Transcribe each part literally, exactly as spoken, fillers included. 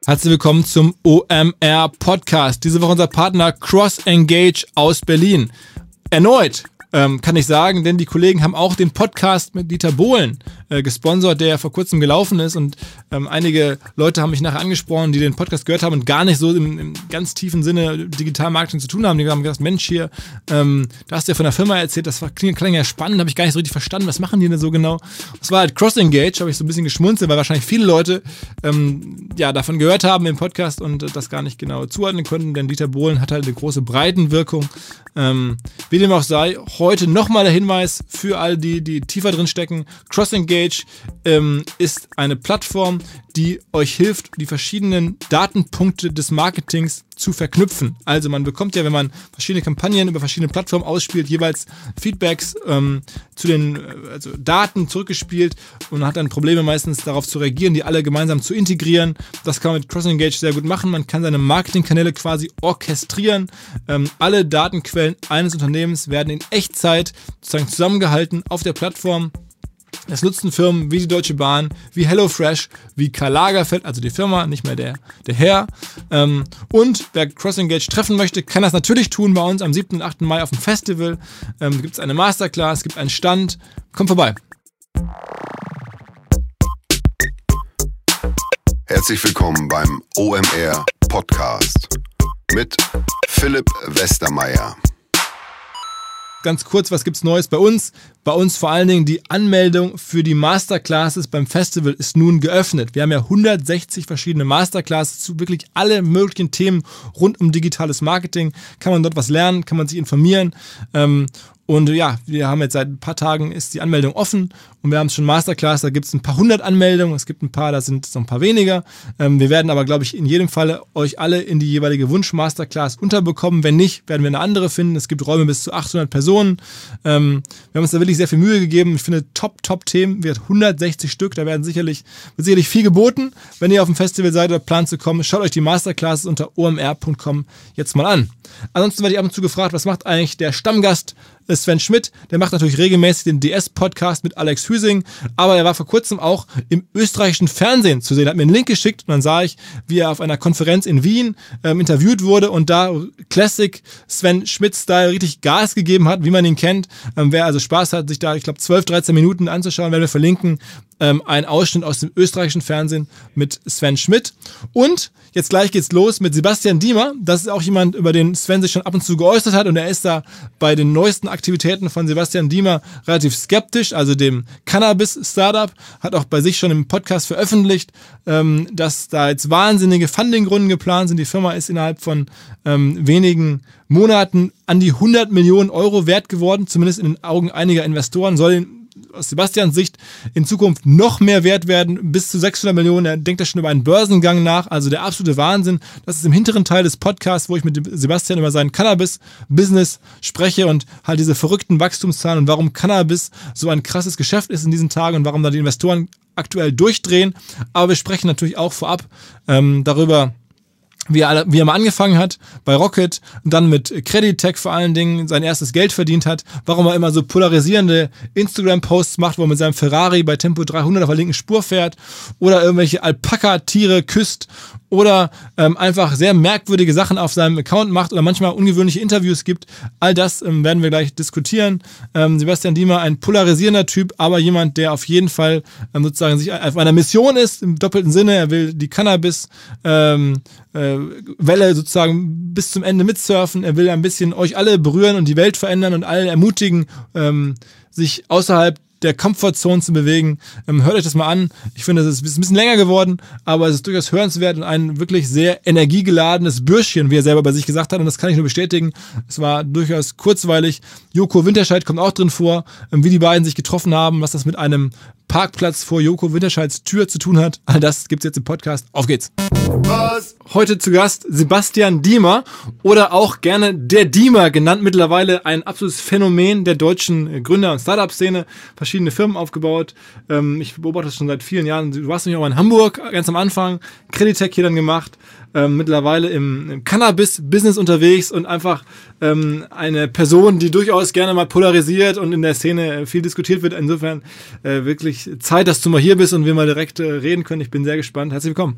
Herzlich willkommen zum O M R Podcast. Diese Woche unser Partner CrossEngage aus Berlin. Erneut ähm, kann ich sagen, denn die Kollegen haben auch den Podcast mit Dieter Bohlen äh, gesponsert, der ja vor kurzem gelaufen ist, und ähm, einige Leute haben mich nachher angesprochen, die den Podcast gehört haben und gar nicht so im, im ganz tiefen Sinne Digital-Marketing zu tun haben. Die haben gesagt, Mensch, hier, ähm, da hast du ja von der Firma erzählt, das war, klingt, klingt ja spannend, habe ich gar nicht so richtig verstanden, was machen die denn so genau? Das war halt CrossEngage, habe ich so ein bisschen geschmunzelt, weil wahrscheinlich viele Leute ähm, ja, davon gehört haben im Podcast und äh, das gar nicht genau zuordnen konnten, denn Dieter Bohlen hat halt eine große Breitenwirkung. Ähm, wie dem auch sei, heute nochmal der Hinweis für all die, die tiefer drin stecken. CrossEngage ähm, ist eine Plattform, die euch hilft, die verschiedenen Datenpunkte des Marketings zu verknüpfen. Also man bekommt ja, wenn man verschiedene Kampagnen über verschiedene Plattformen ausspielt, jeweils Feedbacks ähm, zu den also Daten zurückgespielt und hat dann Probleme meistens darauf zu reagieren, die alle gemeinsam zu integrieren. Das kann man mit CrossEngage sehr gut machen. Man kann seine Marketingkanäle quasi orchestrieren. Ähm, alle Datenquellen eines Unternehmens werden in Echtzeit sozusagen zusammengehalten auf der Plattform. Das nutzen Firmen wie die Deutsche Bahn, wie HelloFresh, wie Karl Lagerfeld, also die Firma, nicht mehr der, der Herr. Ähm, und wer CrossEngage treffen möchte, kann das natürlich tun bei uns am siebten und achten Mai auf dem Festival. Ähm, gibt es eine Masterclass, gibt einen Stand. Kommt vorbei. Herzlich willkommen beim O M R Podcast mit Philipp Westermeier. Ganz kurz, was gibt's Neues bei uns? Bei uns vor allen Dingen die Anmeldung für die Masterclasses beim Festival ist nun geöffnet. Wir haben ja hundertsechzig verschiedene Masterclasses zu wirklich alle möglichen Themen rund um digitales Marketing. Kann man dort was lernen, kann man sich informieren. Ähm, und ja, wir haben jetzt seit ein paar Tagen ist die Anmeldung offen und wir haben schon Masterclass, da gibt es ein paar hundert Anmeldungen, es gibt ein paar, da sind es noch ein paar weniger. Ähm, wir werden aber, glaube ich, in jedem Falle euch alle in die jeweilige Wunsch-Masterclass unterbekommen. Wenn nicht, werden wir eine andere finden. Es gibt Räume bis zu achthundert Personen. Ähm, wir haben uns da wirklich sehr viel Mühe gegeben. Ich finde, top, top Themen. Wir haben hundertsechzig Stück, da werden sicherlich, wird sicherlich viel geboten. Wenn ihr auf dem Festival seid oder plant zu kommen, schaut euch die Masterclasses unter o m r punkt com jetzt mal an. Ansonsten werde ich ab und zu gefragt, was macht eigentlich der Stammgast Sven Schmidt? Der macht natürlich regelmäßig den D S-Podcast mit Alex Hüsing, aber er war vor kurzem auch im österreichischen Fernsehen zu sehen. Er hat mir einen Link geschickt und dann sah ich, wie er auf einer Konferenz in Wien ähm, interviewt wurde und da Classic Sven Schmidt-Style richtig Gas gegeben hat, wie man ihn kennt. Ähm, wer also Spaß hat, sich da, ich glaube, zwölf, dreizehn Minuten anzuschauen, werden wir verlinken. Ähm, ein Ausschnitt aus dem österreichischen Fernsehen mit Sven Schmidt. Und jetzt gleich geht's los mit Sebastian Diemer. Das ist auch jemand, über den Sven sich schon ab und zu geäußert hat und er ist da bei den neuesten Aktivitäten von Sebastian Diemer relativ skeptisch, also dem Cannabis-Startup, hat auch bei sich schon im Podcast veröffentlicht, ähm, dass da jetzt wahnsinnige Fundingrunden geplant sind. Die Firma ist innerhalb von ähm, wenigen Monaten an die hundert Millionen Euro wert geworden, zumindest in den Augen einiger Investoren, soll in aus Sebastians Sicht in Zukunft noch mehr wert werden, bis zu sechshundert Millionen. Er denkt da schon über einen Börsengang nach, also der absolute Wahnsinn. Das ist im hinteren Teil des Podcasts, wo ich mit Sebastian über sein Cannabis-Business spreche und halt diese verrückten Wachstumszahlen und warum Cannabis so ein krasses Geschäft ist in diesen Tagen und warum da die Investoren aktuell durchdrehen. Aber wir sprechen natürlich auch vorab ähm, darüber, wie er, wie er mal angefangen hat bei Rocket und dann mit Creditech vor allen Dingen sein erstes Geld verdient hat, warum er immer so polarisierende Instagram-Posts macht, wo er mit seinem Ferrari bei Tempo dreihundert auf der linken Spur fährt oder irgendwelche Alpaka-Tiere küsst oder ähm, einfach sehr merkwürdige Sachen auf seinem Account macht oder manchmal ungewöhnliche Interviews gibt. All das ähm, werden wir gleich diskutieren. Ähm, Sebastian Diemer, ein polarisierender Typ, aber jemand, der auf jeden Fall ähm, sozusagen sich auf einer Mission ist, im doppelten Sinne. Er will die Cannabis ähm, äh, Welle sozusagen bis zum Ende mitsurfen. Er will ein bisschen euch alle berühren und die Welt verändern und alle ermutigen, ähm, sich außerhalb der Comfortzone zu bewegen. Ähm, hört euch das mal an. Ich finde, es ist ein bisschen länger geworden, aber es ist durchaus hörenswert und ein wirklich sehr energiegeladenes Bürschchen, wie er selber bei sich gesagt hat. Und das kann ich nur bestätigen. Es war durchaus kurzweilig. Joko Winterscheid kommt auch drin vor, ähm, wie die beiden sich getroffen haben, was das mit einem Parkplatz vor Joko Winterscheids Tür zu tun hat. All das gibt's jetzt im Podcast. Auf geht's. Was? Heute zu Gast Sebastian Diemer oder auch gerne der Diemer genannt. Mittlerweile ein absolutes Phänomen der deutschen Gründer- und Startup-Szene. Verschiedene Firmen aufgebaut. Ähm, ich beobachte das schon seit vielen Jahren. Du warst nämlich auch in Hamburg ganz am Anfang. Creditech hier dann gemacht. Ähm, mittlerweile im, im Cannabis-Business unterwegs und einfach ähm, eine Person, die durchaus gerne mal polarisiert und in der Szene viel diskutiert wird. Insofern äh, wirklich Zeit, dass du mal hier bist und wir mal direkt äh, reden können. Ich bin sehr gespannt. Herzlich willkommen.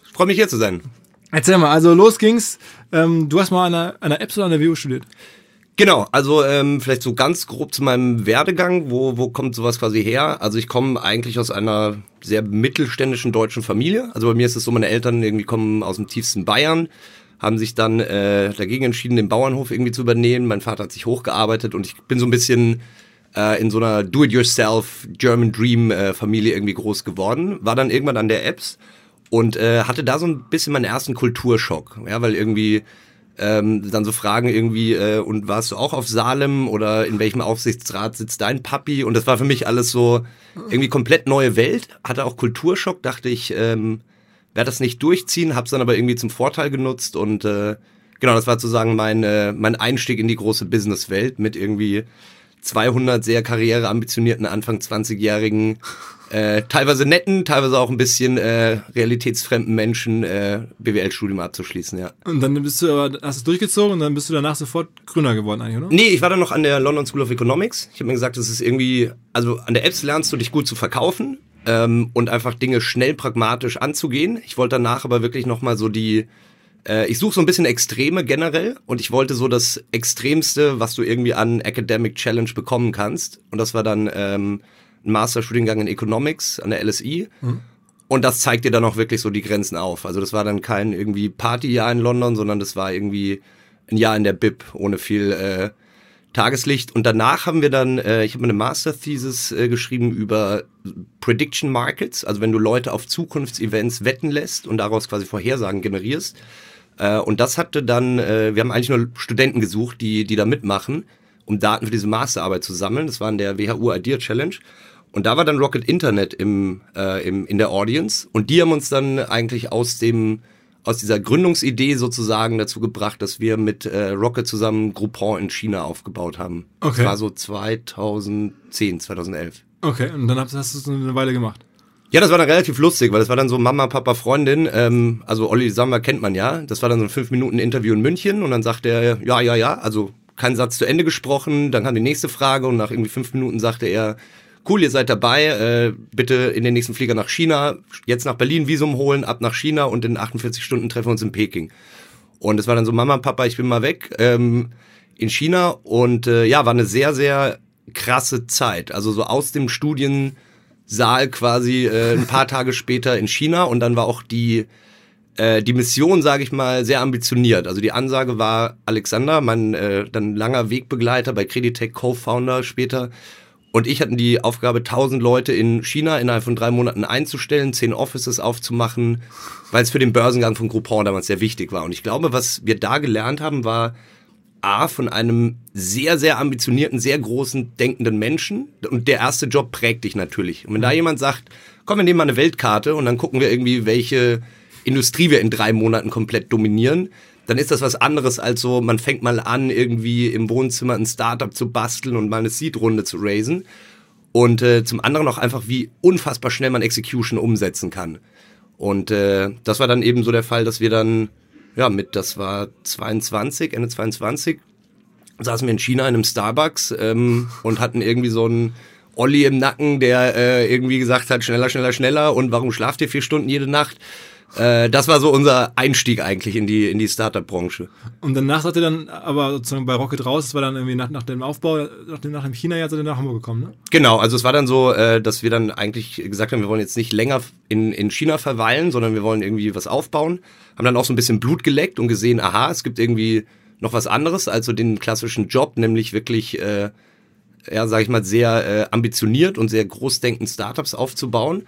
Ich freue mich, hier zu sein. Erzähl mal, also los ging's. Ähm, du hast mal an einer, an einer Apps oder an der W U studiert? Genau, also ähm, vielleicht so ganz grob zu meinem Werdegang. Wo, wo kommt sowas quasi her? Also ich komme eigentlich aus einer sehr mittelständischen deutschen Familie. Also bei mir ist es so, meine Eltern irgendwie kommen aus dem tiefsten Bayern, haben sich dann äh, dagegen entschieden, den Bauernhof irgendwie zu übernehmen. Mein Vater hat sich hochgearbeitet und ich bin so ein bisschen äh, in so einer Do-it-yourself German Dream äh, Familie irgendwie groß geworden. War dann irgendwann an der Apps und äh, hatte da so ein bisschen meinen ersten Kulturschock. Ja, weil irgendwie Ähm, dann so Fragen irgendwie, äh, und warst du auch auf Salem oder in welchem Aufsichtsrat sitzt dein Papi? Und das war für mich alles so irgendwie komplett neue Welt. Hatte auch Kulturschock, dachte ich, ähm, werde das nicht durchziehen, hab's dann aber irgendwie zum Vorteil genutzt und äh, genau, das war sozusagen mein, äh, mein Einstieg in die große Businesswelt mit irgendwie zweihundert sehr karriereambitionierten Anfang zwanzigjährigen Äh, teilweise netten, teilweise auch ein bisschen äh, realitätsfremden Menschen äh, B W L-Studium abzuschließen, ja. Und dann bist du aber, hast es durchgezogen und dann bist du danach sofort Gründer geworden eigentlich, oder? Nee, ich war dann noch an der London School of Economics. Ich habe mir gesagt, das ist irgendwie, also an der Apps lernst du dich gut zu verkaufen ähm, und einfach Dinge schnell pragmatisch anzugehen. Ich wollte danach aber wirklich nochmal so die, äh, ich suche so ein bisschen Extreme generell und ich wollte so das Extremste, was du irgendwie an Academic Challenge bekommen kannst. Und das war dann ähm, ein Masterstudiengang in Economics an der L S I. Mhm. Und das zeigt dir dann auch wirklich so die Grenzen auf. Also das war dann kein irgendwie Partyjahr in London, sondern das war irgendwie ein Jahr in der B I B ohne viel äh, Tageslicht. Und danach haben wir dann, äh, ich habe eine Master-Thesis äh, geschrieben über Prediction Markets. Also wenn du Leute auf Zukunftsevents wetten lässt und daraus quasi Vorhersagen generierst. Äh, und das hatte dann, äh, wir haben eigentlich nur Studenten gesucht, die die da mitmachen, um Daten für diese Masterarbeit zu sammeln. Das war in der W H U Idea Challenge. Und da war dann Rocket Internet im, äh, im, in der Audience. Und die haben uns dann eigentlich aus dem, aus dieser Gründungsidee sozusagen dazu gebracht, dass wir mit äh, Rocket zusammen Groupon in China aufgebaut haben. Okay. Das war so zweitausendzehn, zweitausendelf. Okay, und dann hast, hast du es eine Weile gemacht. Ja, das war dann relativ lustig, weil das war dann so Mama, Papa, Freundin. Ähm, also Olli Samba kennt man ja. Das war dann so ein fünf Minuten Interview in München. Und dann sagt er, ja, ja, ja, also kein Satz zu Ende gesprochen. Dann kam die nächste Frage und nach irgendwie fünf Minuten sagte er, cool, ihr seid dabei, äh, bitte in den nächsten Flieger nach China, jetzt nach Berlin Visum holen, ab nach China und in achtundvierzig Stunden treffen wir uns in Peking. Und es war dann so, Mama, Papa, ich bin mal weg ähm, in China und äh, ja, war eine sehr, sehr krasse Zeit. Also so aus dem Studiensaal quasi äh, ein paar Tage später in China und dann war auch die äh, die Mission, sage ich mal, sehr ambitioniert. Also die Ansage war Alexander, mein äh, dann langer Wegbegleiter bei Creditec, Co-Founder später. Und ich hatte die Aufgabe, tausend Leute in China innerhalb von drei Monaten einzustellen, zehn Offices aufzumachen, weil es für den Börsengang von Groupon damals sehr wichtig war. Und ich glaube, was wir da gelernt haben, war A, von einem sehr, sehr ambitionierten, sehr großen, denkenden Menschen. Und der erste Job prägt dich natürlich. Und wenn da jemand sagt, komm, wir nehmen mal eine Weltkarte und dann gucken wir irgendwie, welche Industrie wir in drei Monaten komplett dominieren, dann ist das was anderes als so, man fängt mal an, irgendwie im Wohnzimmer ein Startup zu basteln und mal eine Seed-Runde zu raisen. Und äh, zum anderen auch einfach, wie unfassbar schnell man Execution umsetzen kann. Und äh, das war dann eben so der Fall, dass wir dann, ja, mit, das war zweiundzwanzig, Ende zweiundzwanzig, saßen wir in China in einem Starbucks ähm, und hatten irgendwie so einen Olli im Nacken, der äh, irgendwie gesagt hat, schneller, schneller, schneller und warum schlaft ihr vier Stunden jede Nacht? Äh, das war so unser Einstieg eigentlich in die in die Startup-Branche. Und danach seid ihr dann aber sozusagen bei Rocket raus, das war dann irgendwie nach, nach dem Aufbau, nach dem, nach dem China-Jahr seid ihr nach Hamburg gekommen, ne? Genau, also es war dann so, äh, dass wir dann eigentlich gesagt haben, wir wollen jetzt nicht länger in, in China verweilen, sondern wir wollen irgendwie was aufbauen. Haben dann auch so ein bisschen Blut geleckt und gesehen, aha, es gibt irgendwie noch was anderes als so den klassischen Job, nämlich wirklich, äh, ja, sag ich mal, sehr äh, ambitioniert und sehr großdenkend Startups aufzubauen.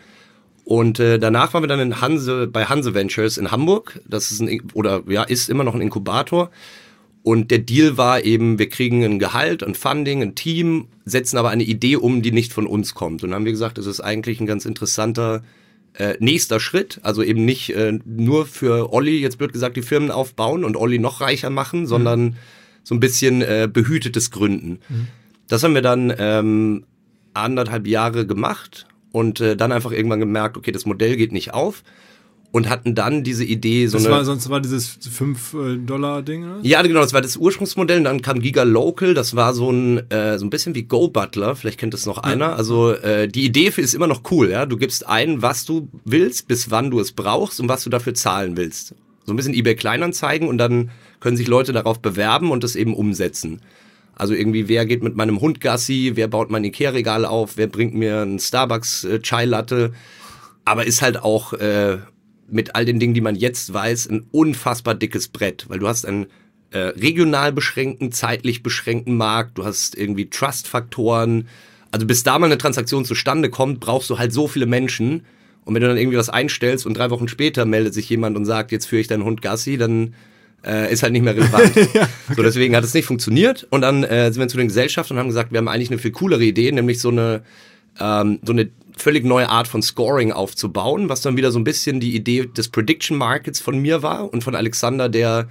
Und äh, danach waren wir dann in Hanse, bei Hanse Ventures in Hamburg. Das ist ein, oder ja, ist immer noch ein Inkubator. Und der Deal war eben, wir kriegen ein Gehalt, ein Funding, ein Team, setzen aber eine Idee um, die nicht von uns kommt. Und dann haben wir gesagt, das ist eigentlich ein ganz interessanter äh, nächster Schritt. Also eben nicht äh, nur für Olli, jetzt blöd gesagt, die Firmen aufbauen und Olli noch reicher machen, mhm. sondern so ein bisschen äh, behütetes Gründen. Mhm. Das haben wir dann ähm, anderthalb Jahre gemacht. Und äh, dann einfach irgendwann gemerkt, okay, das Modell geht nicht auf. und hatten dann diese Idee, so das eine... War, sonst war dieses fünf Dollar Ding, oder? Ja, genau, das war das Ursprungsmodell und dann kam Giga Local, das war so ein äh, so ein bisschen wie Go Butler, vielleicht kennt das noch einer. Also äh, die Idee ist immer noch cool, ja. Du gibst ein, was du willst, bis wann du es brauchst und was du dafür zahlen willst. So ein bisschen eBay Kleinanzeigen und dann können sich Leute darauf bewerben und das eben umsetzen. Also irgendwie, wer geht mit meinem Hund Gassi, wer baut mein Ikea-Regal auf, wer bringt mir einen Starbucks äh, Chai Latte, aber ist halt auch äh, mit all den Dingen, die man jetzt weiß, ein unfassbar dickes Brett, weil du hast einen äh, regional beschränkten, zeitlich beschränkten Markt, du hast irgendwie Trust-Faktoren, also bis da mal eine Transaktion zustande kommt, brauchst du halt so viele Menschen und wenn du dann irgendwie was einstellst und drei Wochen später meldet sich jemand und sagt, jetzt führe ich deinen Hund Gassi, dann äh, ist halt nicht mehr relevant. ja, okay. So, deswegen hat es nicht funktioniert und dann äh, sind wir zu den Gesellschaften und haben gesagt, wir haben eigentlich eine viel coolere Idee, nämlich so eine ähm, so eine völlig neue Art von Scoring aufzubauen, was dann wieder so ein bisschen die Idee des Prediction Markets von mir war und von Alexander, der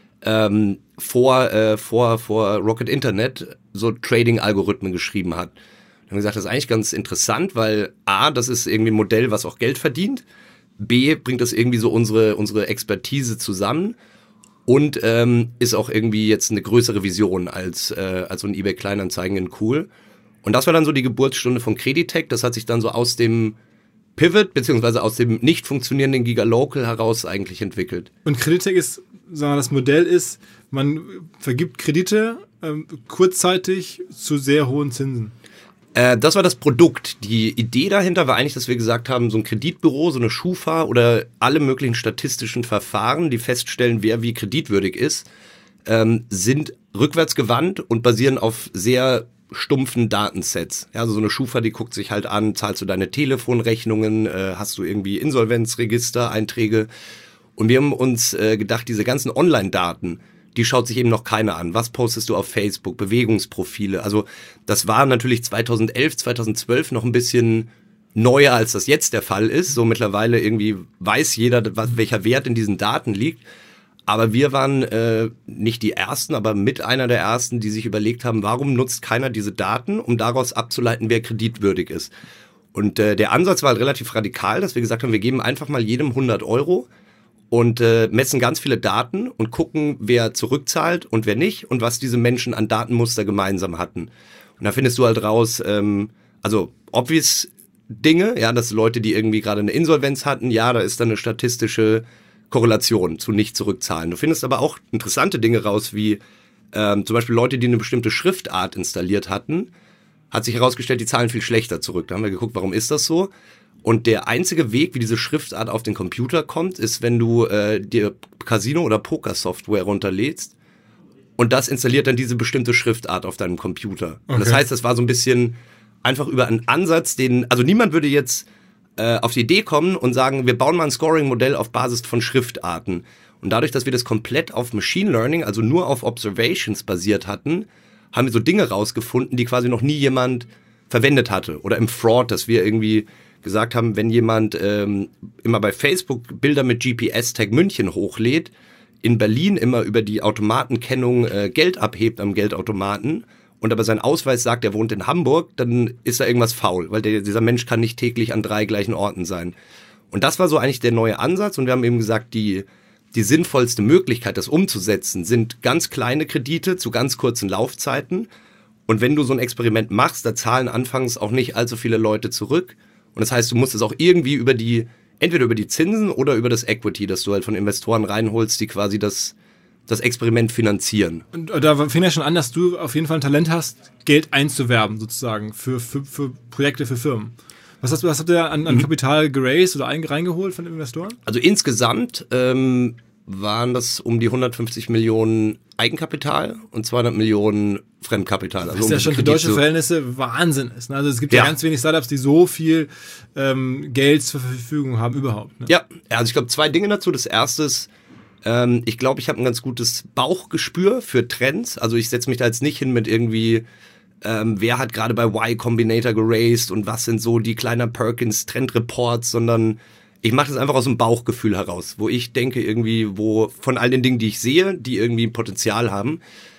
ähm, vor, äh, vor, vor Rocket Internet so Trading-Algorithmen geschrieben hat. Dann haben wir gesagt, das ist eigentlich ganz interessant, weil A, das ist irgendwie ein Modell, was auch Geld verdient, B, bringt das irgendwie so unsere, unsere Expertise zusammen und ähm, ist auch irgendwie jetzt eine größere Vision als, äh, als so ein eBay Kleinanzeigen in cool. Und das war dann so die Geburtsstunde von Creditec. Das hat sich dann so aus dem Pivot, beziehungsweise aus dem nicht funktionierenden Giga Local heraus eigentlich entwickelt. Und Creditec ist, sagen wir, das Modell ist, man vergibt Kredite ähm, kurzzeitig zu sehr hohen Zinsen. Äh, das war das Produkt. Die Idee dahinter war eigentlich, dass wir gesagt haben, so ein Kreditbüro, so eine Schufa oder alle möglichen statistischen Verfahren, die feststellen, wer wie kreditwürdig ist, ähm, sind rückwärtsgewandt und basieren auf sehr stumpfen Datensets. Ja, also so eine Schufa, die guckt sich halt an, zahlst du deine Telefonrechnungen, äh, hast du irgendwie Insolvenzregister, Einträge. Und wir haben uns äh, gedacht, diese ganzen Online-Daten, die schaut sich eben noch keiner an. Was postest du auf Facebook? Bewegungsprofile. Also das war natürlich zweitausendelf, zweitausendzwölf noch ein bisschen neuer, als das jetzt der Fall ist. So mittlerweile irgendwie weiß jeder, was, welcher Wert in diesen Daten liegt. Aber wir waren äh, nicht die Ersten, aber mit einer der Ersten, die sich überlegt haben, warum nutzt keiner diese Daten, um daraus abzuleiten, wer kreditwürdig ist. Und äh, der Ansatz war halt relativ radikal, dass wir gesagt haben, wir geben einfach mal jedem hundert Euro und äh, messen ganz viele Daten und gucken, wer zurückzahlt und wer nicht und was diese Menschen an Datenmuster gemeinsam hatten. Und da findest du halt raus, ähm, also obvious Dinge, ja, dass Leute, die irgendwie gerade eine Insolvenz hatten, ja, da ist dann eine statistische Korrelation zu nicht zurückzahlen. Du findest aber auch interessante Dinge raus, wie ähm, zum Beispiel Leute, die eine bestimmte Schriftart installiert hatten, hat sich herausgestellt, die zahlen viel schlechter zurück. Da haben wir geguckt, warum ist das so? Und der einzige Weg, wie diese Schriftart auf den Computer kommt, ist, wenn du äh, dir Casino- oder Poker-Software runterlädst und das installiert dann diese bestimmte Schriftart auf deinem Computer. Okay. Und das heißt, das war so ein bisschen einfach über einen Ansatz, den, also niemand würde jetzt auf die Idee kommen und sagen, wir bauen mal ein Scoring-Modell auf Basis von Schriftarten. Und dadurch, dass wir das komplett auf Machine Learning, also nur auf Observations basiert hatten, haben wir so Dinge rausgefunden, die quasi noch nie jemand verwendet hatte. Oder im Fraud, dass wir irgendwie gesagt haben, wenn jemand ähm, immer bei Facebook Bilder mit G P S-Tag München hochlädt, in Berlin immer über die Automatenkennung äh, Geld abhebt am Geldautomaten, und aber sein Ausweis sagt, er wohnt in Hamburg, dann ist da irgendwas faul, weil der, dieser Mensch kann nicht täglich an drei gleichen Orten sein. Und das war so eigentlich der neue Ansatz und wir haben eben gesagt, die, die sinnvollste Möglichkeit, das umzusetzen, sind ganz kleine Kredite zu ganz kurzen Laufzeiten. Und wenn du so ein Experiment machst, da zahlen anfangs auch nicht allzu viele Leute zurück. Und das heißt, du musst es auch irgendwie über die, entweder über die Zinsen oder über das Equity, das du halt von Investoren reinholst, die quasi das das Experiment finanzieren. Und da fing ja schon an, dass du auf jeden Fall ein Talent hast, Geld einzuwerben sozusagen für, für, für Projekte, für Firmen. Was hast du, was habt ihr an, an mhm. Kapital geraced oder reingeholt von den Investoren? Also insgesamt ähm, waren das um die hundertfünfzig Millionen Eigenkapital und zweihundert Millionen Fremdkapital. Also was um ja schon für deutsche Verhältnisse Wahnsinn ist. Ne? Also es gibt ja. ja ganz wenig Startups, die so viel ähm, Geld zur Verfügung haben überhaupt. Ne? Ja, also ich glaube zwei Dinge dazu. Das erste ist, ähm, ich glaube, ich habe ein ganz gutes Bauchgespür für Trends. Also ich setze mich da jetzt nicht hin mit irgendwie, ähm, wer hat gerade bei Y Combinator geraced und was sind so die kleiner Perkins Trendreports, sondern ich mache das einfach aus dem Bauchgefühl heraus, wo ich denke irgendwie, wo von all den Dingen, die ich sehe, die irgendwie Potenzial haben.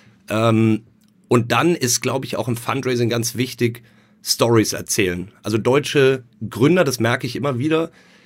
Ähm, und dann ist, glaube ich, auch im Fundraising ganz wichtig, Stories erzählen. Also deutsche Gründer, das merke ich immer wieder,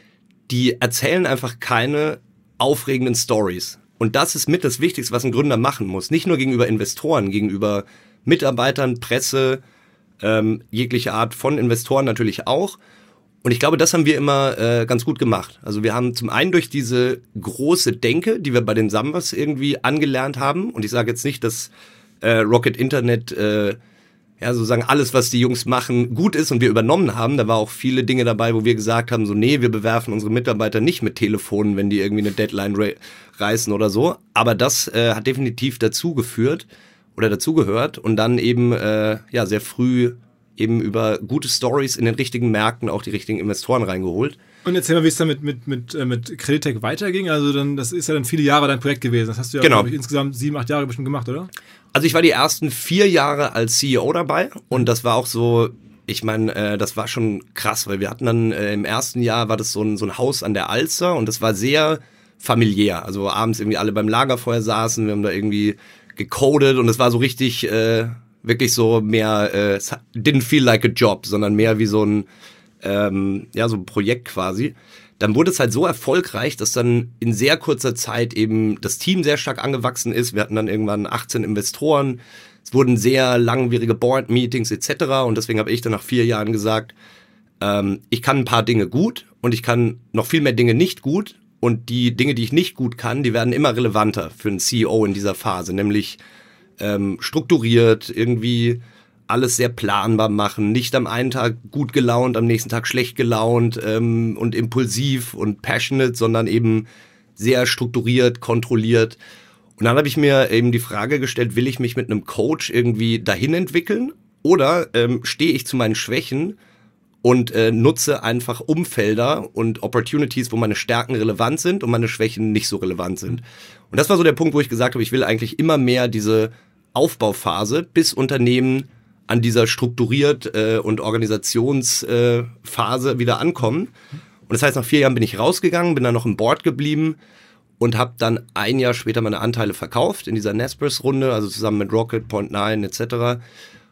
die erzählen einfach keine aufregenden Stories. Und das ist mit das Wichtigste, was ein Gründer machen muss. Nicht nur gegenüber Investoren, gegenüber Mitarbeitern, Presse, ähm, jegliche Art von Investoren natürlich auch. Und ich glaube, das haben wir immer äh, ganz gut gemacht. Also wir haben zum einen durch diese große Denke, die wir bei den Sambas irgendwie angelernt haben, und ich sage jetzt nicht, dass äh, Rocket Internet, äh, ja sozusagen alles, was die Jungs machen, gut ist und wir übernommen haben. Da war auch viele Dinge dabei, wo wir gesagt haben, so nee, wir bewerfen unsere Mitarbeiter nicht mit Telefonen, wenn die irgendwie eine Deadline re- reißen oder so. Aber das äh, hat definitiv dazu geführt oder dazugehört und dann eben äh, ja sehr früh eben über gute Stories in den richtigen Märkten auch die richtigen Investoren reingeholt. Und erzähl mal, wie es dann mit, mit, mit, mit Creditec weiterging. Also dann, das ist ja dann viele Jahre dein Projekt gewesen. Das hast du ja, genau. glaube ich, insgesamt sieben, acht Jahre bestimmt gemacht, oder? Also ich war die ersten vier Jahre als C E O dabei und das war auch so, ich meine, äh, das war schon krass, weil wir hatten dann äh, im ersten Jahr war das so ein, so ein Haus an der Alster und das war sehr familiär. Also abends irgendwie alle beim Lagerfeuer saßen, wir haben da irgendwie gecodet und es war so richtig... Äh, wirklich so mehr, äh, didn't feel like a job, sondern mehr wie so ein, ähm, ja, so ein Projekt quasi. Dann wurde es halt so erfolgreich, dass dann in sehr kurzer Zeit eben das Team sehr stark angewachsen ist. Wir hatten dann irgendwann achtzehn Investoren. Es wurden sehr langwierige Board-Meetings et cetera. Und deswegen habe ich dann nach vier Jahren gesagt, ähm, ich kann ein paar Dinge gut und ich kann noch viel mehr Dinge nicht gut. Und die Dinge, die ich nicht gut kann, die werden immer relevanter für einen C E O in dieser Phase, nämlich Ähm, strukturiert, irgendwie alles sehr planbar machen, nicht am einen Tag gut gelaunt, am nächsten Tag schlecht gelaunt ähm, und impulsiv und passionate, sondern eben sehr strukturiert, kontrolliert. Und dann habe ich mir eben die Frage gestellt, will ich mich mit einem Coach irgendwie dahin entwickeln oder ähm, stehe ich zu meinen Schwächen und äh, nutze einfach Umfelder und Opportunities, wo meine Stärken relevant sind und meine Schwächen nicht so relevant sind. Und das war so der Punkt, wo ich gesagt habe, ich will eigentlich immer mehr diese Aufbauphase, bis Unternehmen an dieser strukturiert äh, und Organisationsphase äh, wieder ankommen. Und das heißt, nach vier Jahren bin ich rausgegangen, bin dann noch im Board geblieben und habe dann ein Jahr später meine Anteile verkauft in dieser Naspers-Runde, also zusammen mit Rocket, Point Nine et cetera.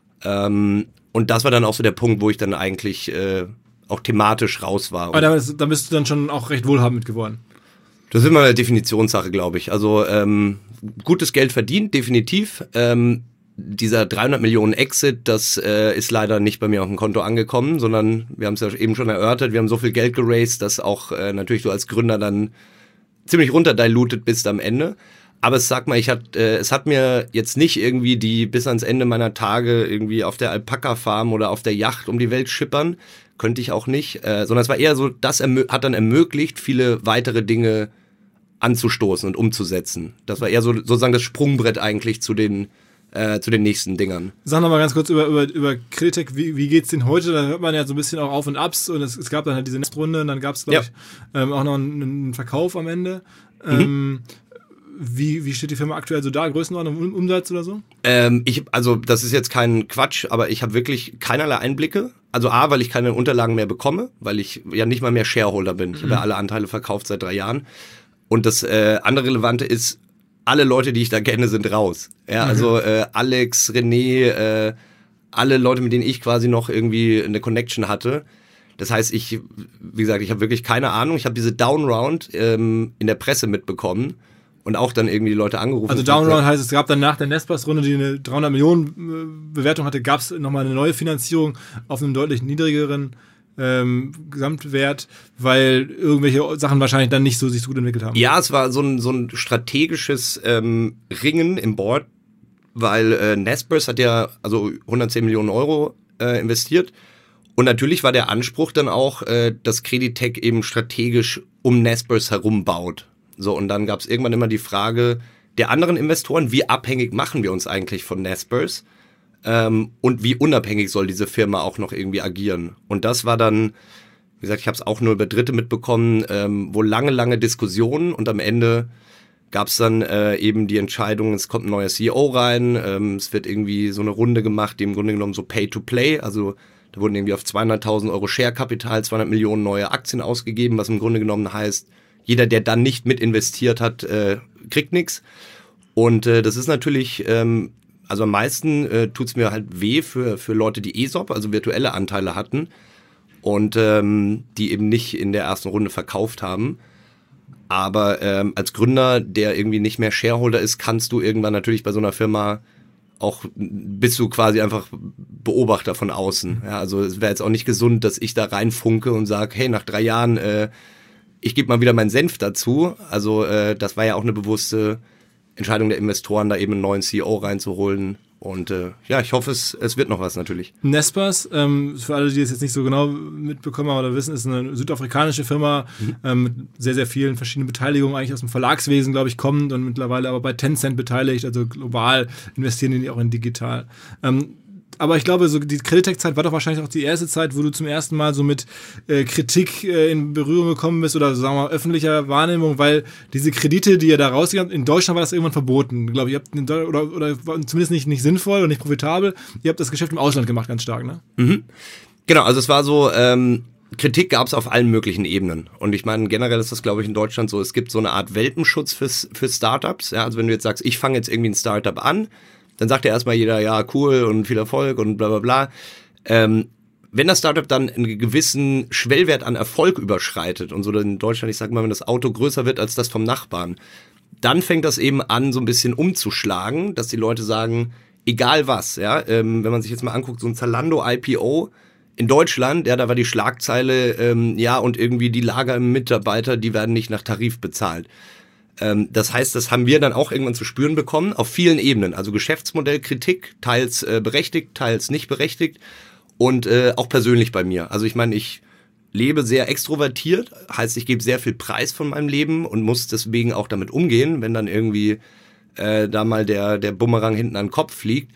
Ähm, und das war dann auch so der Punkt, wo ich dann eigentlich äh, auch thematisch raus war. Aber da, da bist du dann schon auch recht wohlhabend mit geworden. Das ist immer eine Definitionssache, glaube ich. Also ähm, gutes Geld verdient, definitiv. Ähm, dieser dreihundert Millionen Exit, das äh, ist leider nicht bei mir auf dem Konto angekommen, sondern wir haben es ja eben schon erörtert, wir haben so viel Geld geraced, dass auch äh, natürlich du als Gründer dann ziemlich runterdilutet bist am Ende. Aber es sag mal, ich hat, äh, es hat mir jetzt nicht irgendwie die bis ans Ende meiner Tage irgendwie auf der Alpaka-Farm oder auf der Yacht um die Welt schippern. Könnte ich auch nicht, äh, sondern es war eher so, das ermö- hat dann ermöglicht, viele weitere Dinge anzustoßen und umzusetzen. Das war eher so sozusagen das Sprungbrett eigentlich zu den äh, zu den nächsten Dingern. Sag noch mal ganz kurz über, über, über Creditec, wie, wie geht's denn heute? Da hört man ja so ein bisschen auch Auf und Abs und es, es gab dann halt diese Nestrunde und dann gab es, glaube Ja. ich, ähm, auch noch einen, einen Verkauf am Ende. Mhm. Ähm, wie, wie steht die Firma aktuell so da? Größenordnung, Um- Umsatz oder so? Ähm, ich, also das ist jetzt kein Quatsch, aber ich habe wirklich keinerlei Einblicke. Also A, weil ich keine Unterlagen mehr bekomme, weil ich ja nicht mal mehr Shareholder bin. Ich habe ja alle Anteile verkauft seit drei Jahren. Und das äh, andere Relevante ist, alle Leute, die ich da kenne, sind raus. Ja, also äh, Alex, René, äh, alle Leute, mit denen ich quasi noch irgendwie eine Connection hatte. Das heißt, ich, wie gesagt, ich habe wirklich keine Ahnung. Ich habe diese Downround ähm, in der Presse mitbekommen und auch dann irgendwie die Leute angerufen. Also Downround heißt, es gab dann nach der Naspers-Runde, die eine dreihundert Millionen Bewertung hatte, gab es nochmal eine neue Finanzierung auf einem deutlich niedrigeren ähm, Gesamtwert, weil irgendwelche Sachen wahrscheinlich dann nicht so sich so gut entwickelt haben. Ja, es war so ein, so ein strategisches ähm, Ringen im Board, weil äh, Naspers hat ja also hundertzehn Millionen Euro äh, investiert und natürlich war der Anspruch dann auch, äh, dass Creditec eben strategisch um Naspers herum baut. So, und dann gab es irgendwann immer die Frage der anderen Investoren, wie abhängig machen wir uns eigentlich von Naspers? Ähm, und wie unabhängig soll diese Firma auch noch irgendwie agieren? Und das war dann, wie gesagt, ich habe es auch nur über Dritte mitbekommen, ähm, wo lange, lange Diskussionen und am Ende gab es dann äh, eben die Entscheidung, es kommt ein neuer C E O rein, ähm, es wird irgendwie so eine Runde gemacht, die im Grunde genommen so Pay-to-Play, also da wurden irgendwie auf zweihunderttausend Euro Share-Kapital zweihundert Millionen neue Aktien ausgegeben, was im Grunde genommen heißt, jeder, der dann nicht mit investiert hat, äh, kriegt nichts. Und äh, das ist natürlich, ähm, also am meisten äh, tut's mir halt weh für, für Leute, die E S O P, also virtuelle Anteile hatten. und ähm, die eben nicht in der ersten Runde verkauft haben. Aber ähm, als Gründer, der irgendwie nicht mehr Shareholder ist, kannst du irgendwann natürlich bei so einer Firma auch, bist du quasi einfach Beobachter von außen. Ja, also es wäre jetzt auch nicht gesund, dass ich da reinfunke und sage, hey, nach drei Jahren, äh, ich gebe mal wieder meinen Senf dazu. Also äh, das war ja auch eine bewusste Entscheidung der Investoren, da eben einen neuen C E O reinzuholen. Und äh, ja, ich hoffe, es, es wird noch was natürlich. Naspers, ähm, für alle, die es jetzt nicht so genau mitbekommen haben oder wissen, ist eine südafrikanische Firma mhm. ähm, mit sehr, sehr vielen verschiedenen Beteiligungen, eigentlich aus dem Verlagswesen, glaube ich, kommt und mittlerweile aber bei Tencent beteiligt, also global investieren die auch in digital. Ähm, aber ich glaube, so die Creditec-Zeit war doch wahrscheinlich auch die erste Zeit, wo du zum ersten Mal so mit äh, Kritik äh, in Berührung gekommen bist oder sagen wir mal öffentlicher Wahrnehmung, weil diese Kredite, die ihr da rausgegangen habt, in Deutschland war das irgendwann verboten, glaube ich, ihr habt in Deu- oder, oder zumindest nicht, nicht sinnvoll und nicht profitabel. Ihr habt das Geschäft im Ausland gemacht, ganz stark, ne? Mhm. Genau, also es war so, ähm, Kritik gab es auf allen möglichen Ebenen. Und ich meine, generell ist das, glaube ich, in Deutschland so, es gibt so eine Art Welpenschutz fürs, für Startups. Ja? Also wenn du jetzt sagst, ich fange jetzt irgendwie ein Startup an, dann sagt ja erstmal jeder, ja, cool und viel Erfolg und bla bla bla. Ähm, wenn das Startup dann einen gewissen Schwellwert an Erfolg überschreitet und so in Deutschland, ich sag mal, wenn das Auto größer wird als das vom Nachbarn, dann fängt das eben an, so ein bisschen umzuschlagen, dass die Leute sagen, egal was, ja, ähm, wenn man sich jetzt mal anguckt, so ein Zalando-I P O in Deutschland, ja, da war die Schlagzeile, ähm, ja, und irgendwie die Lagermitarbeiter, die werden nicht nach Tarif bezahlt. Das heißt, das haben wir dann auch irgendwann zu spüren bekommen, auf vielen Ebenen. Also Geschäftsmodellkritik, teils äh, berechtigt, teils nicht berechtigt und äh, auch persönlich bei mir. Also ich meine, ich lebe sehr extrovertiert, heißt, ich gebe sehr viel Preis von meinem Leben und muss deswegen auch damit umgehen, wenn dann irgendwie äh, da mal der, der Bumerang hinten an den Kopf fliegt.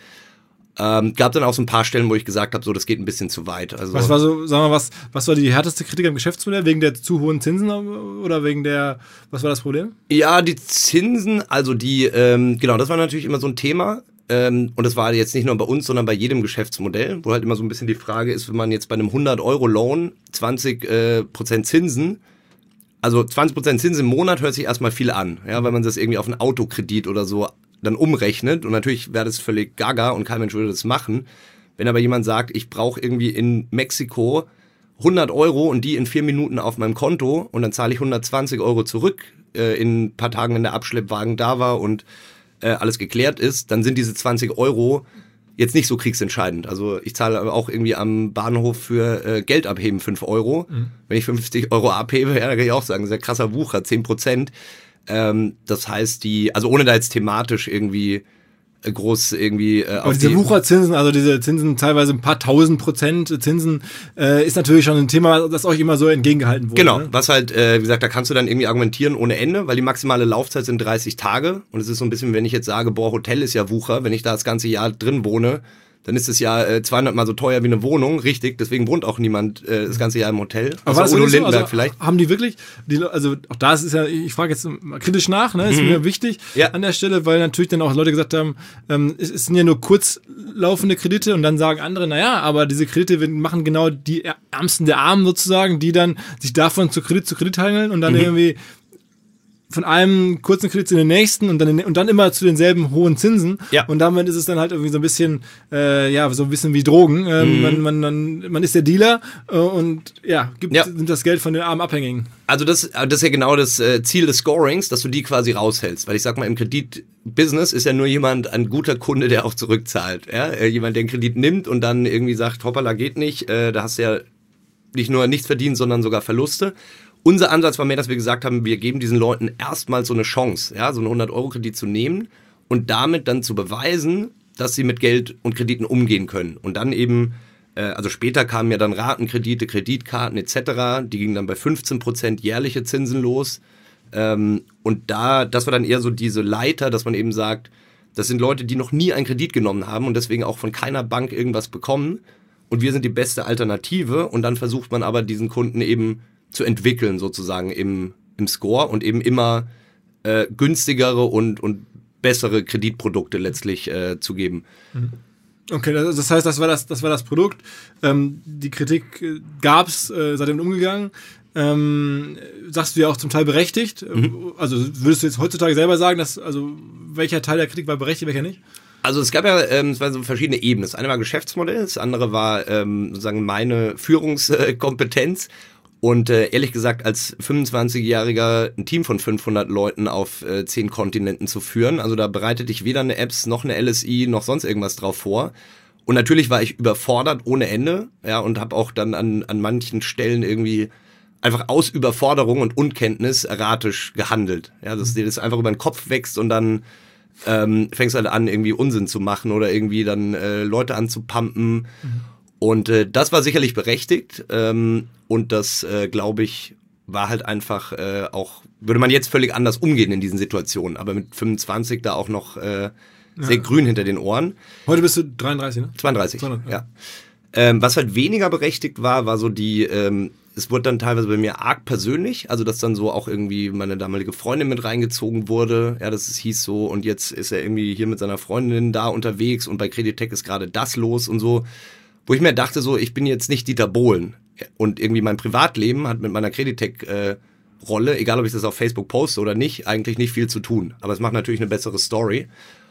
Ähm, gab dann auch so ein paar Stellen, wo ich gesagt habe, so, das geht ein bisschen zu weit. Also, was war so, sagen wir mal, was, was war die härteste Kritik am Geschäftsmodell? Wegen der zu hohen Zinsen oder wegen der, was war das Problem? Ja, die Zinsen, also die, ähm, genau, das war natürlich immer so ein Thema. Ähm, und das war jetzt nicht nur bei uns, sondern bei jedem Geschäftsmodell, wo halt immer so ein bisschen die Frage ist, wenn man jetzt bei einem hundert-Euro-Loan zwanzig Prozent Zinsen, also zwanzig Prozent Zinsen im Monat hört sich erstmal viel an, ja, weil man das irgendwie auf einen Autokredit oder so dann umrechnet und natürlich wäre das völlig gaga und kein Mensch würde das machen. Wenn aber jemand sagt, ich brauche irgendwie in Mexiko hundert Euro und die in vier Minuten auf meinem Konto und dann zahle ich hundertzwanzig Euro zurück äh, in ein paar Tagen, wenn der Abschleppwagen da war und äh, alles geklärt ist, dann sind diese zwanzig Euro jetzt nicht so kriegsentscheidend. Also ich zahle aber auch irgendwie am Bahnhof für äh, Geld abheben fünf Euro. Mhm. Wenn ich fünfzig Euro abhebe, ja, da kann ich auch sagen, sehr krasser Wucher, zehn Prozent. Ähm, das heißt, die, also ohne da jetzt thematisch irgendwie äh, groß irgendwie äh, auf diese die Wucherzinsen, also diese Zinsen teilweise ein paar tausend Prozent Zinsen, äh, ist natürlich schon ein Thema, das euch immer so entgegengehalten wurde. Genau, ne? Was halt, äh, wie gesagt, da kannst du dann irgendwie argumentieren ohne Ende, weil die maximale Laufzeit sind dreißig Tage und es ist so ein bisschen, wenn ich jetzt sage, boah, Hotel ist ja Wucher, wenn ich da das ganze Jahr drin wohne, dann ist es ja äh, zweihundert Mal so teuer wie eine Wohnung, richtig, deswegen wohnt auch niemand äh, das ganze Jahr im Hotel. Aber war das Udo Lindenberg so? Also, vielleicht. Haben die wirklich, die, also auch da ist es ja, ich frage jetzt mal kritisch nach, ne, ist mhm. mir wichtig ja. an der Stelle, weil natürlich dann auch Leute gesagt haben, ähm, es, es sind ja nur kurzlaufende Kredite und dann sagen andere, naja, aber diese Kredite machen genau die Ärmsten der Armen sozusagen, die dann sich davon zu Kredit zu Kredit hangeln und dann mhm. irgendwie von einem kurzen Kredit in den nächsten und dann, und dann immer zu denselben hohen Zinsen. Ja. Und damit ist es dann halt irgendwie so ein bisschen, äh, ja, so ein bisschen wie Drogen. Ähm, mhm. man, man, man, man ist der Dealer äh, und ja, gibt ja. nimmt das Geld von den armen Abhängigen. Also das, das ist ja genau das äh, Ziel des Scorings, dass du die quasi raushältst. Weil ich sag mal, im Kreditbusiness ist ja nur jemand, ein guter Kunde, der auch zurückzahlt. Ja? Äh, jemand, der einen Kredit nimmt und dann irgendwie sagt, hoppala, geht nicht. Äh, da hast du ja nicht nur nichts verdient, sondern sogar Verluste. Unser Ansatz war mehr, dass wir gesagt haben, wir geben diesen Leuten erstmal so eine Chance, ja, so einen hundert-Euro-Kredit zu nehmen und damit dann zu beweisen, dass sie mit Geld und Krediten umgehen können. Und dann eben, äh, also später kamen ja dann Ratenkredite, Kreditkarten et cetera, die gingen dann bei fünfzehn Prozent jährliche Zinsen los. Ähm, und da, das war dann eher so diese Leiter, dass man eben sagt, das sind Leute, die noch nie einen Kredit genommen haben und deswegen auch von keiner Bank irgendwas bekommen. Und wir sind die beste Alternative und dann versucht man aber diesen Kunden eben zu entwickeln sozusagen im, im Score und eben immer äh, günstigere und, und bessere Kreditprodukte letztlich äh, zu geben. Okay, das heißt, das war das, das war das Produkt. Ähm, die Kritik äh, gab es, äh, seitdem umgegangen. Ähm, sagst du ja auch zum Teil berechtigt. Mhm. Also würdest du jetzt heutzutage selber sagen, dass, also welcher Teil der Kritik war berechtigt, welcher nicht? Also es gab ja ähm, es waren so verschiedene Ebenen. Das eine war Geschäftsmodell, das andere war ähm, sozusagen meine Führungskompetenz. Und äh, ehrlich gesagt, als fünfundzwanzigjähriger ein Team von fünfhundert Leuten auf äh, zehn Kontinenten zu führen, also da bereitete ich weder eine Apps noch eine L S I noch sonst irgendwas drauf vor. Und natürlich war ich überfordert ohne Ende, ja, und habe auch dann an an manchen Stellen irgendwie einfach aus Überforderung und Unkenntnis erratisch gehandelt. Ja, dass dir das einfach über den Kopf wächst und dann ähm, fängst halt an, irgendwie Unsinn zu machen oder irgendwie dann äh, Leute anzupumpen. Mhm. Und äh, das war sicherlich berechtigt. Ähm, und das, äh, glaube ich, war halt einfach äh, auch, würde man jetzt völlig anders umgehen in diesen Situationen. Aber mit fünfundzwanzig da auch noch äh, sehr ja. grün hinter den Ohren. Heute bist du dreiunddreißig, ne? zweiunddreißig, zweiunddreißig, ja. Ähm, was halt weniger berechtigt war, war so die, ähm, es wurde dann teilweise bei mir arg persönlich, also dass dann so auch irgendwie meine damalige Freundin mit reingezogen wurde, ja, dass es hieß so, und jetzt ist er irgendwie hier mit seiner Freundin da unterwegs und bei Creditec ist gerade das los und so, wo ich mir dachte so, ich bin jetzt nicht Dieter Bohlen und irgendwie mein Privatleben hat mit meiner Creditec äh, Rolle, egal ob ich das auf Facebook poste oder nicht, eigentlich nicht viel zu tun, aber es macht natürlich eine bessere Story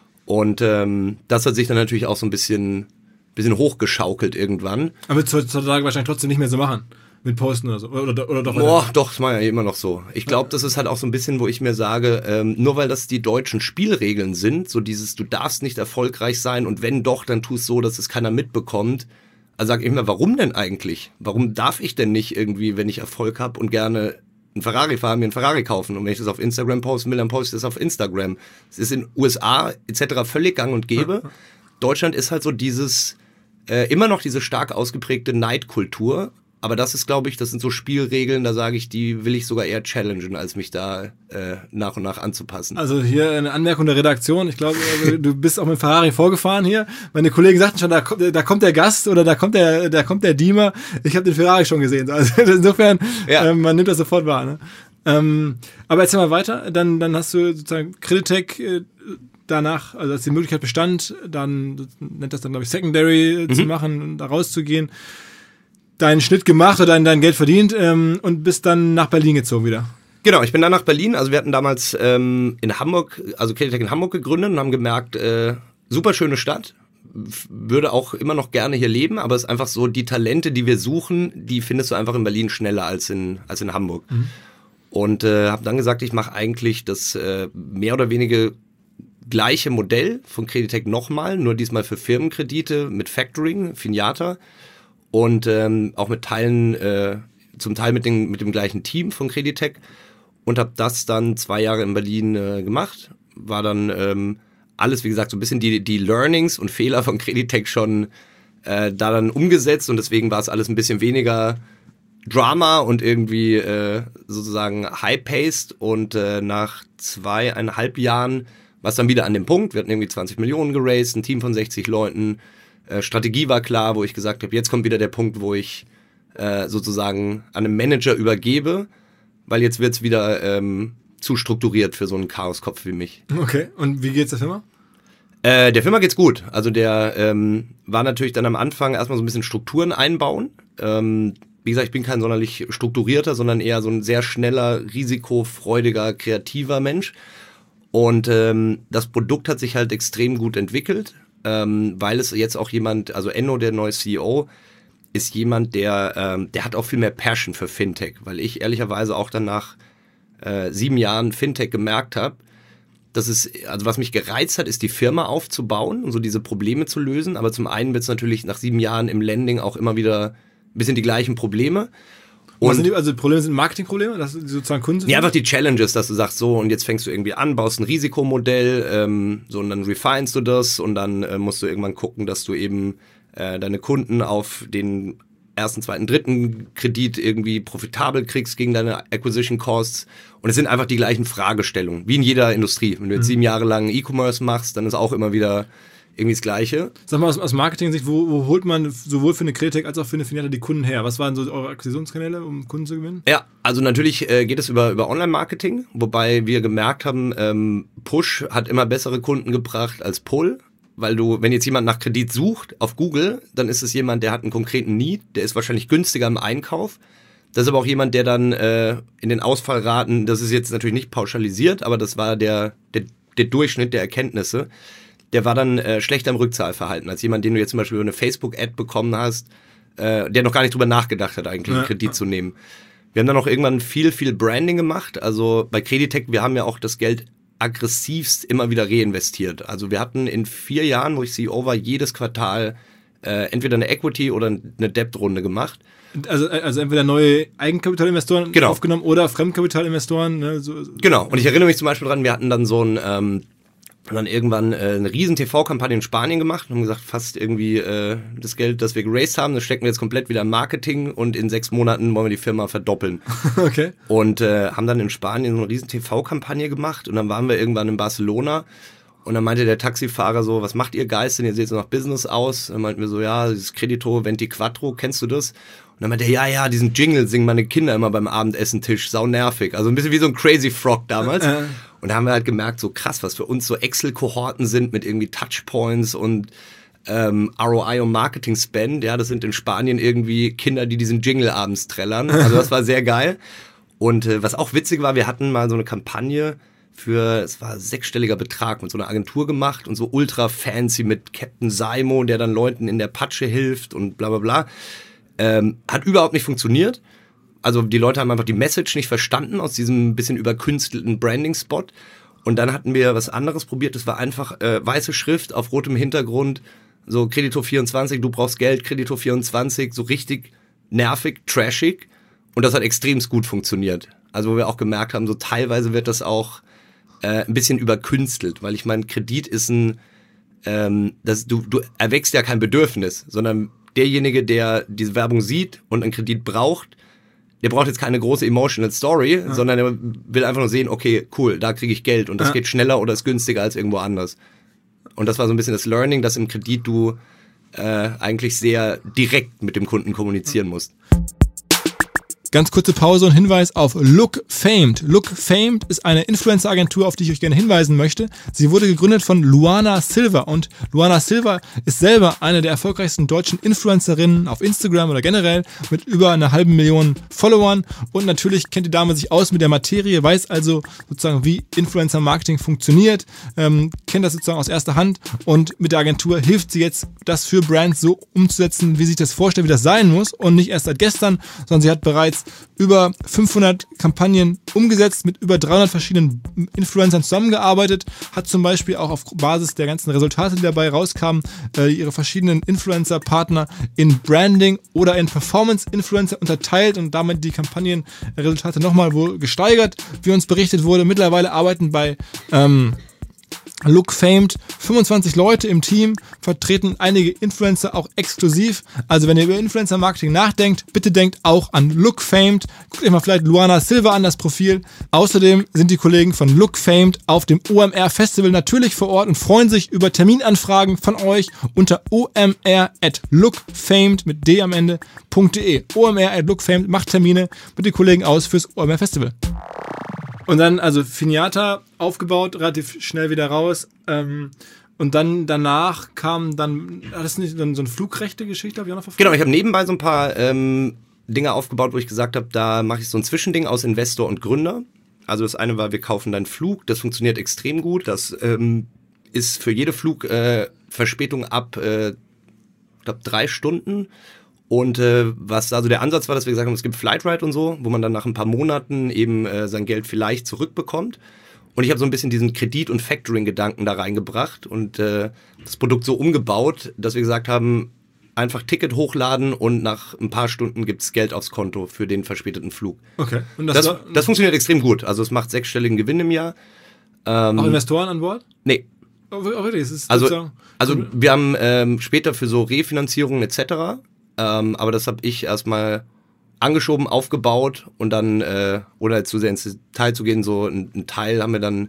und ähm, das hat sich dann natürlich auch so ein bisschen bisschen hochgeschaukelt irgendwann. Aber wird es heutzutage wahrscheinlich trotzdem nicht mehr so machen. Mit Posten oder so. Oder, oder, oder doch. Boah, doch, das war ja immer noch so. Ich glaube, das ist halt auch so ein bisschen, wo ich mir sage, ähm, nur weil das die deutschen Spielregeln sind, so dieses, du darfst nicht erfolgreich sein und wenn doch, dann tust so, dass es keiner mitbekommt. Also sag ich mir, warum denn eigentlich? Warum darf ich denn nicht irgendwie, wenn ich Erfolg habe und gerne einen Ferrari fahre, mir einen Ferrari kaufen? Und wenn ich das auf Instagram posten will, dann poste ich das auf Instagram. Es ist in U S A et cetera völlig gang und gäbe. Deutschland ist halt so dieses, äh, immer noch diese stark ausgeprägte Neidkultur. Aber das ist, glaube ich, das sind so Spielregeln, da sage ich, die will ich sogar eher challengen, als mich da äh, nach und nach anzupassen. Also hier eine Anmerkung der Redaktion. Ich glaube, du bist auch mit Ferrari vorgefahren hier. Meine Kollegen sagten schon, da kommt, da kommt der Gast oder da kommt der, da kommt der Diemer. Ich habe den Ferrari schon gesehen. Also insofern, ja. ähm, man nimmt das sofort wahr. Ne? Ähm, aber erzähl mal weiter. Dann, dann hast du sozusagen Creditec äh, danach, also als die Möglichkeit bestand, dann nennt das dann, glaube ich, Secondary mhm. zu machen, da rauszugehen. Deinen Schnitt gemacht oder dein, dein Geld verdient ähm, und bist dann nach Berlin gezogen wieder. Genau, ich bin dann nach Berlin. Also wir hatten damals ähm, in Hamburg, also Creditec in Hamburg gegründet und haben gemerkt, äh, super schöne Stadt, würde auch immer noch gerne hier leben, aber es ist einfach so, die Talente, die wir suchen, die findest du einfach in Berlin schneller als in, als in Hamburg. Mhm. Und äh, habe dann gesagt, ich mache eigentlich das äh, mehr oder weniger gleiche Modell von Creditec nochmal, nur diesmal für Firmenkredite mit Factoring, Finiata. Und ähm, auch mit Teilen, äh, zum Teil mit, den, mit dem gleichen Team von Creditec und habe das dann zwei Jahre in Berlin äh, gemacht. War dann ähm, alles, wie gesagt, so ein bisschen die, die Learnings und Fehler von Creditec schon äh, da dann umgesetzt und deswegen war es alles ein bisschen weniger Drama und irgendwie äh, sozusagen high-paced und äh, nach zweieinhalb Jahren war es dann wieder an dem Punkt, wir hatten irgendwie zwanzig Millionen geraced, ein Team von sechzig Leuten, Strategie war klar, wo ich gesagt habe, jetzt kommt wieder der Punkt, wo ich äh, sozusagen an einen Manager übergebe, weil jetzt wird's wieder ähm, zu strukturiert für so einen Chaoskopf wie mich. Okay, und wie geht's der Firma? Äh, der Firma geht's gut. Also der ähm, war natürlich dann am Anfang erstmal so ein bisschen Strukturen einbauen. Ähm, wie gesagt, ich bin kein sonderlich strukturierter, sondern eher so ein sehr schneller, risikofreudiger, kreativer Mensch. Und ähm, das Produkt hat sich halt extrem gut entwickelt. Ähm, weil es jetzt auch jemand, also Enno, der neue C E O, ist jemand, der ähm, der hat auch viel mehr Passion für Fintech, weil ich ehrlicherweise auch dann nach äh, sieben Jahren Fintech gemerkt habe, dass es, also was mich gereizt hat, ist die Firma aufzubauen und so diese Probleme zu lösen, aber zum einen wird es natürlich nach sieben Jahren im Lending auch immer wieder ein bisschen die gleichen Probleme. Und sind die, also Probleme sind Marketingprobleme, dass du sozusagen Kunden sind? Ja, einfach die Challenges, dass du sagst so und jetzt fängst du irgendwie an, baust ein Risikomodell, ähm, so und dann refinest du das und dann äh, musst du irgendwann gucken, dass du eben äh, deine Kunden auf den ersten, zweiten, dritten Kredit irgendwie profitabel kriegst gegen deine Acquisition Costs und es sind einfach die gleichen Fragestellungen, wie in jeder Industrie. Wenn du jetzt mhm. sieben Jahre lang E-Commerce machst, dann ist auch immer wieder irgendwie das Gleiche. Sag mal, aus, aus Marketing-Sicht, wo, wo holt man sowohl für eine Creditec als auch für eine Finiata die Kunden her? Was waren so eure Akquisitionskanäle, um Kunden zu gewinnen? Ja, also natürlich äh, geht es über, über Online-Marketing, wobei wir gemerkt haben, ähm, Push hat immer bessere Kunden gebracht als Pull, weil du, wenn jetzt jemand nach Kredit sucht auf Google, dann ist es jemand, der hat einen konkreten Need, der ist wahrscheinlich günstiger im Einkauf. Das ist aber auch jemand, der dann äh, in den Ausfallraten, das ist jetzt natürlich nicht pauschalisiert, aber das war der, der, der Durchschnitt der Erkenntnisse, der war dann äh, schlecht am Rückzahlverhalten, als jemand, den du jetzt zum Beispiel über eine Facebook-Ad bekommen hast, äh, der noch gar nicht drüber nachgedacht hat, eigentlich einen Kredit zu nehmen. Wir haben dann auch irgendwann viel, viel Branding gemacht. Also bei Creditec, wir haben ja auch das Geld aggressivst immer wieder reinvestiert. Also wir hatten in vier Jahren, wo ich C E O war, jedes Quartal äh, entweder eine Equity- oder eine Debt-Runde gemacht. Also, also entweder neue Eigenkapitalinvestoren genau. aufgenommen oder Fremdkapitalinvestoren. Ne, so, so. Genau. Und ich erinnere mich zum Beispiel dran, wir hatten dann so ein... Ähm, Und dann irgendwann äh, eine riesen T V-Kampagne in Spanien gemacht und haben gesagt, fast irgendwie äh, das Geld, das wir geraced haben, das stecken wir jetzt komplett wieder im Marketing und in sechs Monaten wollen wir die Firma verdoppeln. Okay. Und äh, haben dann in Spanien so eine riesen T V-Kampagne gemacht und dann waren wir irgendwann in Barcelona und dann meinte der Taxifahrer so, was macht ihr Guys denn, ihr seht so nach Business aus? Und dann meinten wir so, ja, dieses Credito veinticuatro, kennst du das? Und dann meinte er, ja, ja, diesen Jingle singen meine Kinder immer beim Abendessentisch, sau nervig. Also ein bisschen wie so ein Crazy Frog damals. Äh. Und da haben wir halt gemerkt, so krass, was für uns so Excel-Kohorten sind mit irgendwie Touchpoints und ähm, R O I und Marketing-Spend. Ja, das sind in Spanien irgendwie Kinder, die diesen Jingle abends trällern. Also das war sehr geil. Und äh, was auch witzig war, wir hatten mal so eine Kampagne für, es war ein sechsstelliger Betrag, mit so einer Agentur gemacht und so ultra fancy mit Captain Simo, der dann Leuten in der Patsche hilft und bla bla bla. Ähm, hat überhaupt nicht funktioniert. Also die Leute haben einfach die Message nicht verstanden aus diesem bisschen überkünstelten Branding-Spot. Und dann hatten wir was anderes probiert. Das war einfach äh, weiße Schrift auf rotem Hintergrund. So Credito vierundzwanzig, du brauchst Geld, Credito vierundzwanzig. So richtig nervig, trashig. Und das hat extrem gut funktioniert. Also wo wir auch gemerkt haben, so teilweise wird das auch äh, ein bisschen überkünstelt. Weil ich meine, Kredit ist ein... Ähm, das, du, du erwächst ja kein Bedürfnis, sondern derjenige, der diese Werbung sieht und einen Kredit braucht, der braucht jetzt keine große emotional Story, ja. sondern der will einfach nur sehen, okay, cool, da kriege ich Geld und das ja. geht schneller oder ist günstiger als irgendwo anders. Und das war so ein bisschen das Learning, dass im Kredit du äh, eigentlich sehr direkt mit dem Kunden kommunizieren musst. Ganz kurze Pause und Hinweis auf Look Famed. Look Famed ist eine Influencer-Agentur, auf die ich euch gerne hinweisen möchte. Sie wurde gegründet von Luana Silva und Luana Silva ist selber eine der erfolgreichsten deutschen Influencerinnen auf Instagram oder generell mit über einer halben Million Followern und natürlich kennt die Dame sich aus mit der Materie, weiß also sozusagen, wie Influencer-Marketing funktioniert, ähm, kennt das sozusagen aus erster Hand und mit der Agentur hilft sie jetzt, das für Brands so umzusetzen, wie sich das vorstellt, wie das sein muss und nicht erst seit gestern, sondern sie hat bereits über fünfhundert Kampagnen umgesetzt, mit über dreihundert verschiedenen Influencern zusammengearbeitet, hat zum Beispiel auch auf Basis der ganzen Resultate, die dabei rauskamen, äh, ihre verschiedenen Influencer-Partner in Branding oder in Performance-Influencer unterteilt und damit die Kampagnenresultate nochmal wohl gesteigert, wie uns berichtet wurde. Mittlerweile arbeiten bei ähm, Look Famed fünfundzwanzig Leute im Team, vertreten einige Influencer auch exklusiv. Also wenn ihr über Influencer-Marketing nachdenkt, bitte denkt auch an Look Famed. Guckt euch mal vielleicht Luana Silva an, das Profil. Außerdem sind die Kollegen von Look Famed auf dem O M R Festival natürlich vor Ort und freuen sich über Terminanfragen von euch unter o m r at lookfamed mit d am Ende .de. O M R at lookfamed macht Termine mit den Kollegen aus fürs O M R Festival. Und dann, also Finiata aufgebaut, relativ schnell wieder raus. Ähm, und dann danach kam dann, hat das nicht dann so eine Flugrechte-Geschichte, habe ich auch noch verfolgt? Genau, ich habe nebenbei so ein paar ähm, Dinge aufgebaut, wo ich gesagt habe, da mache ich so ein Zwischending aus Investor und Gründer. Also das eine war, wir kaufen deinen Flug, das funktioniert extrem gut. Das ähm, ist für jede Flugverspätung äh, ab, äh, ich glaube, drei Stunden. Und äh, was also der Ansatz war, dass wir gesagt haben, es gibt Flightride und so, wo man dann nach ein paar Monaten eben äh, sein Geld vielleicht zurückbekommt. Und ich habe so ein bisschen diesen Kredit- und Factoring-Gedanken da reingebracht und äh, das Produkt so umgebaut, dass wir gesagt haben, einfach Ticket hochladen und nach ein paar Stunden gibt's Geld aufs Konto für den verspäteten Flug. Okay. Und das, das, war, das funktioniert extrem gut. Also es macht sechsstelligen Gewinn im Jahr. Ähm, auch Investoren an Bord? Nee. Oh, wirklich? Es ist also, also wir haben ähm, später für so Refinanzierungen et cetera Ähm, aber das habe ich erstmal angeschoben, aufgebaut und dann, äh, ohne zu sehr ins Detail zu gehen, so ein, ein Teil haben wir dann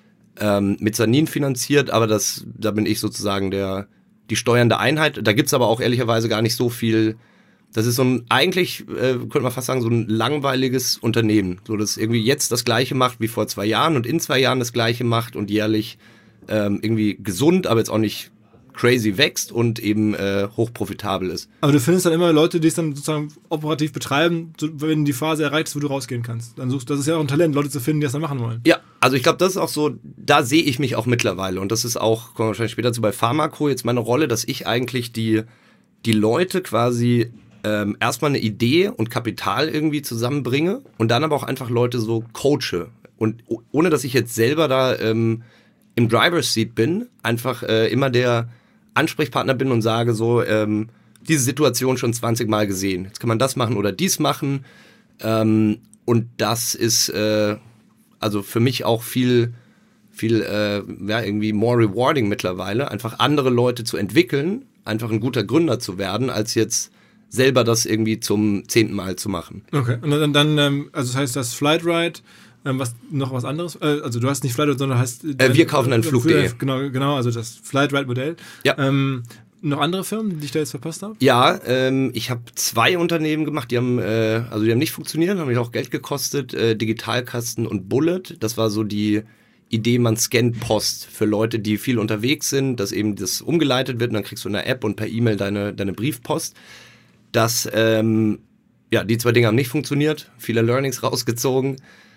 ähm, mit Sanin finanziert, aber das, da bin ich sozusagen der die steuernde Einheit. Da gibt's aber auch ehrlicherweise gar nicht so viel. Das ist so ein, eigentlich, äh, könnte man fast sagen, so ein langweiliges Unternehmen. So, das irgendwie jetzt das Gleiche macht wie vor zwei Jahren und in zwei Jahren das Gleiche macht und jährlich ähm, irgendwie gesund, aber jetzt auch nicht crazy wächst und eben äh, hochprofitabel ist. Aber du findest dann immer Leute, die es dann sozusagen operativ betreiben, so, wenn die Phase erreicht ist, wo du rausgehen kannst. Dann suchst, das ist ja auch ein Talent, Leute zu finden, die das dann machen wollen. Ja, also ich glaube, das ist auch so, da sehe ich mich auch mittlerweile. Und das ist auch, kommen wir wahrscheinlich später zu bei Pharmako, jetzt meine Rolle, dass ich eigentlich die, die Leute quasi ähm, erstmal eine Idee und Kapital irgendwie zusammenbringe und dann aber auch einfach Leute so coache. Und ohne, dass ich jetzt selber da ähm, im Driver's Seat bin, einfach äh, immer der Ansprechpartner bin und sage so, ähm, diese Situation schon zwanzig Mal gesehen. Jetzt kann man das machen oder dies machen. Ähm, und das ist äh, also für mich auch viel, viel äh, ja, irgendwie more rewarding mittlerweile, einfach andere Leute zu entwickeln, einfach ein guter Gründer zu werden, als jetzt selber das irgendwie zum zehnten Mal zu machen. Okay, und dann, dann ähm, also das heißt, das Flightride, ähm, was noch was anderes, äh, also du hast nicht Flightride, sondern hast... Äh, wir kaufen einen Flug punkt de. Genau, genau, also das Flightride-Modell. Ja. Ähm, noch andere Firmen, die ich da jetzt verpasst habe? Ja, ähm, ich habe zwei Unternehmen gemacht, die haben, äh, also die haben nicht funktioniert, haben mich auch Geld gekostet, äh, Digitalkasten und Bullet. Das war so die Idee, man scannt Post für Leute, die viel unterwegs sind, dass eben das umgeleitet wird und dann kriegst du in der App und per E-Mail deine, deine Briefpost. Das, ähm, ja, die zwei Dinge haben nicht funktioniert, viele Learnings rausgezogen.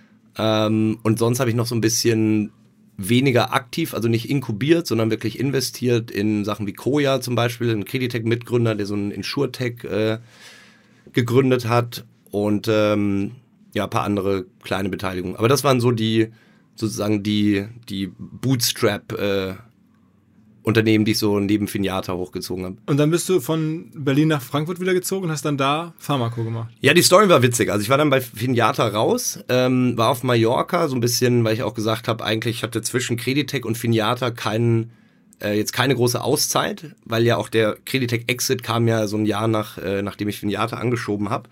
Ähm, und sonst habe ich noch so ein bisschen weniger aktiv, also nicht inkubiert, sondern wirklich investiert in Sachen wie Koya zum Beispiel, ein Creditec-Mitgründer, der so ein Insurtech äh, gegründet hat und ähm, ja, ein paar andere kleine Beteiligungen. Aber das waren so die, sozusagen die, die Bootstrap äh, Unternehmen, die ich so neben Finiata hochgezogen habe. Und dann bist du von Berlin nach Frankfurt wieder gezogen und hast dann da Pharmako gemacht? Ja, die Story war witzig. Also ich war dann bei Finiata raus, ähm, war auf Mallorca, so ein bisschen, weil ich auch gesagt habe, eigentlich hatte zwischen Creditec und Finiata keinen, äh, jetzt keine große Auszeit, weil ja auch der Creditec-Exit kam ja so ein Jahr nach, äh, nachdem ich Finiata angeschoben habe.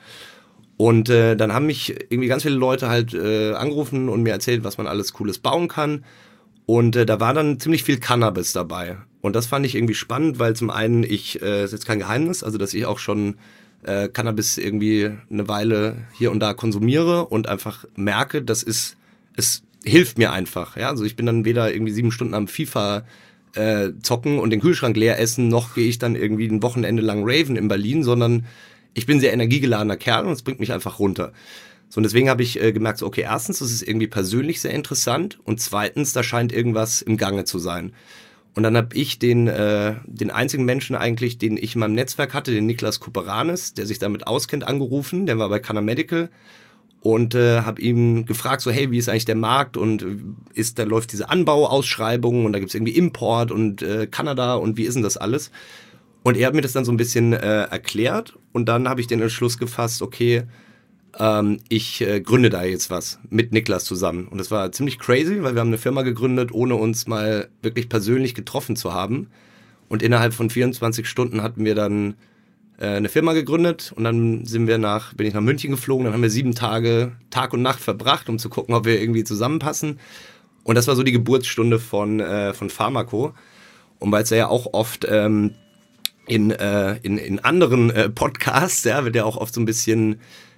Und äh, dann haben mich irgendwie ganz viele Leute halt äh, angerufen und mir erzählt, was man alles Cooles bauen kann. Und äh, da war dann ziemlich viel Cannabis dabei. Und das fand ich irgendwie spannend, weil zum einen, ich, äh, ist jetzt kein Geheimnis, also dass ich auch schon äh, Cannabis irgendwie eine Weile hier und da konsumiere und einfach merke, das ist, es hilft mir einfach. Ja? Also ich bin dann weder irgendwie sieben Stunden am FIFA äh, zocken und den Kühlschrank leer essen, noch gehe ich dann irgendwie ein Wochenende lang raven in Berlin, sondern ich bin ein sehr energiegeladener Kerl und es bringt mich einfach runter. So, und deswegen habe ich äh, gemerkt, so, okay, erstens, das ist irgendwie persönlich sehr interessant und zweitens, da scheint irgendwas im Gange zu sein. Und dann habe ich den, äh, den einzigen Menschen eigentlich, den ich in meinem Netzwerk hatte, den Niklas Kuperanis, der sich damit auskennt, angerufen. Der war bei Canna Medical und äh, habe ihm gefragt, so, hey, wie ist eigentlich der Markt und ist, da läuft diese Anbauausschreibung und da gibt's irgendwie Import und äh, Kanada und wie ist denn das alles? Und er hat mir das dann so ein bisschen äh, erklärt und dann habe ich den Entschluss gefasst, okay, Ähm, ich äh, gründe da jetzt was mit Niklas zusammen. Und das war ziemlich crazy, weil wir haben eine Firma gegründet, ohne uns mal wirklich persönlich getroffen zu haben. Und innerhalb von vierundzwanzig Stunden hatten wir dann äh, eine Firma gegründet und dann sind wir nach, bin ich nach München geflogen, dann haben wir sieben Tage Tag und Nacht verbracht, um zu gucken, ob wir irgendwie zusammenpassen. Und das war so die Geburtsstunde von, äh, von Pharmako. Und weil es ja auch oft ähm, in, äh, in, in anderen äh, Podcasts, ja, wird ja auch oft so ein bisschen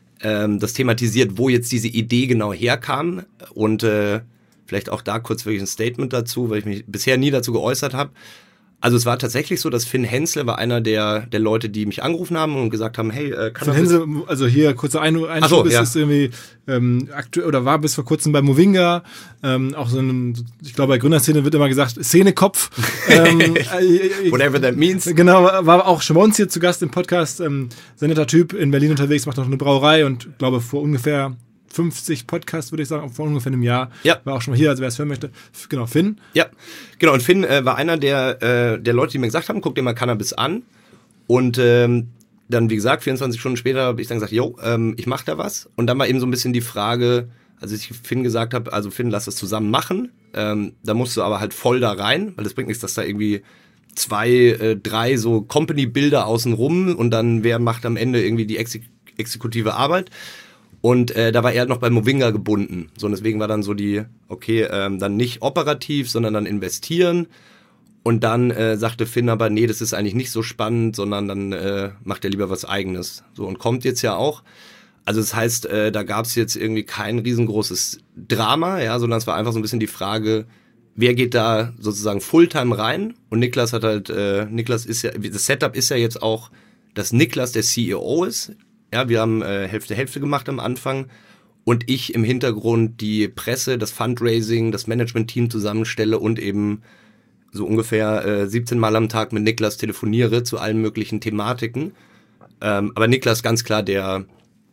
das thematisiert, wo jetzt diese Idee genau herkam und äh, vielleicht auch da kurz wirklich ein Statement dazu, weil ich mich bisher nie dazu geäußert habe. Also es war tatsächlich so, dass Finn Hensel war einer der, der Leute, die mich angerufen haben und gesagt haben, hey, äh, kann Finn Hensel, also hier kurzer Ein- Einschub, so, ja. ist irgendwie ähm, aktuell oder war bis vor kurzem bei Movinga, ähm, auch so ein, ich glaube bei Gründerszene wird immer gesagt, Szenekopf. ähm, äh, Whatever that means. Genau, war auch schon bei uns hier zu Gast im Podcast, ähm, sehr netter Typ, in Berlin unterwegs, macht auch eine Brauerei und glaube vor ungefähr fünfzig Podcasts, würde ich sagen, vor ungefähr einem Jahr. Ja. War auch schon mal hier, also wer es hören möchte. Genau, Finn. Ja, genau. Und Finn äh, war einer der, äh, der Leute, die mir gesagt haben, guck dir mal Cannabis an. Und ähm, dann, wie gesagt, vierundzwanzig Stunden später habe ich dann gesagt, yo, ähm, ich mache da was. Und dann war eben so ein bisschen die Frage, als ich Finn gesagt habe, also Finn, lass das zusammen machen. Ähm, da musst du aber halt voll da rein, weil das bringt nichts, dass da irgendwie zwei, äh, drei so Company-Bilder außenrum und dann wer macht am Ende irgendwie die exek- exekutive Arbeit. Und äh, da war er noch bei Movinga gebunden. So, und deswegen war dann so die, okay, ähm, dann nicht operativ, sondern dann investieren. Und dann äh, sagte Finn aber, nee, das ist eigentlich nicht so spannend, sondern dann äh, macht er lieber was Eigenes. So, und kommt jetzt ja auch. Also das heißt, äh, da gab es jetzt irgendwie kein riesengroßes Drama, ja, sondern es war einfach so ein bisschen die Frage, wer geht da sozusagen Fulltime rein? Und Niklas hat halt, äh, Niklas ist ja, das Setup ist ja jetzt auch, dass Niklas der C E O ist. Ja, wir haben äh, Hälfte Hälfte gemacht am Anfang und ich im Hintergrund die Presse, das Fundraising, das Management-Team zusammenstelle und eben so ungefähr äh, siebzehn Mal am Tag mit Niklas telefoniere zu allen möglichen Thematiken. Ähm, aber Niklas ganz klar der,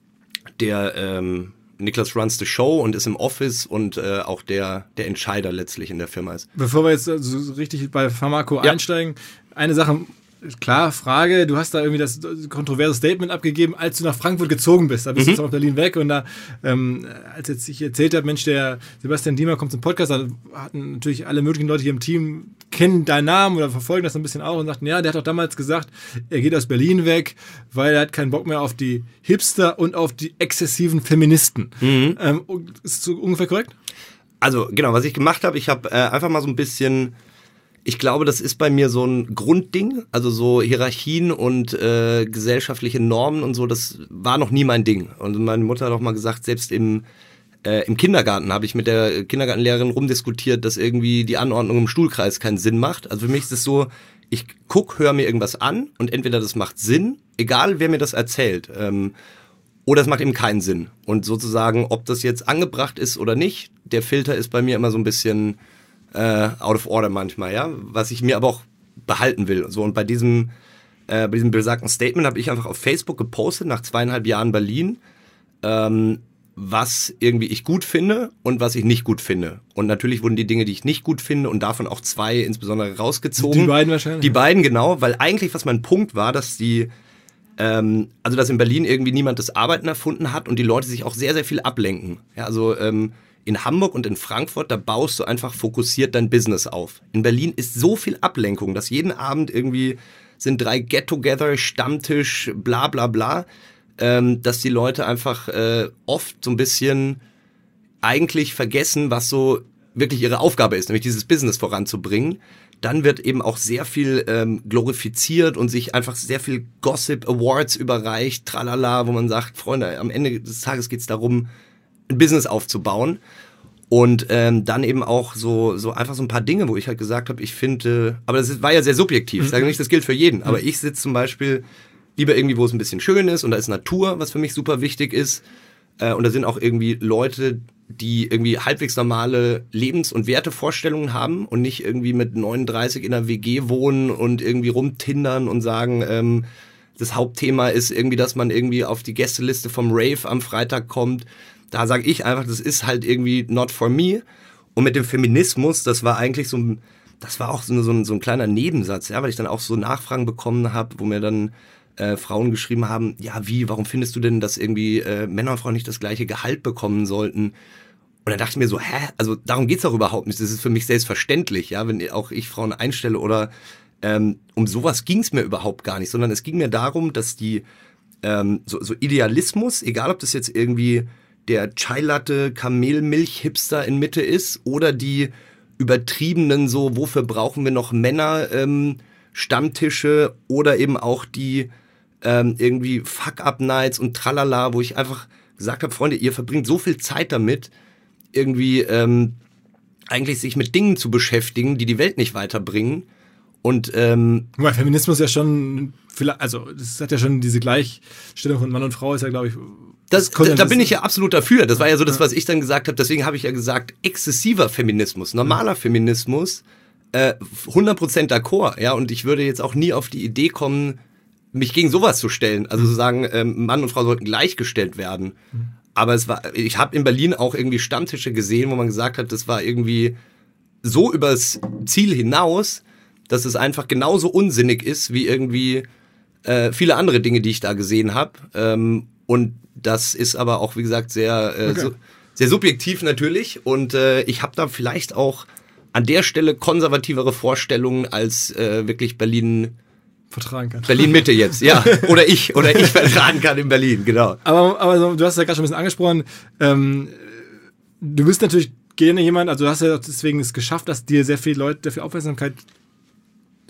der ähm, Niklas runs the show und ist im Office und äh, auch der, der Entscheider letztlich in der Firma ist. Bevor wir jetzt so richtig bei Pharmaco ja. einsteigen, eine Sache, klar, Frage, du hast da irgendwie das kontroverse Statement abgegeben, als du nach Frankfurt gezogen bist. Da bist mhm. du jetzt aus Berlin weg und da, ähm, als jetzt ich erzählt habe, Mensch, der Sebastian Diemer kommt zum Podcast, da hatten natürlich alle möglichen Leute hier im Team, kennen deinen Namen oder verfolgen das ein bisschen auch und sagten, ja, der hat doch damals gesagt, er geht aus Berlin weg, weil er hat keinen Bock mehr auf die Hipster und auf die exzessiven Feministen. Mhm. Ähm, ist das ungefähr korrekt? Also genau, was ich gemacht habe, ich habe äh, einfach mal so ein bisschen... Ich glaube, das ist bei mir so ein Grundding, also so Hierarchien und äh, gesellschaftliche Normen und so, das war noch nie mein Ding. Und meine Mutter hat auch mal gesagt, selbst im, äh, im Kindergarten habe ich mit der Kindergartenlehrerin rumdiskutiert, dass irgendwie die Anordnung im Stuhlkreis keinen Sinn macht. Also für mich ist es so, ich guck, höre mir irgendwas an und entweder das macht Sinn, egal wer mir das erzählt, ähm, oder es macht eben keinen Sinn. Und sozusagen, ob das jetzt angebracht ist oder nicht, der Filter ist bei mir immer so ein bisschen... Uh, out of order manchmal, ja, was ich mir aber auch behalten will. So, und bei diesem, äh, bei diesem besagten Statement habe ich einfach auf Facebook gepostet, nach zweieinhalb Jahren Berlin, ähm, was irgendwie ich gut finde und was ich nicht gut finde. Und natürlich wurden die Dinge, die ich nicht gut finde und davon auch zwei insbesondere rausgezogen. Die beiden wahrscheinlich? Die beiden, genau, weil eigentlich, was mein Punkt war, dass die, ähm, also dass in Berlin irgendwie niemand das Arbeiten erfunden hat und die Leute sich auch sehr, sehr viel ablenken. Ja, also, ähm, in Hamburg und in Frankfurt, da baust du einfach fokussiert dein Business auf. In Berlin ist so viel Ablenkung, dass jeden Abend irgendwie sind drei Get-Together, Stammtisch, bla bla bla, ähm, dass die Leute einfach äh, oft so ein bisschen eigentlich vergessen, was so wirklich ihre Aufgabe ist, nämlich dieses Business voranzubringen. Dann wird eben auch sehr viel ähm, glorifiziert und sich einfach sehr viel Gossip Awards überreicht, tralala, wo man sagt, Freunde, am Ende des Tages geht's darum, ein Business aufzubauen und ähm, dann eben auch so so einfach so ein paar Dinge, wo ich halt gesagt habe, ich finde, aber das war ja sehr subjektiv, ich sage nicht, das gilt für jeden, aber ich sitze zum Beispiel lieber irgendwie, wo es ein bisschen schön ist und da ist Natur, was für mich super wichtig ist äh, und da sind auch irgendwie Leute, die irgendwie halbwegs normale Lebens- und Wertevorstellungen haben und nicht irgendwie mit neununddreißig in einer W G wohnen und irgendwie rumtindern und sagen, ähm, das Hauptthema ist irgendwie, dass man irgendwie auf die Gästeliste vom Rave am Freitag kommt. Da sage ich einfach, das ist halt irgendwie not for me. Und mit dem Feminismus, das war eigentlich so ein, das war auch so, so, ein, so ein kleiner Nebensatz, ja, weil ich dann auch so Nachfragen bekommen habe, wo mir dann äh, Frauen geschrieben haben, ja wie, warum findest du denn, dass irgendwie äh, Männer und Frauen nicht das gleiche Gehalt bekommen sollten? Und dann dachte ich mir so, hä, also darum geht's doch überhaupt nicht. Das ist für mich selbstverständlich, ja, wenn auch ich Frauen einstelle oder ähm, um sowas ging's mir überhaupt gar nicht, sondern es ging mir darum, dass die ähm, so, so Idealismus, egal ob das jetzt irgendwie der Chai-Latte, Kamelmilch-Hipster in Mitte ist oder die übertriebenen so, wofür brauchen wir noch Männer, ähm, Stammtische oder eben auch die ähm, irgendwie Fuck-Up-Nights und tralala, wo ich einfach gesagt habe, Freunde, ihr verbringt so viel Zeit damit, irgendwie ähm, eigentlich sich mit Dingen zu beschäftigen, die die Welt nicht weiterbringen. Und ähm, weil Feminismus ja schon, also das hat ja schon diese Gleichstellung von Mann und Frau, ist ja, glaube ich, Das, da, da bin ich ja absolut dafür. Das war ja so das, was ich dann gesagt habe. Deswegen habe ich ja gesagt, exzessiver Feminismus, normaler Feminismus, äh, hundert Prozent d'accord. Ja, und ich würde jetzt auch nie auf die Idee kommen, mich gegen sowas zu stellen. Also zu sagen, ähm, Mann und Frau sollten gleichgestellt werden. Aber es war, ich habe in Berlin auch irgendwie Stammtische gesehen, wo man gesagt hat, das war irgendwie so übers Ziel hinaus, dass es einfach genauso unsinnig ist wie irgendwie äh, viele andere Dinge, die ich da gesehen habe. Ähm, und das ist aber auch, wie gesagt, sehr, äh, okay. so, sehr subjektiv natürlich. Und äh, ich habe da vielleicht auch an der Stelle konservativere Vorstellungen als äh, wirklich Berlin vertragen kann. Berlin-Mitte jetzt, ja. Oder ich, oder ich vertragen kann in Berlin, genau. Aber, aber so, du hast ja gerade schon ein bisschen angesprochen, ähm, du bist natürlich gerne jemand, also du hast ja deswegen es geschafft, dass dir sehr viele Leute, sehr viel Aufmerksamkeit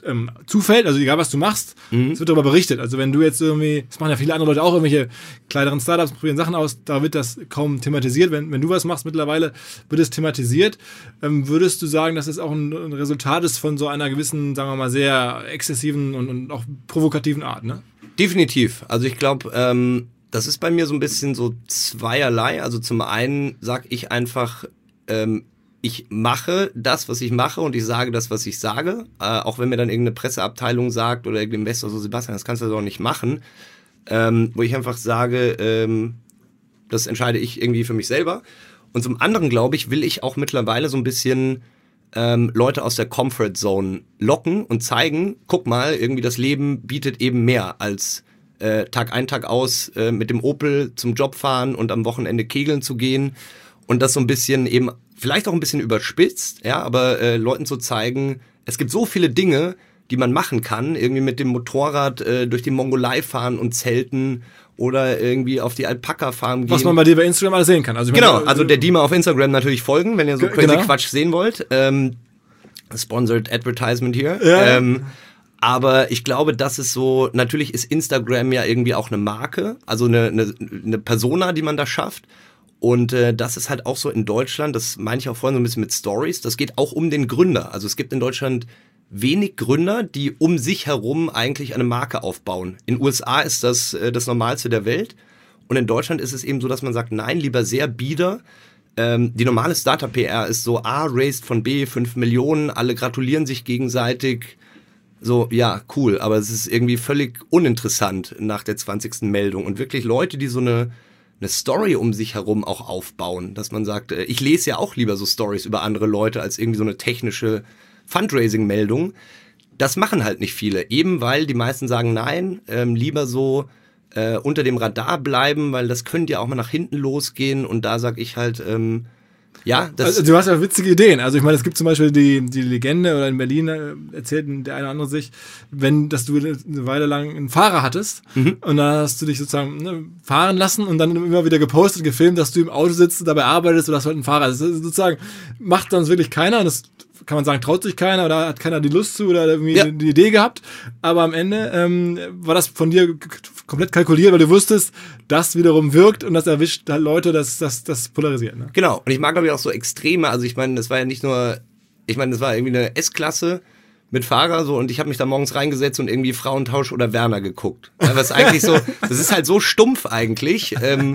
ähm, zufällt, also egal was du machst, mhm. es wird darüber berichtet. Also wenn du jetzt irgendwie, das machen ja viele andere Leute auch, irgendwelche kleineren Startups probieren Sachen aus, da wird das kaum thematisiert. Wenn, wenn du was machst mittlerweile, wird es thematisiert. Ähm, würdest du sagen, dass es auch ein, ein Resultat ist von so einer gewissen, sagen wir mal, sehr exzessiven und, und auch provokativen Art, ne? Definitiv. Also ich glaube, ähm, das ist bei mir so ein bisschen so zweierlei. Also zum einen sage ich einfach, ähm, ich mache das, was ich mache und ich sage das, was ich sage. Äh, auch wenn mir dann irgendeine Presseabteilung sagt oder irgendein Investor so, Sebastian, das kannst du doch nicht machen. Ähm, wo ich einfach sage, ähm, das entscheide ich irgendwie für mich selber. Und zum anderen, glaube ich, will ich auch mittlerweile so ein bisschen ähm, Leute aus der Comfort Zone locken und zeigen, guck mal, irgendwie das Leben bietet eben mehr als äh, Tag ein, Tag aus äh, mit dem Opel zum Job fahren und am Wochenende kegeln zu gehen. Und das so ein bisschen eben, vielleicht auch ein bisschen überspitzt, ja, aber äh, Leuten zu zeigen, es gibt so viele Dinge, die man machen kann, irgendwie mit dem Motorrad äh, durch die Mongolei fahren und zelten oder irgendwie auf die Alpaka-Farm gehen. Was man bei dir bei Instagram alles sehen kann. Also ich genau, meine, also der Dima auf Instagram natürlich folgen, wenn ihr so crazy genau. Quatsch sehen wollt. Ähm, sponsored Advertisement hier. Ja. Ähm, aber ich glaube, das ist so, natürlich ist Instagram ja irgendwie auch eine Marke, also eine, eine, eine Persona, die man da schafft. Und äh, das ist halt auch so in Deutschland, das meine ich auch vorhin so ein bisschen mit Stories, das geht auch um den Gründer. Also es gibt in Deutschland wenig Gründer, die um sich herum eigentlich eine Marke aufbauen. In den U S A ist das äh, das Normalste der Welt. Und in Deutschland ist es eben so, dass man sagt, nein, lieber sehr bieder. Ähm, die normale Startup-P R ist so, A, raised von B, fünf Millionen, alle gratulieren sich gegenseitig. So, ja, cool, aber es ist irgendwie völlig uninteressant nach der zwanzigsten Meldung. Und wirklich Leute, die so eine eine Story um sich herum auch aufbauen, dass man sagt, ich lese ja auch lieber so Stories über andere Leute als irgendwie so eine technische Fundraising-Meldung. Das machen halt nicht viele, eben weil die meisten sagen, nein, ähm, lieber so äh, unter dem Radar bleiben, weil das könnte ja auch mal nach hinten losgehen und da sag ich halt, ähm, ja, das also, du hast ja witzige Ideen. Also ich meine, es gibt zum Beispiel die, die Legende, oder in Berlin äh, erzählt der eine oder andere sich, wenn, dass du eine Weile lang einen Fahrer hattest mhm. und dann hast du dich sozusagen ne, fahren lassen und dann immer wieder gepostet, gefilmt, dass du im Auto sitzt und dabei arbeitest oder hast halt einen Fahrer. Das ist sozusagen macht sonst wirklich keiner und das kann man sagen, traut sich keiner oder hat keiner die Lust zu oder irgendwie ja. die Idee gehabt. Aber am Ende ähm, war das von dir k- komplett kalkuliert, weil du wusstest, das wiederum wirkt und das erwischt halt Leute, das, das, das polarisiert. Ne? Genau. Und ich mag, glaube ich, auch so Extreme. Also ich meine, das war ja nicht nur, ich meine, das war irgendwie eine S-Klasse mit Fahrer so und ich habe mich da morgens reingesetzt und irgendwie Frauentausch oder Werner geguckt. Ja, was eigentlich so, das ist halt so stumpf eigentlich. Ähm,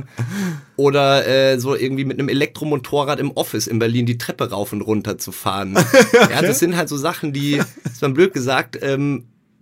oder äh, so irgendwie mit einem Elektromotorrad im Office in Berlin die Treppe rauf und runter zu fahren. Okay. Ja, das sind halt so Sachen, die, das ist mal blöd gesagt, ähm,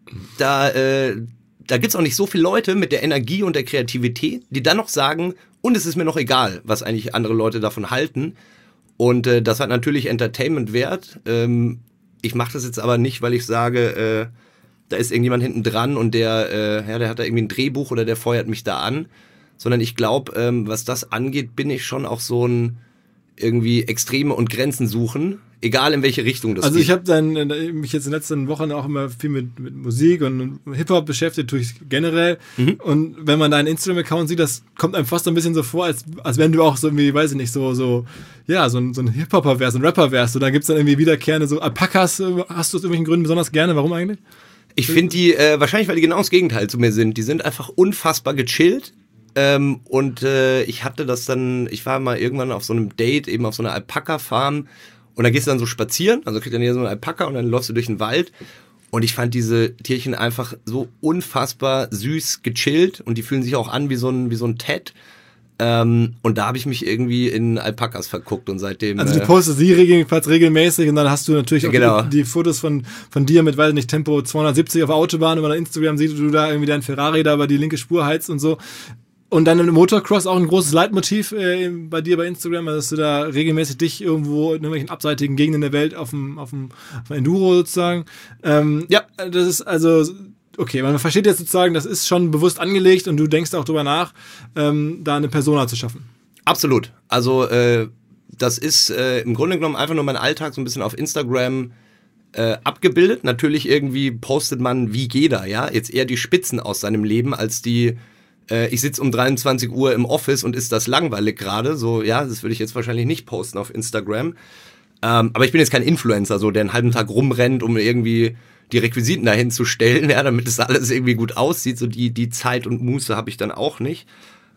da, äh, da gibt's auch nicht so viele Leute mit der Energie und der Kreativität, die dann noch sagen, und es ist mir noch egal, was eigentlich andere Leute davon halten. Und äh, das hat natürlich Entertainment wert. Ähm, Ich mache das jetzt aber nicht, weil ich sage, äh, da ist irgendjemand hinten dran und der, äh, ja, der hat da irgendwie ein Drehbuch oder der feuert mich da an. Sondern ich glaube, ähm, was das angeht, bin ich schon auch so ein irgendwie Extreme und Grenzen suchen, egal in welche Richtung das also geht. Also ich habe mich jetzt in den letzten Wochen auch immer viel mit, mit Musik und Hip-Hop beschäftigt, tue ich generell. Mhm. Und wenn man deinen Instagram-Account sieht, das kommt einem fast so ein bisschen so vor, als, als wenn du auch so irgendwie, weiß ich nicht, so, so ja, so ein, so ein Hip-Hopper wärst, ein Rapper wärst. Und da gibt es dann irgendwie wiederkehrende so Alpakas. Hast du aus irgendwelchen Gründen besonders gerne? Warum eigentlich? Ich finde die, äh, wahrscheinlich, weil die genau das Gegenteil zu mir sind. Die sind einfach unfassbar gechillt. Ähm, und äh, ich hatte das dann, ich war mal irgendwann auf so einem Date, eben auf so einer Alpaka-Farm und da gehst du dann so spazieren, also kriegst dann hier so eine Alpaka und dann läufst du durch den Wald und ich fand diese Tierchen einfach so unfassbar süß gechillt und die fühlen sich auch an wie so ein, wie so ein Ted. Ähm, und da habe ich mich irgendwie in Alpakas verguckt und seitdem... Also du postest sie regelmäßig, regelmäßig und dann hast du natürlich auch genau. die, die Fotos von, von dir mit, weiß nicht, Tempo zweihundertsiebzig auf der Autobahn und bei Instagram siehst du da irgendwie deinen Ferrari da über die linke Spur heizt und so. Und dann im Motocross auch ein großes Leitmotiv äh, bei dir bei Instagram, dass du da regelmäßig dich irgendwo in irgendwelchen abseitigen Gegenden der Welt auf dem, auf dem, auf dem Enduro sozusagen. Ähm, ja, das ist also, okay, man versteht jetzt sozusagen, das ist schon bewusst angelegt und du denkst auch drüber nach, ähm, da eine Persona zu schaffen. Absolut. Also äh, das ist äh, im Grunde genommen einfach nur mein Alltag so ein bisschen auf Instagram äh, abgebildet. Natürlich irgendwie postet man wie jeder, ja, jetzt eher die Spitzen aus seinem Leben als die ich sitze um dreiundzwanzig Uhr im Office und ist das langweilig gerade, so, ja, das würde ich jetzt wahrscheinlich nicht posten auf Instagram. Ähm, aber ich bin jetzt kein Influencer, so, der einen halben Tag rumrennt, um irgendwie die Requisiten dahin zu stellen, ja, damit es alles irgendwie gut aussieht. So die, die Zeit und Muße habe ich dann auch nicht.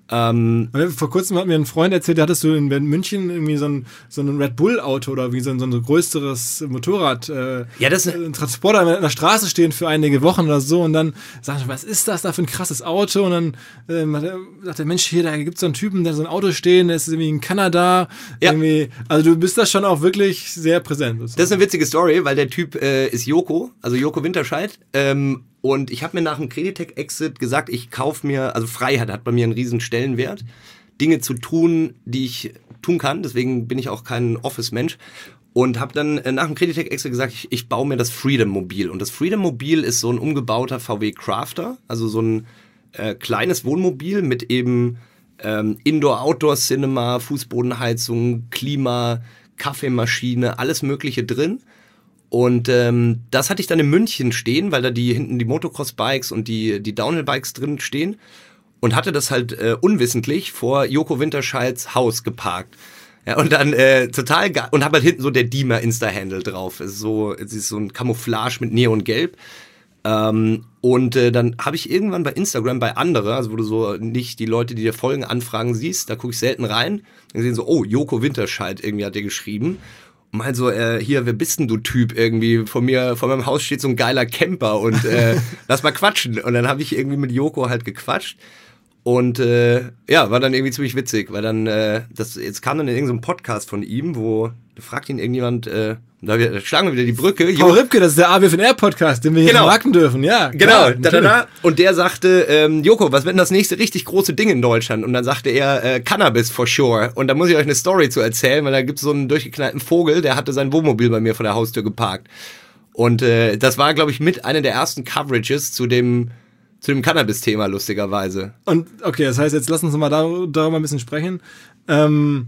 Ähm, Vor kurzem hat mir ein Freund erzählt, da hattest du in München irgendwie so ein, so ein Red Bull-Auto oder wie so ein, so ein größeres Motorrad, äh, ja, das ein Transporter an der Straße stehen für einige Wochen oder so und dann sag ich, was ist das da für ein krasses Auto? Und dann äh, sagt der Mensch, hier, da gibt es so einen Typen, der so ein Auto stehen, der ist irgendwie in Kanada. Ja. Irgendwie, also du bist da schon auch wirklich sehr präsent. Das ist eine witzige Story, weil der Typ äh, ist Joko, also Joko Winterscheid. Ähm, Und ich habe mir nach dem Creditec-Exit gesagt, ich kaufe mir, also Freiheit hat bei mir einen riesen Stellenwert, Dinge zu tun, die ich tun kann. Deswegen bin ich auch kein Office-Mensch. Und habe dann äh, nach dem Creditec-Exit gesagt, ich, ich baue mir das Freedom-Mobil. Und das Freedom-Mobil ist so ein umgebauter V W Crafter, also so ein äh, kleines Wohnmobil mit eben ähm, Indoor-Outdoor-Cinema, Fußbodenheizung, Klima, Kaffeemaschine, alles Mögliche drin. Und ähm, das hatte ich dann in München stehen, weil da die hinten die Motocross-Bikes und die, die Downhill-Bikes drin stehen. Und hatte das halt äh, unwissentlich vor Joko Winterscheids Haus geparkt. Ja, und dann äh, total geil. Und habe halt hinten so der Diemer Insta-Handle drauf. Es ist so, es ist so ein Camouflage mit Neongelb. Ähm, und äh, dann habe ich irgendwann bei Instagram bei andere, also wo du so nicht die Leute, die dir folgen, Anfragen siehst, da gucke ich selten rein. Dann sehen so, oh, Joko Winterscheid irgendwie hat der geschrieben. Und meint so, äh, hier, wer bist denn du Typ irgendwie? Vor mir, vor meinem Haus steht so ein geiler Camper und äh, lass mal quatschen. Und dann habe ich irgendwie mit Joko halt gequatscht. Und äh, ja, war dann irgendwie ziemlich witzig, weil dann, äh, das jetzt kam dann in irgendeinem Podcast von ihm, wo da fragt ihn irgendjemand, äh, da, wir, da schlagen wir wieder die Brücke. Paul Ripke, das ist der A W F N R Podcast, den wir hier genau. vermarkten dürfen, ja. Genau, da, da, da. Und der sagte, ähm, Joko, was wird denn das nächste richtig große Ding in Deutschland? Und dann sagte er, äh, Cannabis for sure. Und da muss ich euch eine Story zu erzählen, weil da gibt es so einen durchgeknallten Vogel, der hatte sein Wohnmobil bei mir vor der Haustür geparkt. Und äh, das war, glaube ich, mit einer der ersten Coverages zu dem zu dem Cannabis-Thema, lustigerweise. Und okay, das heißt, jetzt lass uns mal dar- darüber ein bisschen sprechen. Ähm,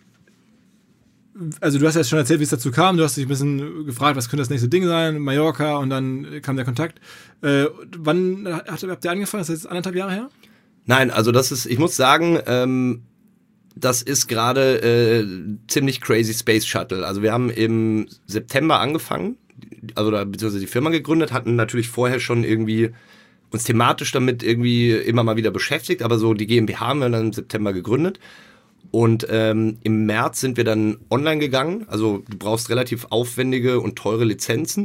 also du hast ja schon erzählt, wie es dazu kam. Du hast dich ein bisschen gefragt, was könnte das nächste Ding sein, Mallorca, und dann kam der Kontakt. Äh, wann habt ihr angefangen? Ist das jetzt anderthalb Jahre her? Nein, also das ist, ich muss sagen, ähm, das ist gerade äh, ziemlich crazy Space Shuttle. Also wir haben im September angefangen, also da beziehungsweise die Firma gegründet, hatten natürlich vorher schon irgendwie uns thematisch damit irgendwie immer mal wieder beschäftigt, aber so die GmbH haben wir dann im September gegründet. Und ähm, im März sind wir dann online gegangen. Also du brauchst relativ aufwendige und teure Lizenzen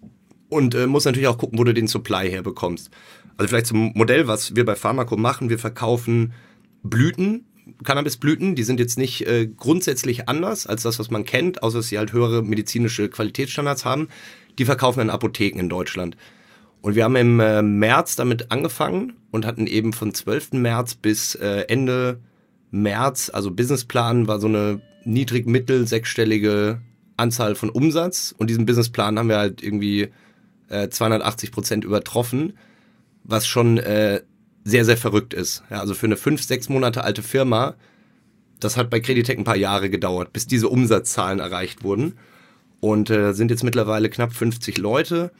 und äh, musst natürlich auch gucken, wo du den Supply herbekommst. Also vielleicht zum Modell, was wir bei Pharmaco machen. Wir verkaufen Blüten, Cannabisblüten. Die sind jetzt nicht äh, grundsätzlich anders als das, was man kennt, außer dass sie halt höhere medizinische Qualitätsstandards haben. Die verkaufen wir in Apotheken in Deutschland. Und wir haben im äh, März damit angefangen und hatten eben von zwölften März bis äh, Ende März, also Businessplan war so eine niedrig-mittel sechsstellige Anzahl von Umsatz. Und diesen Businessplan haben wir halt irgendwie äh, zweihundertachtzig Prozent übertroffen, was schon äh, sehr, sehr verrückt ist. Ja, also für eine fünf, sechs Monate alte Firma, das hat bei Creditec ein paar Jahre gedauert, bis diese Umsatzzahlen erreicht wurden. Und äh, sind jetzt mittlerweile knapp fünfzig Leute.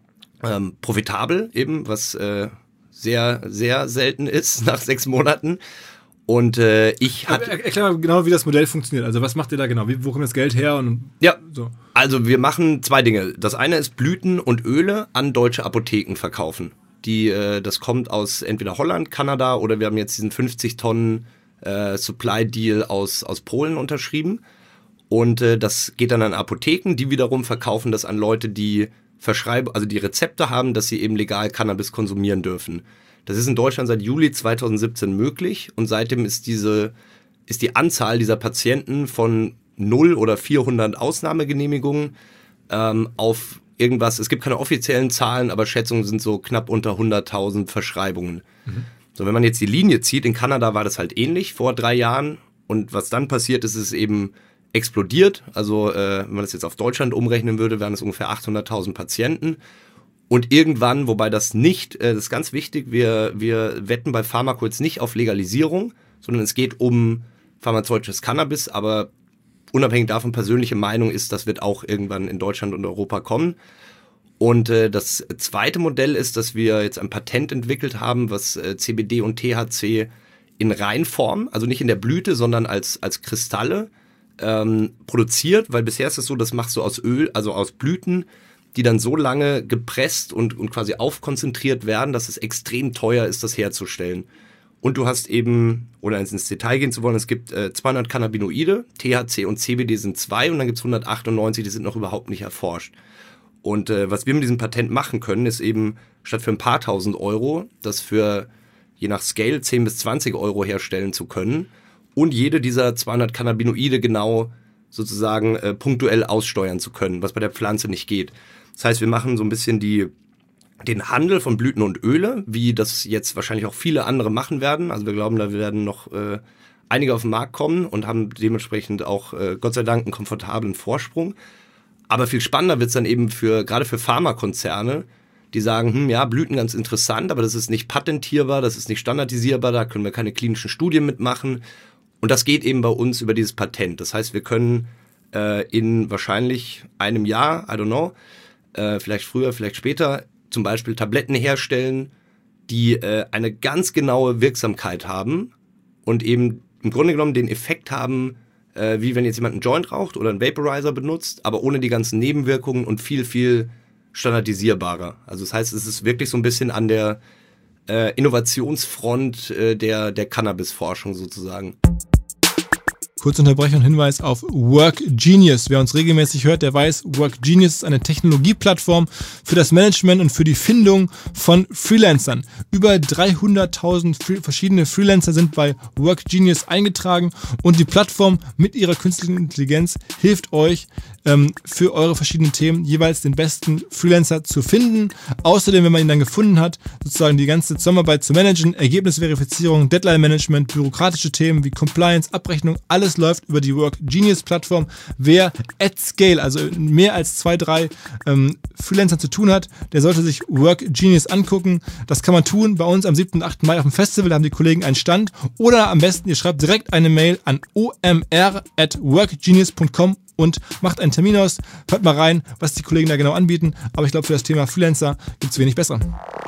Ähm, profitabel eben, was äh, sehr, sehr selten ist nach sechs Monaten. Und äh, ich hatte... Erklär mal genau, wie das Modell funktioniert. Also was macht ihr da genau? Wie, wo kommt das Geld her? Und ja, so. Also wir machen zwei Dinge. Das eine ist Blüten und Öle an deutsche Apotheken verkaufen. Die, äh, das kommt aus entweder Holland, Kanada, oder wir haben jetzt diesen fünfzig Tonnen äh, Supply-Deal aus, aus Polen unterschrieben. Und äh, das geht dann an Apotheken, die wiederum verkaufen das an Leute, die verschreiben, also die Rezepte haben, dass sie eben legal Cannabis konsumieren dürfen. Das ist in Deutschland seit Juli zweitausendsiebzehn möglich und seitdem ist diese, ist die Anzahl dieser Patienten von null oder vierhundert Ausnahmegenehmigungen ähm, auf irgendwas, es gibt keine offiziellen Zahlen, aber Schätzungen sind so knapp unter hunderttausend Verschreibungen. Mhm. So, wenn man jetzt die Linie zieht, in Kanada war das halt ähnlich vor drei Jahren und was dann passiert ist, ist eben explodiert. Also äh, wenn man das jetzt auf Deutschland umrechnen würde, wären es ungefähr achthunderttausend Patienten. Und irgendwann, wobei das nicht, äh, das ist ganz wichtig, wir, wir wetten bei Pharmaco jetzt nicht auf Legalisierung, sondern es geht um pharmazeutisches Cannabis, aber unabhängig davon, persönliche Meinung ist, das wird auch irgendwann in Deutschland und Europa kommen. Und äh, das zweite Modell ist, dass wir jetzt ein Patent entwickelt haben, was äh, C B D und T H C in Reinform, also nicht in der Blüte, sondern als, als Kristalle, Ähm, produziert, weil bisher ist es so, das machst du aus Öl, also aus Blüten, die dann so lange gepresst und, und quasi aufkonzentriert werden, dass es extrem teuer ist, das herzustellen. Und du hast eben, ohne ins Detail gehen zu wollen, es gibt äh, zweihundert Cannabinoide, T H C und C B D sind zwei und dann gibt es hundertachtundneunzig, die sind noch überhaupt nicht erforscht. Und äh, was wir mit diesem Patent machen können, ist eben statt für ein paar tausend Euro, das für je nach Scale zehn bis zwanzig Euro herstellen zu können und jede dieser zweihundert Cannabinoide genau sozusagen äh, punktuell aussteuern zu können, was bei der Pflanze nicht geht. Das heißt, wir machen so ein bisschen die den Handel von Blüten und Öle, wie das jetzt wahrscheinlich auch viele andere machen werden. Also wir glauben, da werden noch äh, einige auf den Markt kommen und haben dementsprechend auch äh, Gott sei Dank einen komfortablen Vorsprung. Aber viel spannender wird's dann eben für gerade für Pharmakonzerne, die sagen, hm, ja, Blüten ganz interessant, aber das ist nicht patentierbar, das ist nicht standardisierbar, da können wir keine klinischen Studien mitmachen. Und das geht eben bei uns über dieses Patent. Das heißt, wir können äh, in wahrscheinlich einem Jahr, I don't know, äh, vielleicht früher, vielleicht später, zum Beispiel Tabletten herstellen, die äh, eine ganz genaue Wirksamkeit haben und eben im Grunde genommen den Effekt haben, äh, wie wenn jetzt jemand einen Joint raucht oder einen Vaporizer benutzt, aber ohne die ganzen Nebenwirkungen und viel, viel standardisierbarer. Also das heißt, es ist wirklich so ein bisschen an der äh, Innovationsfront äh, der, der Cannabis-Forschung sozusagen. Kurze Unterbrechung und Hinweis auf WorkGenius. Wer uns regelmäßig hört, der weiß, WorkGenius ist eine Technologieplattform für das Management und für die Findung von Freelancern. Über dreihunderttausend verschiedene Freelancer sind bei WorkGenius eingetragen und die Plattform mit ihrer künstlichen Intelligenz hilft euch, ähm, für eure verschiedenen Themen jeweils den besten Freelancer zu finden. Außerdem, wenn man ihn dann gefunden hat, sozusagen die ganze Zusammenarbeit zu managen, Ergebnisverifizierung, Deadline-Management, bürokratische Themen wie Compliance, Abrechnung, alles läuft über die WorkGenius-Plattform. Wer at Scale, also mehr als zwei, drei ähm, Freelancern zu tun hat, der sollte sich WorkGenius angucken. Das kann man tun bei uns am siebten und achten Mai auf dem Festival, da haben die Kollegen einen Stand. Oder am besten, ihr schreibt direkt eine Mail an o m r at workgenius punkt com und macht einen Termin aus. Hört mal rein, was die Kollegen da genau anbieten. Aber ich glaube, für das Thema Freelancer gibt es wenig bessere.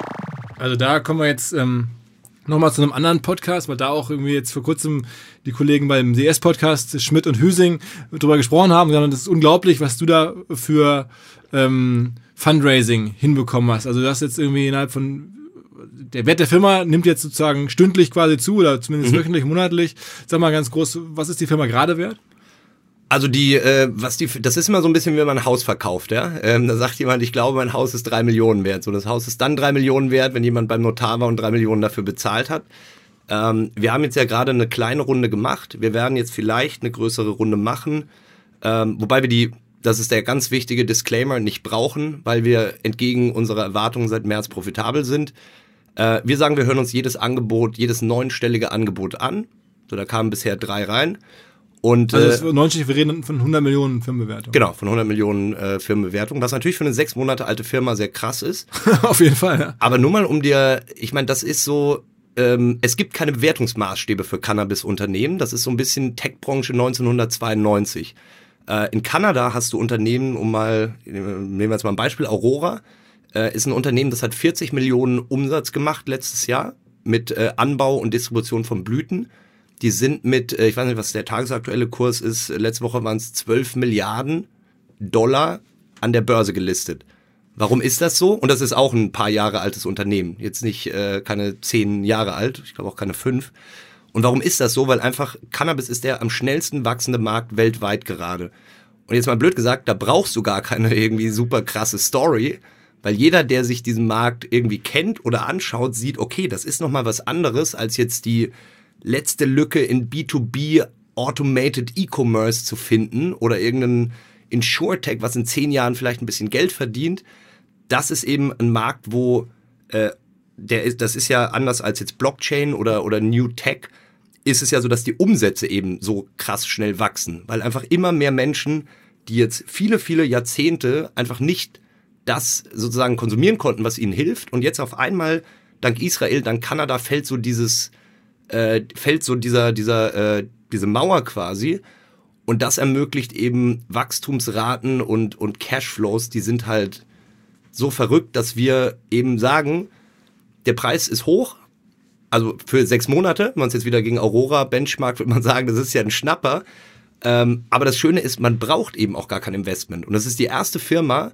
Also da kommen wir jetzt ähm, nochmal zu einem anderen Podcast, weil da auch irgendwie jetzt vor kurzem die Kollegen beim D S-Podcast Schmidt und Hüsing drüber gesprochen haben. Und das ist unglaublich, was du da für ähm, Fundraising hinbekommen hast. Also du hast jetzt irgendwie innerhalb von der Wert der Firma nimmt jetzt sozusagen stündlich quasi zu oder zumindest mhm. wöchentlich, monatlich. Sag mal ganz groß, was ist die Firma gerade wert? Also die, äh, was die, das ist immer so ein bisschen, wenn man ein Haus verkauft, ja. Ähm, da sagt jemand, ich glaube, mein Haus ist drei Millionen wert. So, das Haus ist dann drei Millionen wert, wenn jemand beim Notar war und drei Millionen dafür bezahlt hat. Ähm, wir haben jetzt ja gerade eine kleine Runde gemacht. Wir werden jetzt vielleicht eine größere Runde machen, ähm, wobei wir die, das ist der ganz wichtige Disclaimer, nicht brauchen, weil wir entgegen unserer Erwartungen seit März profitabel sind. Äh, wir sagen, wir hören uns jedes Angebot, jedes neunstellige Angebot an. So, da kamen bisher drei rein. Und, also das äh, neunzig, wir reden von hundert Millionen Firmenbewertung. Genau, von hundert Millionen äh, Firmenbewertung, was natürlich für eine sechs Monate alte Firma sehr krass ist. Auf jeden Fall, ja. Aber nur mal um dir, ich meine, das ist so, ähm, es gibt keine Bewertungsmaßstäbe für Cannabis-Unternehmen. Das ist so ein bisschen Tech-Branche neunzehnhundertzweiundneunzig. Äh, in Kanada hast du Unternehmen, um mal, nehmen wir jetzt mal ein Beispiel, Aurora, äh, ist ein Unternehmen, das hat vierzig Millionen Umsatz gemacht letztes Jahr mit äh, Anbau und Distribution von Blüten. Die sind mit, ich weiß nicht, was der tagesaktuelle Kurs ist, letzte Woche waren es zwölf Milliarden Dollar an der Börse gelistet. Warum ist das so? Und das ist auch ein paar Jahre altes Unternehmen. Jetzt nicht äh, keine zehn Jahre alt, ich glaube auch keine fünf. Und warum ist das so? Weil einfach Cannabis ist der am schnellsten wachsende Markt weltweit gerade. Und jetzt mal blöd gesagt, da brauchst du gar keine irgendwie super krasse Story, weil jeder, der sich diesen Markt irgendwie kennt oder anschaut, sieht, okay, das ist nochmal was anderes als jetzt die letzte Lücke in B zwei B Automated E-Commerce zu finden oder irgendein Insurtech, was in zehn Jahren vielleicht ein bisschen Geld verdient. Das ist eben ein Markt, wo äh, der ist, das ist ja anders als jetzt Blockchain oder, oder New Tech, ist es ja so, dass die Umsätze eben so krass schnell wachsen, weil einfach immer mehr Menschen, die jetzt viele, viele Jahrzehnte einfach nicht das sozusagen konsumieren konnten, was ihnen hilft und jetzt auf einmal dank Israel, dank Kanada fällt so dieses Äh, fällt so dieser, dieser, äh, diese Mauer quasi und das ermöglicht eben Wachstumsraten und, und Cashflows, die sind halt so verrückt, dass wir eben sagen, der Preis ist hoch, also für sechs Monate, wenn man es jetzt wieder gegen Aurora benchmarkt, würde man sagen, das ist ja ein Schnapper, ähm, aber das Schöne ist, man braucht eben auch gar kein Investment und das ist die erste Firma,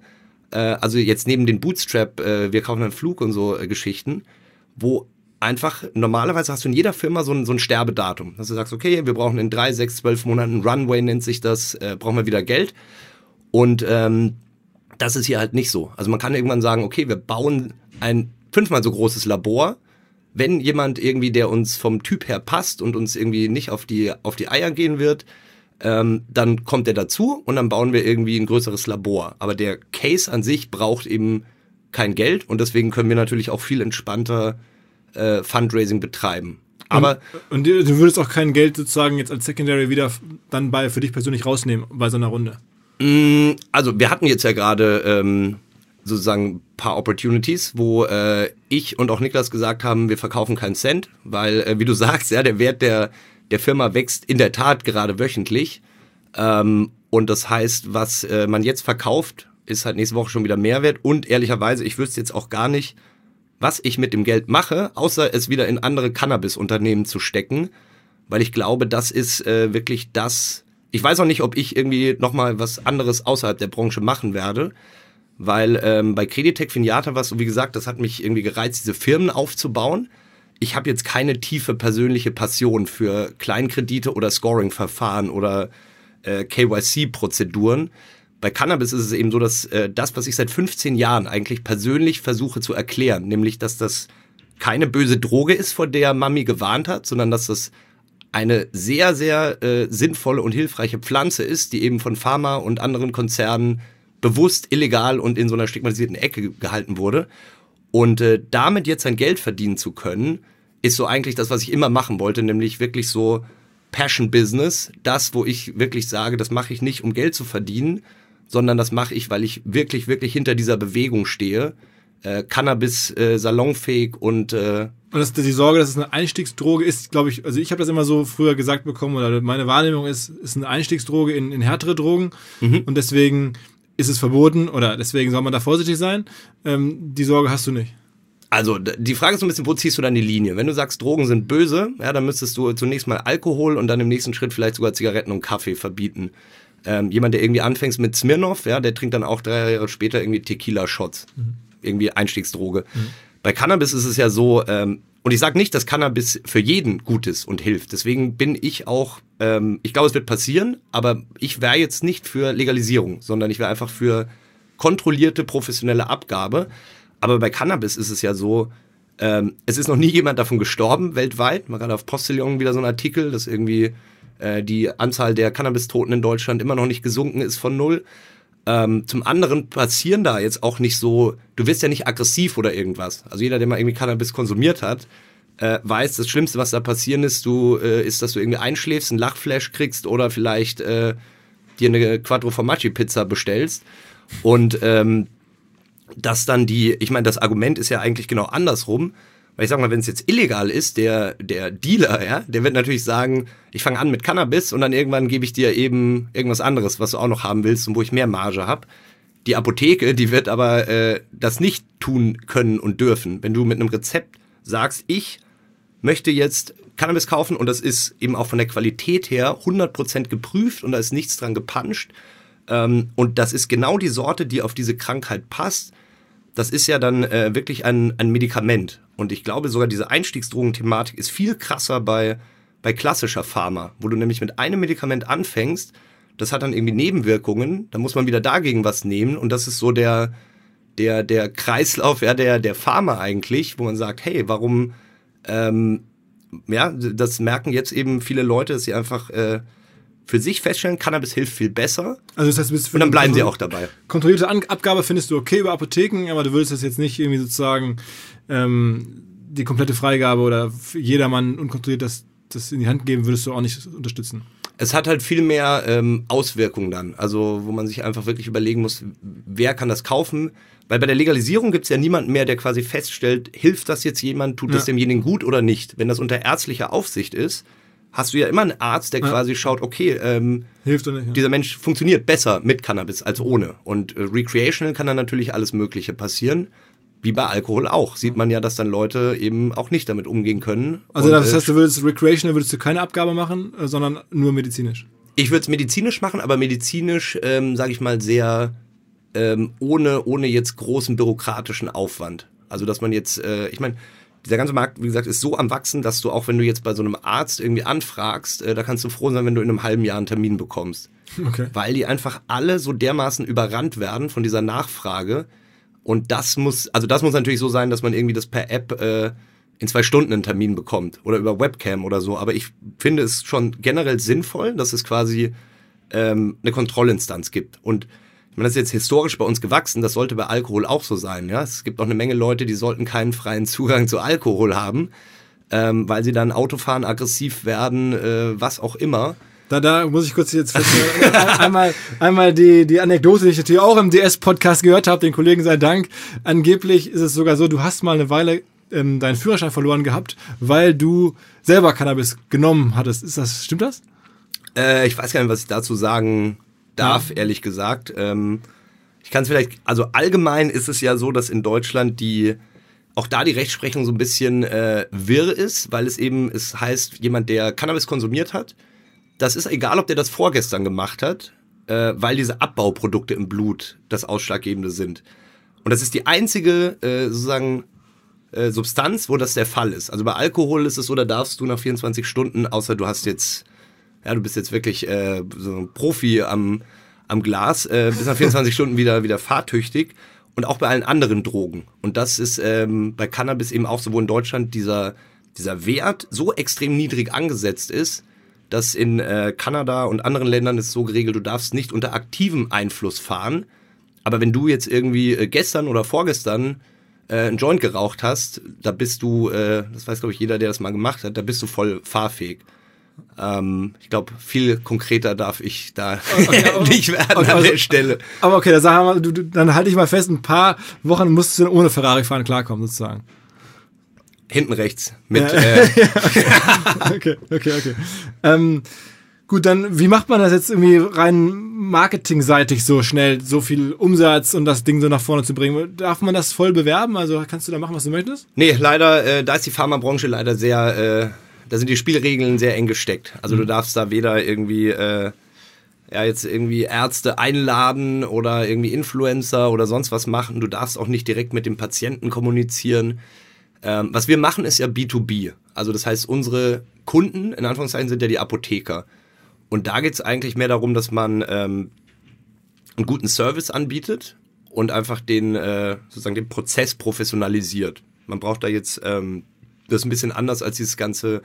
äh, also jetzt neben den Bootstrap, äh, wir kaufen einen Flug und so äh, Geschichten, wo einfach, normalerweise hast du in jeder Firma so ein, so ein Sterbedatum, dass du sagst, okay, wir brauchen in drei, sechs, zwölf Monaten, Runway nennt sich das, äh, brauchen wir wieder Geld. Und ähm, das ist hier halt nicht so. Also man kann irgendwann sagen, okay, wir bauen ein fünfmal so großes Labor. Wenn jemand irgendwie, der uns vom Typ her passt und uns irgendwie nicht auf die, auf die Eier gehen wird, ähm, dann kommt er dazu und dann bauen wir irgendwie ein größeres Labor. Aber der Case an sich braucht eben kein Geld und deswegen können wir natürlich auch viel entspannter äh, Fundraising betreiben. Aber und, und du würdest auch kein Geld sozusagen jetzt als Secondary wieder dann bei für dich persönlich rausnehmen bei so einer Runde? Also wir hatten jetzt ja gerade ähm, sozusagen ein paar Opportunities, wo äh, ich und auch Niklas gesagt haben, wir verkaufen keinen Cent, weil, äh, wie du sagst, ja, der Wert der, der Firma wächst in der Tat gerade wöchentlich. Ähm, und das heißt, was äh, man jetzt verkauft, ist halt nächste Woche schon wieder Mehrwert. Und ehrlicherweise, ich wüsste jetzt auch gar nicht, was ich mit dem Geld mache, außer es wieder in andere Cannabis-Unternehmen zu stecken, weil ich glaube, das ist äh, wirklich das. Ich weiß auch nicht, ob ich irgendwie nochmal was anderes außerhalb der Branche machen werde, weil ähm, bei Creditec Finiata war es so, wie gesagt, das hat mich irgendwie gereizt, diese Firmen aufzubauen. Ich habe jetzt keine tiefe persönliche Passion für Kleinkredite oder Scoring-Verfahren oder äh, K Y C-Prozeduren. Bei Cannabis ist es eben so, dass äh, das, was ich seit fünfzehn Jahren eigentlich persönlich versuche zu erklären, nämlich, dass das keine böse Droge ist, vor der Mami gewarnt hat, sondern dass das eine sehr, sehr äh, sinnvolle und hilfreiche Pflanze ist, die eben von Pharma und anderen Konzernen bewusst illegal und in so einer stigmatisierten Ecke gehalten wurde. Und äh, damit jetzt sein Geld verdienen zu können, ist so eigentlich das, was ich immer machen wollte, nämlich wirklich so Passion-Business, das, wo ich wirklich sage, das mache ich nicht, um Geld zu verdienen, sondern das mache ich, weil ich wirklich, wirklich hinter dieser Bewegung stehe. Äh, Cannabis äh, salonfähig und äh, und das, die Sorge, dass es eine Einstiegsdroge ist, glaube ich, also ich habe das immer so früher gesagt bekommen, oder meine Wahrnehmung ist, ist eine Einstiegsdroge in, in härtere Drogen mhm. und deswegen ist es verboten oder deswegen soll man da vorsichtig sein. Ähm, die Sorge hast du nicht. Also die Frage ist so ein bisschen, wo ziehst du dann die Linie? Wenn du sagst, Drogen sind böse, ja, dann müsstest du zunächst mal Alkohol und dann im nächsten Schritt vielleicht sogar Zigaretten und Kaffee verbieten. Ähm, jemand, der irgendwie anfängt mit Smirnoff, ja, der trinkt dann auch drei Jahre später irgendwie Tequila-Shots. Mhm. Irgendwie Einstiegsdroge. Mhm. Bei Cannabis ist es ja so, ähm, und ich sage nicht, dass Cannabis für jeden gut ist und hilft. Deswegen bin ich auch, ähm, ich glaube, es wird passieren, aber ich wäre jetzt nicht für Legalisierung, sondern ich wäre einfach für kontrollierte professionelle Abgabe. Aber bei Cannabis ist es ja so, ähm, es ist noch nie jemand davon gestorben weltweit. Man hat auf Postillon wieder so einen Artikel, dass irgendwie äh, die Anzahl der Cannabis-Toten in Deutschland immer noch nicht gesunken ist von null. Ähm, zum anderen passieren da jetzt auch nicht so, du wirst ja nicht aggressiv oder irgendwas. Also jeder, der mal irgendwie Cannabis konsumiert hat, äh, weiß, das Schlimmste, was da passieren ist, du, äh, ist, dass du irgendwie einschläfst, einen Lachflash kriegst oder vielleicht äh, dir eine Quattro Formaggi Pizza bestellst. Und ähm, dass dann die, ich meine, das Argument ist ja eigentlich genau andersrum, weil ich sag mal, wenn es jetzt illegal ist, der der Dealer, ja, der wird natürlich sagen, ich fange an mit Cannabis und dann irgendwann gebe ich dir eben irgendwas anderes, was du auch noch haben willst und wo ich mehr Marge habe. Die Apotheke, die wird aber äh, das nicht tun können und dürfen. Wenn du mit einem Rezept sagst, ich möchte jetzt Cannabis kaufen und das ist eben auch von der Qualität her hundert Prozent geprüft und da ist nichts dran gepanscht, ähm, und das ist genau die Sorte, die auf diese Krankheit passt. Das ist ja dann äh, wirklich ein, ein Medikament. Und ich glaube sogar, diese Einstiegsdrogen-Thematik ist viel krasser bei, bei klassischer Pharma, wo du nämlich mit einem Medikament anfängst, das hat dann irgendwie Nebenwirkungen, da muss man wieder dagegen was nehmen und das ist so der, der, der Kreislauf, ja, der, der Pharma eigentlich, wo man sagt, hey, warum, ähm, ja, das merken jetzt eben viele Leute, dass sie einfach äh, für sich feststellen, Cannabis hilft viel besser. Also das heißt, du bist für und dann bleiben sie auch dabei. Kontrollierte An- Abgabe findest du okay über Apotheken, aber du würdest das jetzt nicht irgendwie sozusagen ähm, die komplette Freigabe oder jedermann unkontrolliert das, das in die Hand geben, würdest du auch nicht unterstützen. Es hat halt viel mehr ähm, Auswirkungen dann, also wo man sich einfach wirklich überlegen muss, wer kann das kaufen, weil bei der Legalisierung gibt es ja niemanden mehr, der quasi feststellt, hilft das jetzt jemand, tut das ja. demjenigen gut oder nicht. Wenn das unter ärztlicher Aufsicht ist, hast du ja immer einen Arzt, der ja. quasi schaut, okay, ähm, hilft oder nicht, ja. dieser Mensch funktioniert besser mit Cannabis als ohne. Und äh, recreational kann dann natürlich alles Mögliche passieren, wie bei Alkohol auch. Sieht man ja, dass dann Leute eben auch nicht damit umgehen können. Also und, das heißt, du würdest recreational würdest du keine Abgabe machen, sondern nur medizinisch? Ich würde es medizinisch machen, aber medizinisch, ähm, sage ich mal, sehr ähm, ohne, ohne jetzt großen bürokratischen Aufwand. Also dass man jetzt, äh, ich meine, dieser ganze Markt, wie gesagt, ist so am Wachsen, dass du auch, wenn du jetzt bei so einem Arzt irgendwie anfragst, äh, da kannst du froh sein, wenn du in einem halben Jahr einen Termin bekommst. Okay. Weil die einfach alle so dermaßen überrannt werden von dieser Nachfrage. Und das muss, also das muss natürlich so sein, dass man irgendwie das per App äh, in zwei Stunden einen Termin bekommt oder über Webcam oder so. Aber ich finde es schon generell sinnvoll, dass es quasi ähm, eine Kontrollinstanz gibt. Und ich meine, das ist jetzt historisch bei uns gewachsen, das sollte bei Alkohol auch so sein. Ja? Es gibt auch eine Menge Leute, die sollten keinen freien Zugang zu Alkohol haben, ähm, weil sie dann Auto fahren, aggressiv werden, äh, was auch immer. Da, da muss ich kurz jetzt einmal, einmal die, die Anekdote, die ich natürlich auch im D S-Podcast gehört habe, den Kollegen sei Dank. Angeblich ist es sogar so, du hast mal eine Weile ähm, deinen Führerschein verloren gehabt, weil du selber Cannabis genommen hattest. Ist das, stimmt das? Äh, ich weiß gar nicht, was ich dazu sagen darf, ja. ehrlich gesagt. Ähm, ich kann es vielleicht, also allgemein ist es ja so, dass in Deutschland die, auch da die Rechtsprechung so ein bisschen äh, wirr ist, weil es eben, es heißt, jemand, der Cannabis konsumiert hat, das ist egal, ob der das vorgestern gemacht hat, äh, weil diese Abbauprodukte im Blut das Ausschlaggebende sind. Und das ist die einzige, äh, sozusagen, äh, Substanz, wo das der Fall ist. Also bei Alkohol ist es so, da darfst du nach vierundzwanzig Stunden, außer du hast jetzt, ja, du bist jetzt wirklich äh, so ein Profi am, am Glas, äh, bis nach vierundzwanzig Stunden wieder, wieder fahrtüchtig. Und auch bei allen anderen Drogen. Und das ist ähm, bei Cannabis eben auch so, wo in Deutschland dieser, dieser Wert so extrem niedrig angesetzt ist, dass in äh, Kanada und anderen Ländern ist es so geregelt, du darfst nicht unter aktivem Einfluss fahren. Aber wenn du jetzt irgendwie äh, gestern oder vorgestern äh, einen Joint geraucht hast, da bist du, äh, das weiß glaube ich jeder, der das mal gemacht hat, da bist du voll fahrfähig. Ähm, ich glaube, viel konkreter darf ich da okay, nicht werden okay, an der also, Stelle. Aber okay, da sagen wir, du, du, dann halte ich mal fest, ein paar Wochen musstest du dann ohne Ferrari fahren klarkommen, sozusagen. Hinten rechts. Mit, ja, äh okay, okay, okay. Ähm, gut, dann, wie macht man das jetzt irgendwie rein marketingseitig so schnell, so viel Umsatz und das Ding so nach vorne zu bringen? Darf man das voll bewerben? Also kannst du da machen, was du möchtest? Nee, leider, äh, da ist die Pharmabranche leider sehr, äh, da sind die Spielregeln sehr eng gesteckt. Also mhm. du darfst da weder irgendwie, äh, ja, jetzt irgendwie Ärzte einladen oder irgendwie Influencer oder sonst was machen. Du darfst auch nicht direkt mit dem Patienten kommunizieren. Ähm, was wir machen, ist ja B zwei B. Also das heißt, unsere Kunden, in Anführungszeichen, sind ja die Apotheker. Und da geht es eigentlich mehr darum, dass man ähm, einen guten Service anbietet und einfach den, äh, sozusagen den Prozess professionalisiert. Man braucht da jetzt, ähm, das ist ein bisschen anders als dieses ganze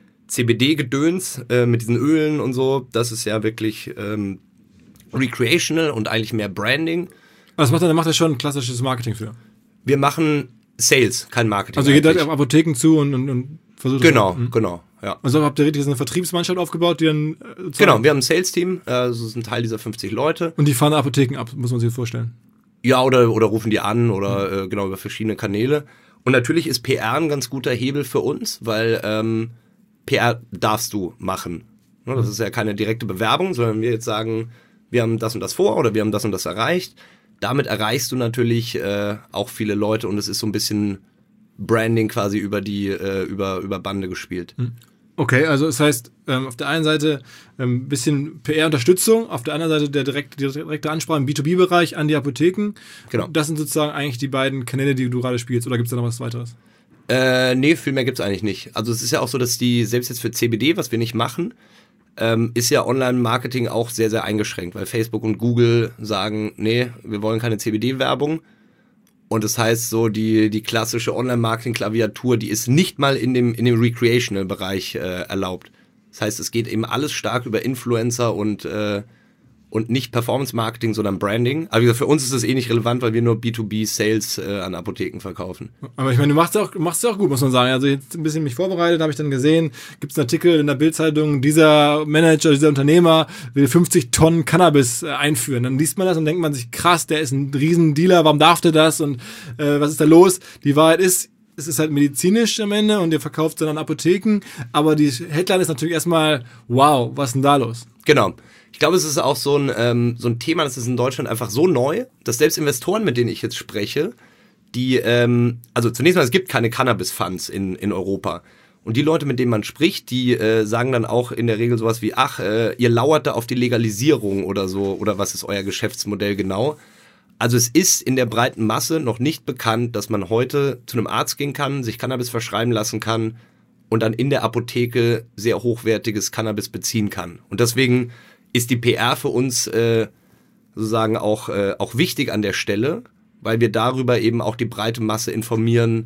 C B D-Gedöns äh, mit diesen Ölen und so. Das ist ja wirklich ähm, recreational und eigentlich mehr Branding. Was macht er? Da macht er schon klassisches Marketing für? Wir machen Sales, kein Marketing. Also geht halt auf Apotheken zu und, und, und versucht Genau, das hm? genau, ja. Also habt ihr richtig eine Vertriebsmannschaft aufgebaut, die dann... Äh, genau, wir haben ein Sales-Team, äh, das ist ein Teil dieser fünfzig Leute. Und die fahren Apotheken ab, muss man sich vorstellen. Ja, oder, oder rufen die an oder mhm. äh, genau über verschiedene Kanäle. Und natürlich ist P R ein ganz guter Hebel für uns, weil ähm, P R darfst du machen. Ne, das ist ja keine direkte Bewerbung, sondern wir jetzt sagen, wir haben das und das vor oder wir haben das und das erreicht. Damit erreichst du natürlich äh, auch viele Leute und es ist so ein bisschen Branding quasi über die äh, über über Bande gespielt. Okay, also das heißt, ähm, auf der einen Seite ein ähm, bisschen P R-Unterstützung, auf der anderen Seite der direkte, die direkte Ansprache im B zwei B-Bereich an die Apotheken. Genau. Das sind sozusagen eigentlich die beiden Kanäle, die du gerade spielst, oder gibt es da noch was weiteres? Äh, nee, viel mehr gibt es eigentlich nicht. Also es ist ja auch so, dass die, selbst jetzt für C B D, was wir nicht machen, ähm, ist ja Online-Marketing auch sehr, sehr eingeschränkt, weil Facebook und Google sagen, nee, wir wollen keine C B D-Werbung. Und das heißt so, die, die klassische Online-Marketing-Klaviatur, die ist nicht mal in dem, in dem Recreational-Bereich äh, erlaubt. Das heißt, es geht eben alles stark über Influencer und, äh, und nicht Performance-Marketing, sondern Branding. Aber wie gesagt, für uns ist das eh nicht relevant, weil wir nur B zwei B-Sales äh, an Apotheken verkaufen. Aber ich meine, du machst es auch, machst auch gut, muss man sagen. Also jetzt ein bisschen mich vorbereitet, habe ich dann gesehen, gibt es einen Artikel in der Bild-Zeitung, dieser Manager, dieser Unternehmer will fünfzig Tonnen Cannabis äh, einführen. Dann liest man das und denkt man sich, krass, der ist ein Riesendealer, warum darf der das und äh, was ist da los? Die Wahrheit ist, es ist halt medizinisch am Ende und ihr verkauft es dann an Apotheken, aber die Headline ist natürlich erstmal, wow, was ist denn da los? Genau. Ich glaube, es ist auch so ein, ähm, so ein Thema, das ist in Deutschland einfach so neu, dass selbst Investoren, mit denen ich jetzt spreche, die, ähm, also zunächst mal, es gibt keine Cannabis-Funds in, in Europa. Und die Leute, mit denen man spricht, die äh, sagen dann auch in der Regel sowas wie, ach, äh, ihr lauert da auf die Legalisierung oder so, oder was ist euer Geschäftsmodell genau? Also es ist in der breiten Masse noch nicht bekannt, dass man heute zu einem Arzt gehen kann, sich Cannabis verschreiben lassen kann und dann in der Apotheke sehr hochwertiges Cannabis beziehen kann. Und deswegen ist die P R für uns äh, sozusagen auch, äh, auch wichtig an der Stelle, weil wir darüber eben auch die breite Masse informieren,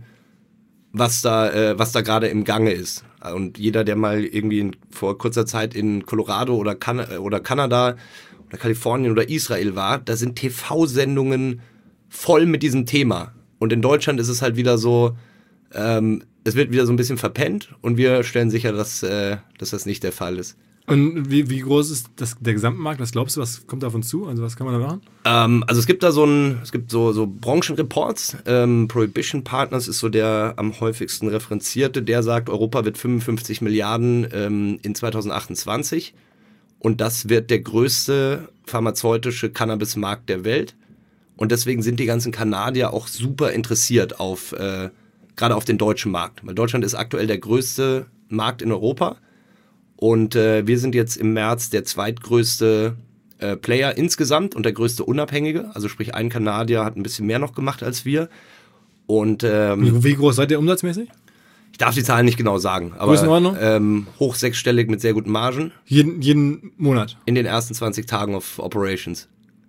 was da, äh, was da gerade im Gange ist. Und jeder, der mal irgendwie in, vor kurzer Zeit in Colorado oder, kan- oder Kanada oder Kalifornien oder Israel war, da sind T V-Sendungen voll mit diesem Thema. Und in Deutschland ist es halt wieder so, ähm, es wird wieder so ein bisschen verpennt und wir stellen sicher, dass, äh, dass das nicht der Fall ist. Und wie, wie groß ist das, der Gesamtmarkt? Was glaubst du, was kommt da auf uns zu? Also was kann man da machen? Ähm, also es gibt da so ein, es gibt so, so Branchenreports. Ähm, Prohibition Partners ist so der am häufigsten referenzierte. Der sagt, Europa wird fünfundfünfzig Milliarden ähm, in zwanzig achtundzwanzig. Und das wird der größte pharmazeutische Cannabismarkt der Welt. Und deswegen sind die ganzen Kanadier auch super interessiert auf, äh, gerade auf den deutschen Markt. Weil Deutschland ist aktuell der größte Markt in Europa. Und äh, wir sind jetzt im März der zweitgrößte äh, Player insgesamt und der größte Unabhängige. Also sprich, ein Kanadier hat ein bisschen mehr noch gemacht als wir. Und ähm, wie, wie groß seid ihr umsatzmäßig? Ich darf die Zahlen nicht genau sagen, aber ähm, hoch sechsstellig mit sehr guten Margen. Jeden, jeden Monat? In den ersten zwanzig Tagen of Operations.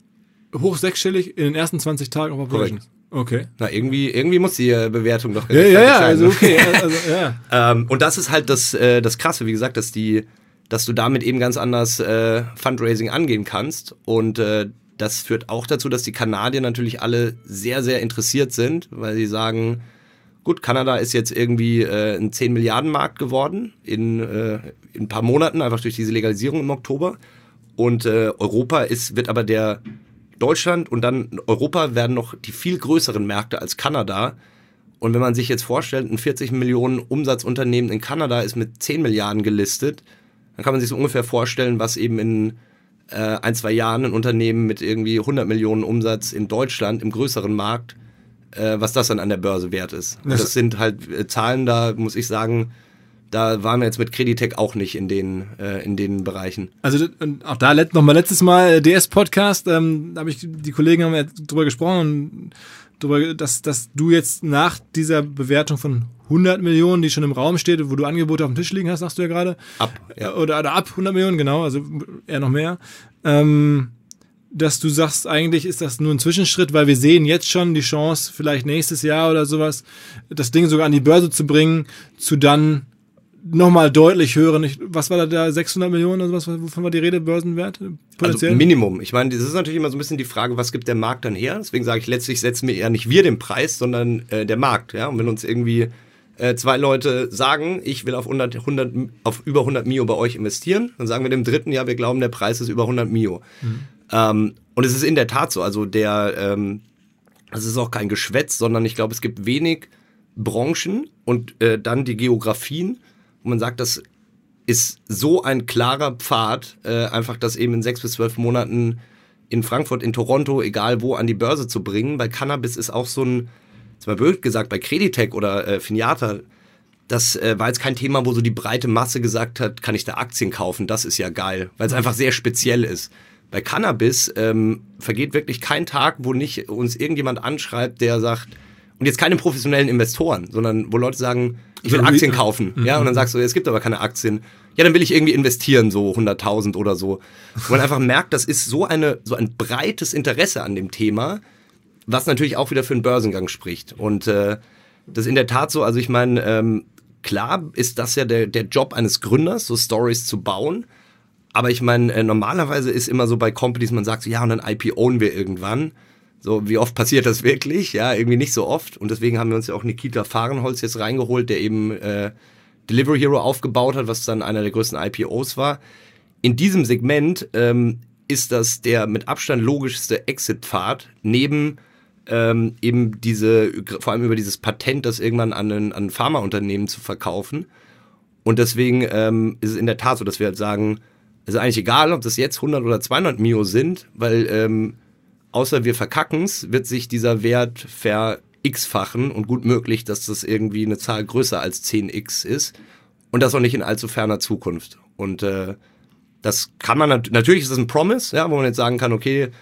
Hoch sechsstellig in den ersten zwanzig Tagen of Operations? Korrekt. Okay. Na, irgendwie, irgendwie muss die äh, Bewertung doch ja, ja, ja, also okay. Also, ja. ähm, und das ist halt das, äh, das Krasse, wie gesagt, dass die, dass du damit eben ganz anders äh, Fundraising angehen kannst. Und äh, das führt auch dazu, dass die Kanadier natürlich alle sehr, sehr interessiert sind, weil sie sagen, gut, Kanada ist jetzt irgendwie äh, ein zehn Milliarden Markt geworden in, äh, in ein paar Monaten, einfach durch diese Legalisierung im Oktober. Und äh, Europa ist, wird aber der Deutschland und dann Europa werden noch die viel größeren Märkte als Kanada. Und wenn man sich jetzt vorstellt, ein vierzig Millionen Umsatzunternehmen in Kanada ist mit zehn Milliarden gelistet, dann kann man sich so ungefähr vorstellen, was eben in äh, ein, zwei Jahren ein Unternehmen mit irgendwie hundert Millionen Umsatz in Deutschland im größeren Markt, äh, was das dann an der Börse wert ist. Das, das sind halt äh, Zahlen, da muss ich sagen, da waren wir jetzt mit Creditec auch nicht in den, äh, in den Bereichen. Also auch da let, nochmal letztes Mal D S-Podcast, ähm, da habe ich, die Kollegen haben ja drüber gesprochen, drüber, dass, dass du jetzt nach dieser Bewertung von hundert Millionen, die schon im Raum steht, wo du Angebote auf dem Tisch liegen hast, sagst du ja gerade. Ab. Ja. Oder, oder ab hundert Millionen, genau, also eher noch mehr. Ähm, dass du sagst, eigentlich ist das nur ein Zwischenschritt, weil wir sehen jetzt schon die Chance, vielleicht nächstes Jahr oder sowas, das Ding sogar an die Börse zu bringen, zu dann nochmal deutlich hören. Was war da, da sechshundert Millionen oder sowas? Wovon war die Rede, Börsenwert? Potenziell? Also Minimum. Ich meine, das ist natürlich immer so ein bisschen die Frage, was gibt der Markt dann her? Deswegen sage ich, letztlich setzen wir eher nicht wir den Preis, sondern äh, der Markt. Ja? Und wenn uns irgendwie äh, zwei Leute sagen, ich will auf, hundert, hundert, auf über hundert Mio bei euch investieren, dann sagen wir dem dritten, ja, wir glauben, der Preis ist über hundert Mio. Mhm. Ähm, und es ist in der Tat so. Also der, ähm, das ist auch kein Geschwätz, sondern ich glaube, es gibt wenig Branchen und äh, dann die Geografien, wo man sagt, das ist so ein klarer Pfad, äh, einfach das eben in sechs bis zwölf Monaten in Frankfurt, in Toronto, egal wo, an die Börse zu bringen. Bei Cannabis ist auch so ein, jetzt mal blöd gesagt, bei Creditec oder äh, Finiata, das äh, war jetzt kein Thema, wo so die breite Masse gesagt hat, kann ich da Aktien kaufen, das ist ja geil, weil es einfach sehr speziell ist. Bei Cannabis ähm, vergeht wirklich kein Tag, wo nicht uns irgendjemand anschreibt, der sagt, und jetzt keine professionellen Investoren, sondern wo Leute sagen, ich will Aktien kaufen. Mhm. Ja, und dann sagst du, es gibt aber keine Aktien. Ja, dann will ich irgendwie investieren, so hunderttausend oder so. Wo man einfach merkt, das ist so eine so ein breites Interesse an dem Thema, was natürlich auch wieder für einen Börsengang spricht. Und äh, das ist in der Tat so, also ich meine, ähm, klar ist das ja der, der Job eines Gründers, so Stories zu bauen. Aber ich meine, äh, normalerweise ist immer so bei Companies, man sagt so, ja, und dann I P O'n wir irgendwann. So, wie oft passiert das wirklich? Ja, irgendwie nicht so oft. Und deswegen haben wir uns ja auch Nikita Fahrenholz jetzt reingeholt, der eben äh, Delivery Hero aufgebaut hat, was dann einer der größten I P O's war. In diesem Segment ähm, ist das der mit Abstand logischste Exit-Pfad, neben ähm, eben diese, vor allem über dieses Patent, das irgendwann an ein, an ein Pharmaunternehmen zu verkaufen. Und deswegen ähm, ist es in der Tat so, dass wir halt sagen, es ist eigentlich egal, ob das jetzt hundert oder zweihundert Mio sind, weil ähm, außer wir verkacken's, wird sich dieser Wert ver-x-fachen und gut möglich, dass das irgendwie eine Zahl größer als zehn x ist und das auch nicht in allzu ferner Zukunft. Und äh, das kann man, nat- natürlich ist das ein Promise, ja, wo man jetzt sagen kann, okay,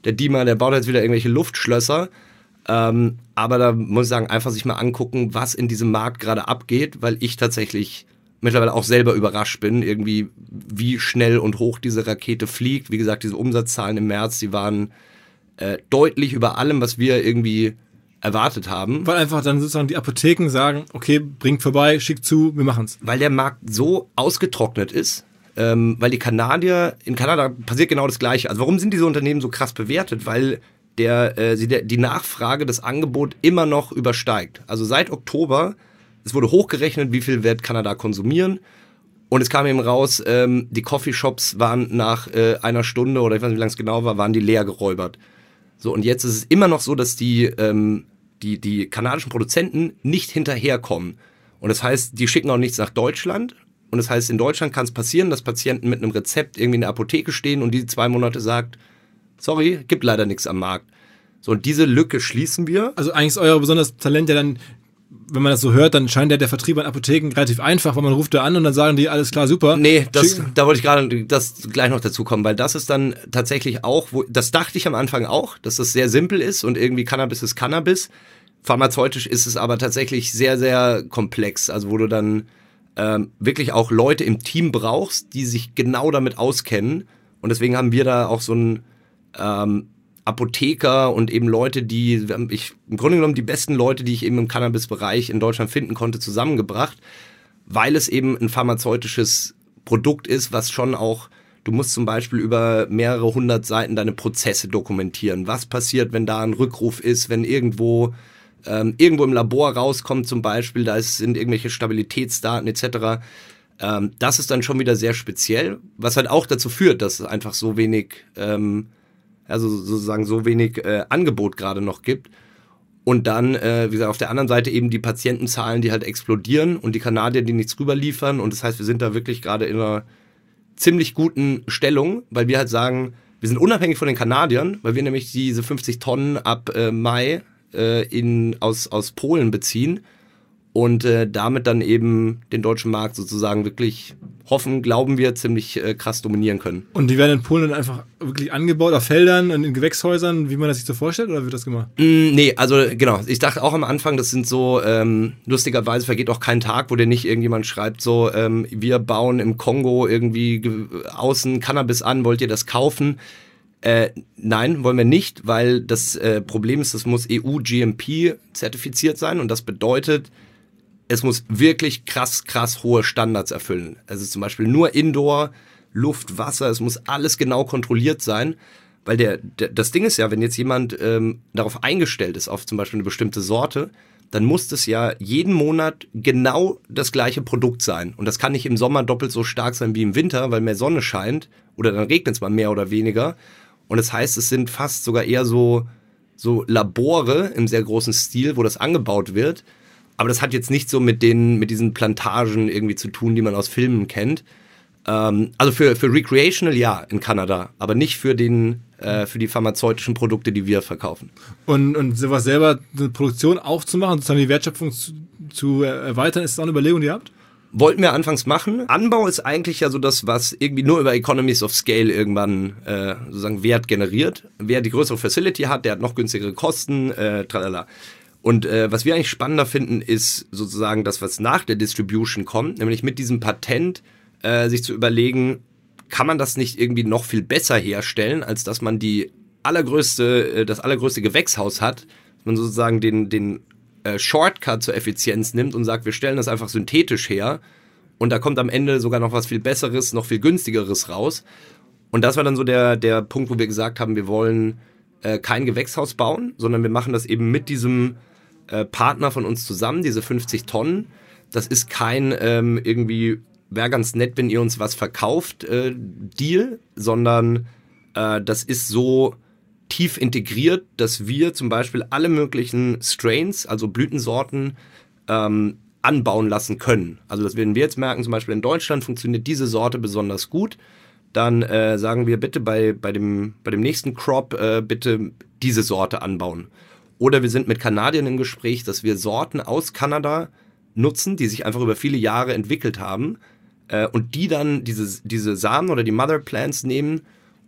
der Dima, der baut jetzt wieder irgendwelche Luftschlösser. Ähm, aber da muss ich sagen, einfach sich mal angucken, was in diesem Markt gerade abgeht, weil ich tatsächlich mittlerweile auch selber überrascht bin, irgendwie wie schnell und hoch diese Rakete fliegt. Wie gesagt, diese Umsatzzahlen im März, die waren äh, deutlich über allem, was wir irgendwie erwartet haben. Weil einfach dann sozusagen die Apotheken sagen, okay, bringt vorbei, schickt zu, wir machen's. Weil der Markt so ausgetrocknet ist, ähm, weil die Kanadier, in Kanada passiert genau das Gleiche. Also warum sind diese Unternehmen so krass bewertet? Weil der, äh, sie, der, die Nachfrage, das Angebot immer noch übersteigt. Also seit Oktober, es wurde hochgerechnet, wie viel wird Kanada konsumieren. Und es kam eben raus, ähm, die Coffeeshops waren nach äh, einer Stunde oder ich weiß nicht, wie lange es genau war, waren die leer geräubert. So, und jetzt ist es immer noch so, dass die, ähm, die, die kanadischen Produzenten nicht hinterherkommen. Und das heißt, die schicken auch nichts nach Deutschland. Und das heißt, in Deutschland kann es passieren, dass Patienten mit einem Rezept irgendwie in der Apotheke stehen und die zwei Monate sagt, sorry, gibt leider nichts am Markt. So, und diese Lücke schließen wir. Also eigentlich ist euer besonderes Talent ja dann, wenn man das so hört, dann scheint ja der Vertrieb an Apotheken relativ einfach, weil man ruft da an und dann sagen die, alles klar, super. Nee, das, da wollte ich gerade das gleich noch dazu kommen, weil das ist dann tatsächlich auch, wo, das dachte ich am Anfang auch, dass das sehr simpel ist und irgendwie Cannabis ist Cannabis. Pharmazeutisch ist es aber tatsächlich sehr, sehr komplex, also wo du dann ähm, wirklich auch Leute im Team brauchst, die sich genau damit auskennen und deswegen haben wir da auch so ein ähm, Apotheker und eben Leute, die, ich im Grunde genommen die besten Leute, die ich eben im Cannabis-Bereich in Deutschland finden konnte, zusammengebracht, weil es eben ein pharmazeutisches Produkt ist, was schon auch, du musst zum Beispiel über mehrere hundert Seiten deine Prozesse dokumentieren. Was passiert, wenn da ein Rückruf ist, wenn irgendwo ähm, irgendwo im Labor rauskommt zum Beispiel, da sind irgendwelche Stabilitätsdaten et cetera. Ähm, das ist dann schon wieder sehr speziell, was halt auch dazu führt, dass es einfach so wenig ähm, also sozusagen so wenig äh, Angebot gerade noch gibt. Und dann, äh, wie gesagt, auf der anderen Seite eben die Patientenzahlen, die halt explodieren und die Kanadier, die nichts rüber liefern. Und das heißt, wir sind da wirklich gerade in einer ziemlich guten Stellung, weil wir halt sagen, wir sind unabhängig von den Kanadiern, weil wir nämlich diese fünfzig Tonnen ab äh, Mai äh, in, aus, aus Polen beziehen und äh, damit dann eben den deutschen Markt sozusagen wirklich hoffen, glauben wir, ziemlich äh, krass dominieren können. Und die werden in Polen dann einfach wirklich angebaut auf Feldern und in Gewächshäusern, wie man das sich so vorstellt, oder wird das gemacht? Mm, nee, also genau, ich dachte auch am Anfang, das sind so, ähm, lustigerweise vergeht auch kein Tag, wo dir nicht irgendjemand schreibt, so, ähm, wir bauen im Kongo irgendwie ge- außen Cannabis an, wollt ihr das kaufen? Äh, nein, wollen wir nicht, weil das äh, Problem ist, das muss E U G M P zertifiziert sein und das bedeutet, es muss wirklich krass, krass hohe Standards erfüllen. Also zum Beispiel nur Indoor, Luft, Wasser, es muss alles genau kontrolliert sein. Weil der, der das Ding ist ja, wenn jetzt jemand ähm, darauf eingestellt ist, auf zum Beispiel eine bestimmte Sorte, dann muss das ja jeden Monat genau das gleiche Produkt sein. Und das kann nicht im Sommer doppelt so stark sein wie im Winter, weil mehr Sonne scheint oder dann regnet es mal mehr oder weniger. Und das heißt, es sind fast sogar eher so, so Labore im sehr großen Stil, wo das angebaut wird. Aber das hat jetzt nicht so mit den, mit diesen Plantagen irgendwie zu tun, die man aus Filmen kennt. Ähm, also für, für Recreational ja in Kanada, aber nicht für den, äh, für die pharmazeutischen Produkte, die wir verkaufen. Und, und sowas selber, eine Produktion aufzumachen, sozusagen die Wertschöpfung zu, zu erweitern, ist das auch eine Überlegung, die ihr habt? Wollten wir anfangs machen. Anbau ist eigentlich ja so das, was irgendwie nur über Economies of Scale irgendwann äh, sozusagen Wert generiert. Wer die größere Facility hat, der hat noch günstigere Kosten, äh, tralala. Und äh, was wir eigentlich spannender finden, ist sozusagen das, was nach der Distribution kommt, nämlich mit diesem Patent äh, sich zu überlegen, kann man das nicht irgendwie noch viel besser herstellen, als dass man die allergrößte, äh, das allergrößte Gewächshaus hat, dass man sozusagen den, den äh, Shortcut zur Effizienz nimmt und sagt, wir stellen das einfach synthetisch her und da kommt am Ende sogar noch was viel Besseres, noch viel günstigeres raus. Und das war dann so der, der Punkt, wo wir gesagt haben, wir wollen äh, kein Gewächshaus bauen, sondern wir machen das eben mit diesem äh, Partner von uns zusammen, diese fünfzig Tonnen. Das ist kein ähm, irgendwie, wäre ganz nett, wenn ihr uns was verkauft, äh, Deal, sondern äh, das ist so tief integriert, dass wir zum Beispiel alle möglichen Strains, also Blütensorten, ähm, anbauen lassen können. Also das werden wir jetzt merken, zum Beispiel in Deutschland funktioniert diese Sorte besonders gut. Dann äh, sagen wir bitte bei, bei, dem, bei dem nächsten Crop äh, bitte diese Sorte anbauen. Oder wir sind mit Kanadiern im Gespräch, dass wir Sorten aus Kanada nutzen, die sich einfach über viele Jahre entwickelt haben äh, und die dann diese, diese Samen oder die Mother Plants nehmen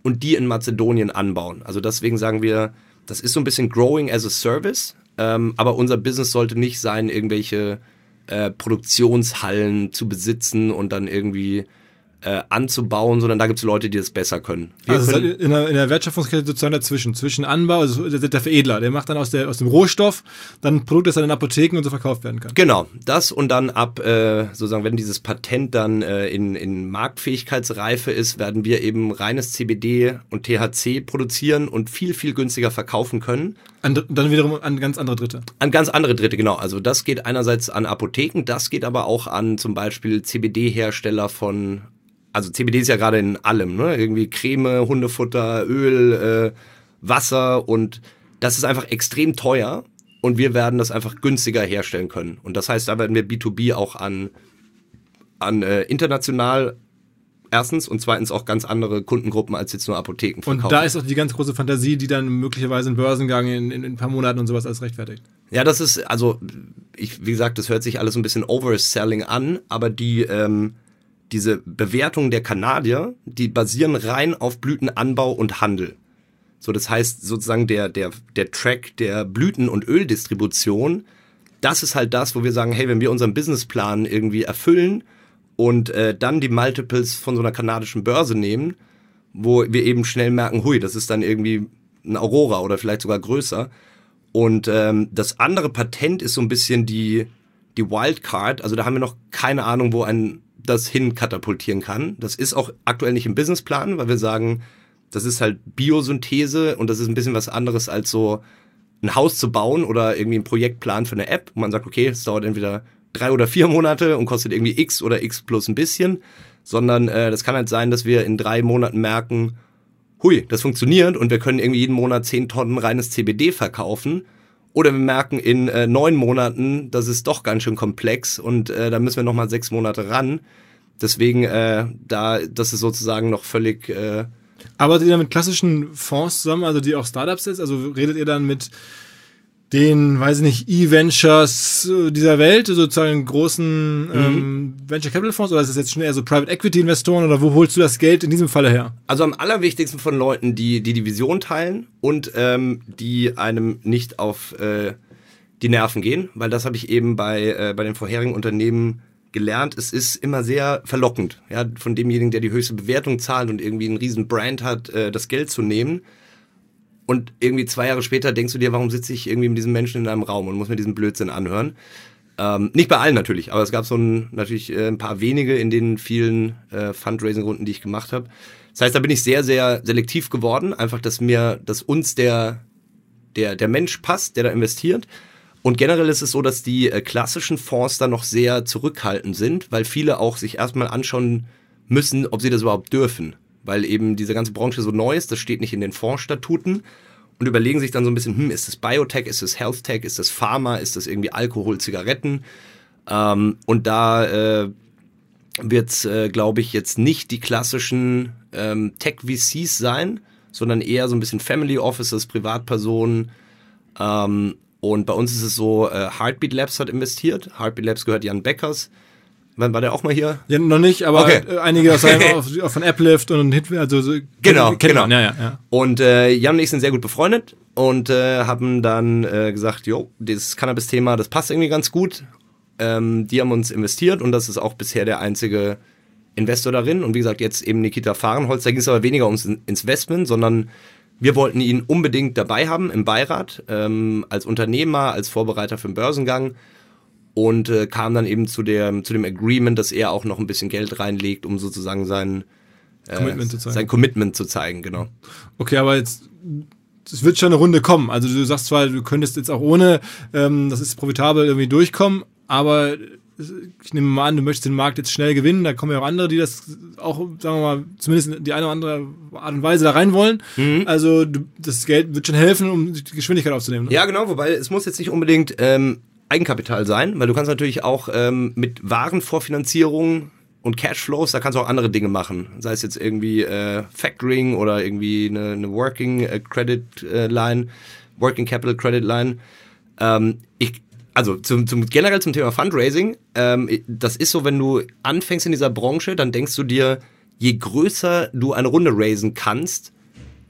und die in Mazedonien anbauen. Also deswegen sagen wir, das ist so ein bisschen Growing as a Service, ähm, aber unser Business sollte nicht sein, irgendwelche äh, Produktionshallen zu besitzen und dann irgendwie äh, anzubauen, sondern da gibt es Leute, die das besser können. Wir also können in der, in der Wertschöpfungskette sozusagen dazwischen, zwischen Anbau, also der, der Veredler, der macht dann aus, der, aus dem Rohstoff dann ein Produkt, das dann in Apotheken und so verkauft werden kann. Genau, das und dann ab, äh, sozusagen, wenn dieses Patent dann äh, in, in Marktfähigkeitsreife ist, werden wir eben reines C B D und T H C produzieren und viel, viel günstiger verkaufen können. An, dann wiederum an ganz andere Dritte. An ganz andere Dritte, genau. Also das geht einerseits an Apotheken, das geht aber auch an zum Beispiel C B D-Hersteller von, also C B D ist ja gerade in allem, ne? Irgendwie Creme, Hundefutter, Öl, äh, Wasser und das ist einfach extrem teuer und wir werden das einfach günstiger herstellen können. Und das heißt, da werden wir B zwei B auch an, an äh, international erstens und zweitens auch ganz andere Kundengruppen als jetzt nur Apotheken verkaufen. Und da ist auch die ganz große Fantasie, die dann möglicherweise einen Börsengang in, in, in ein paar Monaten und sowas alles rechtfertigt. Ja, das ist, also, ich, wie gesagt, das hört sich alles ein bisschen Overselling an, aber die, ähm, diese Bewertungen der Kanadier, die basieren rein auf Blütenanbau und Handel. So, das heißt sozusagen der, der, der Track der Blüten- und Öldistribution, das ist halt das, wo wir sagen, hey, wenn wir unseren Businessplan irgendwie erfüllen und äh, dann die Multiples von so einer kanadischen Börse nehmen, wo wir eben schnell merken, hui, das ist dann irgendwie ein Aurora oder vielleicht sogar größer. Und ähm, das andere Patent ist so ein bisschen die, die Wildcard, also da haben wir noch keine Ahnung, wo ein das hin katapultieren kann. Das ist auch aktuell nicht im Businessplan, weil wir sagen, das ist halt Biosynthese und das ist ein bisschen was anderes als so ein Haus zu bauen oder irgendwie ein Projektplan für eine App, wo man sagt, okay, es dauert entweder drei oder vier Monate und kostet irgendwie X oder X plus ein bisschen, sondern äh, das kann halt sein, dass wir in drei Monaten merken, hui, das funktioniert und wir können irgendwie jeden Monat zehn Tonnen reines C B D verkaufen. Oder wir merken in äh, neun Monaten, das ist doch ganz schön komplex und äh, da müssen wir nochmal sechs Monate ran. Deswegen, äh, da, das ist sozusagen noch völlig... Äh Arbeitet ihr dann mit klassischen Fonds zusammen, also die auch Startups ist? Also redet ihr dann mit den, weiß ich nicht, E-Ventures dieser Welt, sozusagen großen mhm. ähm, Venture Capital Fonds, oder ist das jetzt schon eher so Private Equity Investoren, oder wo holst du das Geld in diesem Falle her? Also am allerwichtigsten von Leuten, die die, die Vision teilen und ähm, die einem nicht auf äh, die Nerven gehen, weil das habe ich eben bei, äh, bei den vorherigen Unternehmen gelernt. Es ist immer sehr verlockend, ja, von demjenigen, der die höchste Bewertung zahlt und irgendwie einen riesen Brand hat, äh, das Geld zu nehmen. Und irgendwie zwei Jahre später denkst du dir, warum sitze ich irgendwie mit diesem Menschen in einem Raum und muss mir diesen Blödsinn anhören? Ähm, nicht bei allen natürlich, aber es gab so ein, natürlich äh, ein paar wenige in den vielen äh, Fundraising-Runden, die ich gemacht habe. Das heißt, da bin ich sehr, sehr selektiv geworden. Einfach, dass mir, dass uns der, der, der Mensch passt, der da investiert. Und generell ist es so, dass die äh, klassischen Fonds da noch sehr zurückhaltend sind, weil viele auch sich erstmal anschauen müssen, ob sie das überhaupt dürfen. Weil eben diese ganze Branche so neu ist, das steht nicht in den Fondsstatuten und überlegen sich dann so ein bisschen, hm, ist das Biotech, ist das Healthtech, ist das Pharma, ist das irgendwie Alkohol, Zigaretten? Ähm, und da äh, wird es, äh, glaube ich, jetzt nicht die klassischen ähm, Tech-V Cs sein, sondern eher so ein bisschen Family Offices, Privatpersonen. Ähm, und bei uns ist es so, äh, Heartbeat Labs hat investiert. Heartbeat Labs gehört Jan Beckers. Wann war der auch mal hier? Ja, noch nicht, aber okay. einige aus seinem, auf, von Applift und Hit, also so, genau, kennt genau. Man, ja, ja, ja. Und äh, Jan und ich sind sehr gut befreundet und äh, haben dann äh, gesagt, jo, dieses Cannabis-Thema, das passt irgendwie ganz gut. Ähm, die haben uns investiert und das ist auch bisher der einzige Investor darin. Und wie gesagt, jetzt eben Nikita Fahrenholz, da ging es aber weniger ums Investment, sondern wir wollten ihn unbedingt dabei haben im Beirat, ähm, als Unternehmer, als Vorbereiter für den Börsengang. Und äh, kam dann eben zu, der, zu dem Agreement, dass er auch noch ein bisschen Geld reinlegt, um sozusagen sein, äh, Commitment zu zeigen. sein Commitment zu zeigen, genau. Okay, aber jetzt, es wird schon eine Runde kommen. Also du sagst zwar, du könntest jetzt auch ohne, ähm, das ist profitabel, irgendwie durchkommen, aber ich nehme mal an, du möchtest den Markt jetzt schnell gewinnen, da kommen ja auch andere, die das auch, sagen wir mal, zumindest in die eine oder andere Art und Weise da rein wollen. Mhm. Also du, das Geld wird schon helfen, um die Geschwindigkeit aufzunehmen. Ne? Ja, genau, wobei es muss jetzt nicht unbedingt ähm, Eigenkapital sein, weil du kannst natürlich auch ähm, mit Warenvorfinanzierung und Cashflows, da kannst du auch andere Dinge machen. Sei es jetzt irgendwie äh, Factoring oder irgendwie eine, eine Working äh, Credit äh, Line, Working Capital Credit Line. Ähm, ich, also zum, zum, generell zum Thema Fundraising, ähm, das ist so, wenn du anfängst in dieser Branche, dann denkst du dir, je größer du eine Runde raisen kannst,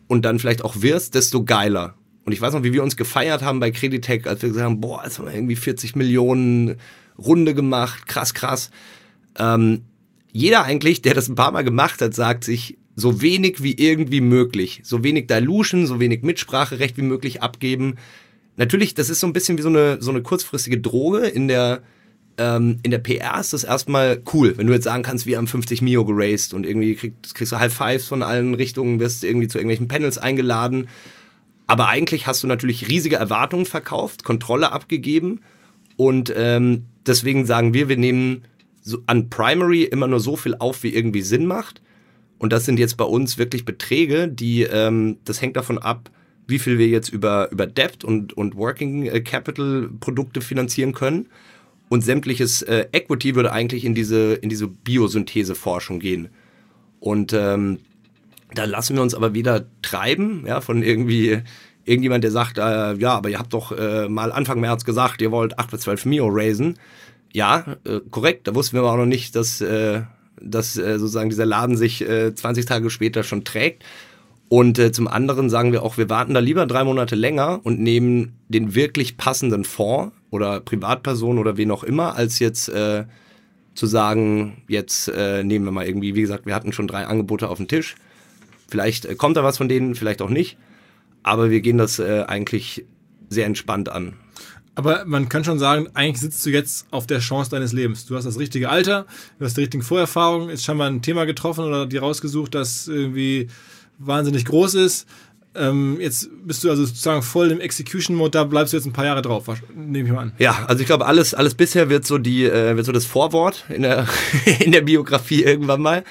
und dann vielleicht auch wirst, desto geiler. Und ich weiß noch, wie wir uns gefeiert haben bei Creditec, als wir gesagt haben, boah, jetzt haben wir irgendwie vierzig Millionen Runde gemacht, krass, krass. Ähm, jeder eigentlich, der das ein paar Mal gemacht hat, sagt sich, so wenig wie irgendwie möglich, so wenig Dilution, so wenig Mitspracherecht wie möglich abgeben. Natürlich, das ist so ein bisschen wie so eine, so eine kurzfristige Droge. In der, ähm, in der P R ist das erstmal cool, wenn du jetzt sagen kannst, wir haben fünfzig Mio geraced und irgendwie kriegst, kriegst du High Fives von allen Richtungen, wirst irgendwie zu irgendwelchen Panels eingeladen. Aber eigentlich hast du natürlich riesige Erwartungen verkauft, Kontrolle abgegeben und ähm, deswegen sagen wir, wir nehmen so an Primary immer nur so viel auf, wie irgendwie Sinn macht. Und das sind jetzt bei uns wirklich Beträge, die, ähm, das hängt davon ab, wie viel wir jetzt über, über Debt und, und Working Capital Produkte finanzieren können. Und sämtliches äh, Equity würde eigentlich in diese, in diese Biosynthese-Forschung gehen. Und ähm, da lassen wir uns aber wieder treiben, ja, von irgendwie irgendjemand, der sagt, äh, ja, aber ihr habt doch äh, mal Anfang März gesagt, ihr wollt acht bis zwölf Mio raisen. Ja, äh, korrekt, da wussten wir aber auch noch nicht, dass, äh, dass äh, sozusagen dieser Laden sich äh, zwanzig Tage später schon trägt. Und äh, zum anderen sagen wir auch, wir warten da lieber drei Monate länger und nehmen den wirklich passenden Fonds oder Privatperson oder wen auch immer, als jetzt äh, zu sagen, jetzt äh, nehmen wir mal irgendwie, wie gesagt, wir hatten schon drei Angebote auf dem Tisch. Vielleicht äh, kommt da was von denen, vielleicht auch nicht. Aber wir gehen das äh, eigentlich sehr entspannt an. Aber man kann schon sagen, eigentlich sitzt du jetzt auf der Chance deines Lebens. Du hast das richtige Alter, du hast die richtigen Vorerfahrungen, ist scheinbar ein Thema getroffen oder dir rausgesucht, das irgendwie wahnsinnig groß ist. Ähm, jetzt bist du also sozusagen voll im Execution-Mode, da bleibst du jetzt ein paar Jahre drauf, nehme ich mal an. Ja, also ich glaube, alles, alles bisher wird so die, äh, wird so das Vorwort in der, in der Biografie irgendwann mal.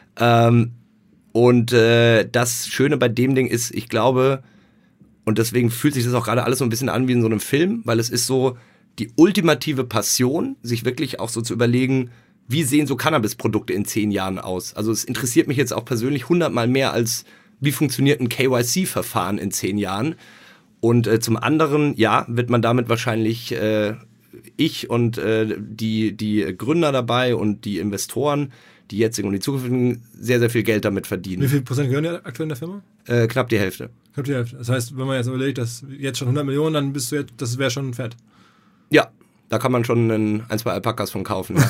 Ähm, und äh, das Schöne bei dem Ding ist, ich glaube, und deswegen fühlt sich das auch gerade alles so ein bisschen an wie in so einem Film, weil es ist so die ultimative Passion, sich wirklich auch so zu überlegen, wie sehen so Cannabis-Produkte in zehn Jahren aus? Also es interessiert mich jetzt auch persönlich hundertmal mehr als, wie funktioniert ein K Y C-Verfahren in zehn Jahren? Und äh, zum anderen, ja, wird man damit wahrscheinlich äh, ich und äh, die, die Gründer dabei und die Investoren, die jetzigen und die zukünftigen, sehr, sehr viel Geld damit verdienen. Wie viel Prozent gehören dir aktuell in der Firma? Äh, knapp die Hälfte. Knapp die Hälfte. Das heißt, wenn man jetzt überlegt, dass jetzt schon hundert Millionen, dann bist du jetzt, das wäre schon fett. Ja, da kann man schon ein, ein zwei Alpakas von kaufen. Ja,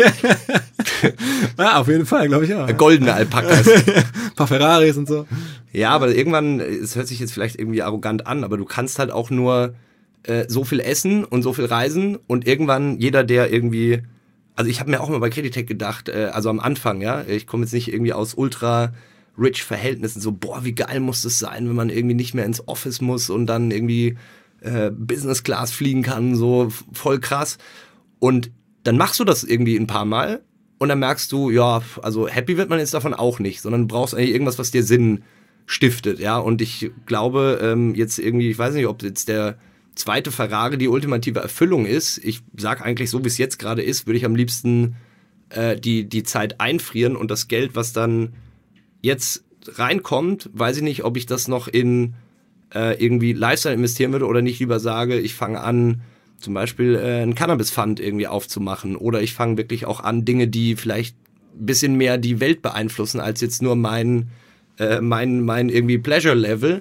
ja auf jeden Fall, glaube ich auch. Goldene Alpakas. Ein paar Ferraris und so. Ja, aber irgendwann, es hört sich jetzt vielleicht irgendwie arrogant an, aber du kannst halt auch nur äh, so viel essen und so viel reisen und irgendwann jeder, der irgendwie, also ich habe mir auch mal bei Creditec gedacht, äh, also am Anfang, ja, ich komme jetzt nicht irgendwie aus ultra rich Verhältnissen, so boah, wie geil muss das sein, wenn man irgendwie nicht mehr ins Office muss und dann irgendwie äh, Business Class fliegen kann, so voll krass. Und dann machst du das irgendwie ein paar Mal und dann merkst du, ja, also happy wird man jetzt davon auch nicht, sondern du brauchst eigentlich irgendwas, was dir Sinn stiftet, ja. Und ich glaube, ähm, jetzt irgendwie, ich weiß nicht, ob jetzt der zweite Ferrari die ultimative Erfüllung ist. Ich sag eigentlich, so wie es jetzt gerade ist, würde ich am liebsten äh, die, die Zeit einfrieren und das Geld, was dann jetzt reinkommt, weiß ich nicht, ob ich das noch in äh, irgendwie Lifestyle investieren würde oder nicht lieber sage, ich fange an, zum Beispiel äh, einen Cannabis-Fund irgendwie aufzumachen oder ich fange wirklich auch an, Dinge, die vielleicht ein bisschen mehr die Welt beeinflussen, als jetzt nur mein, äh, mein, mein irgendwie Pleasure-Level.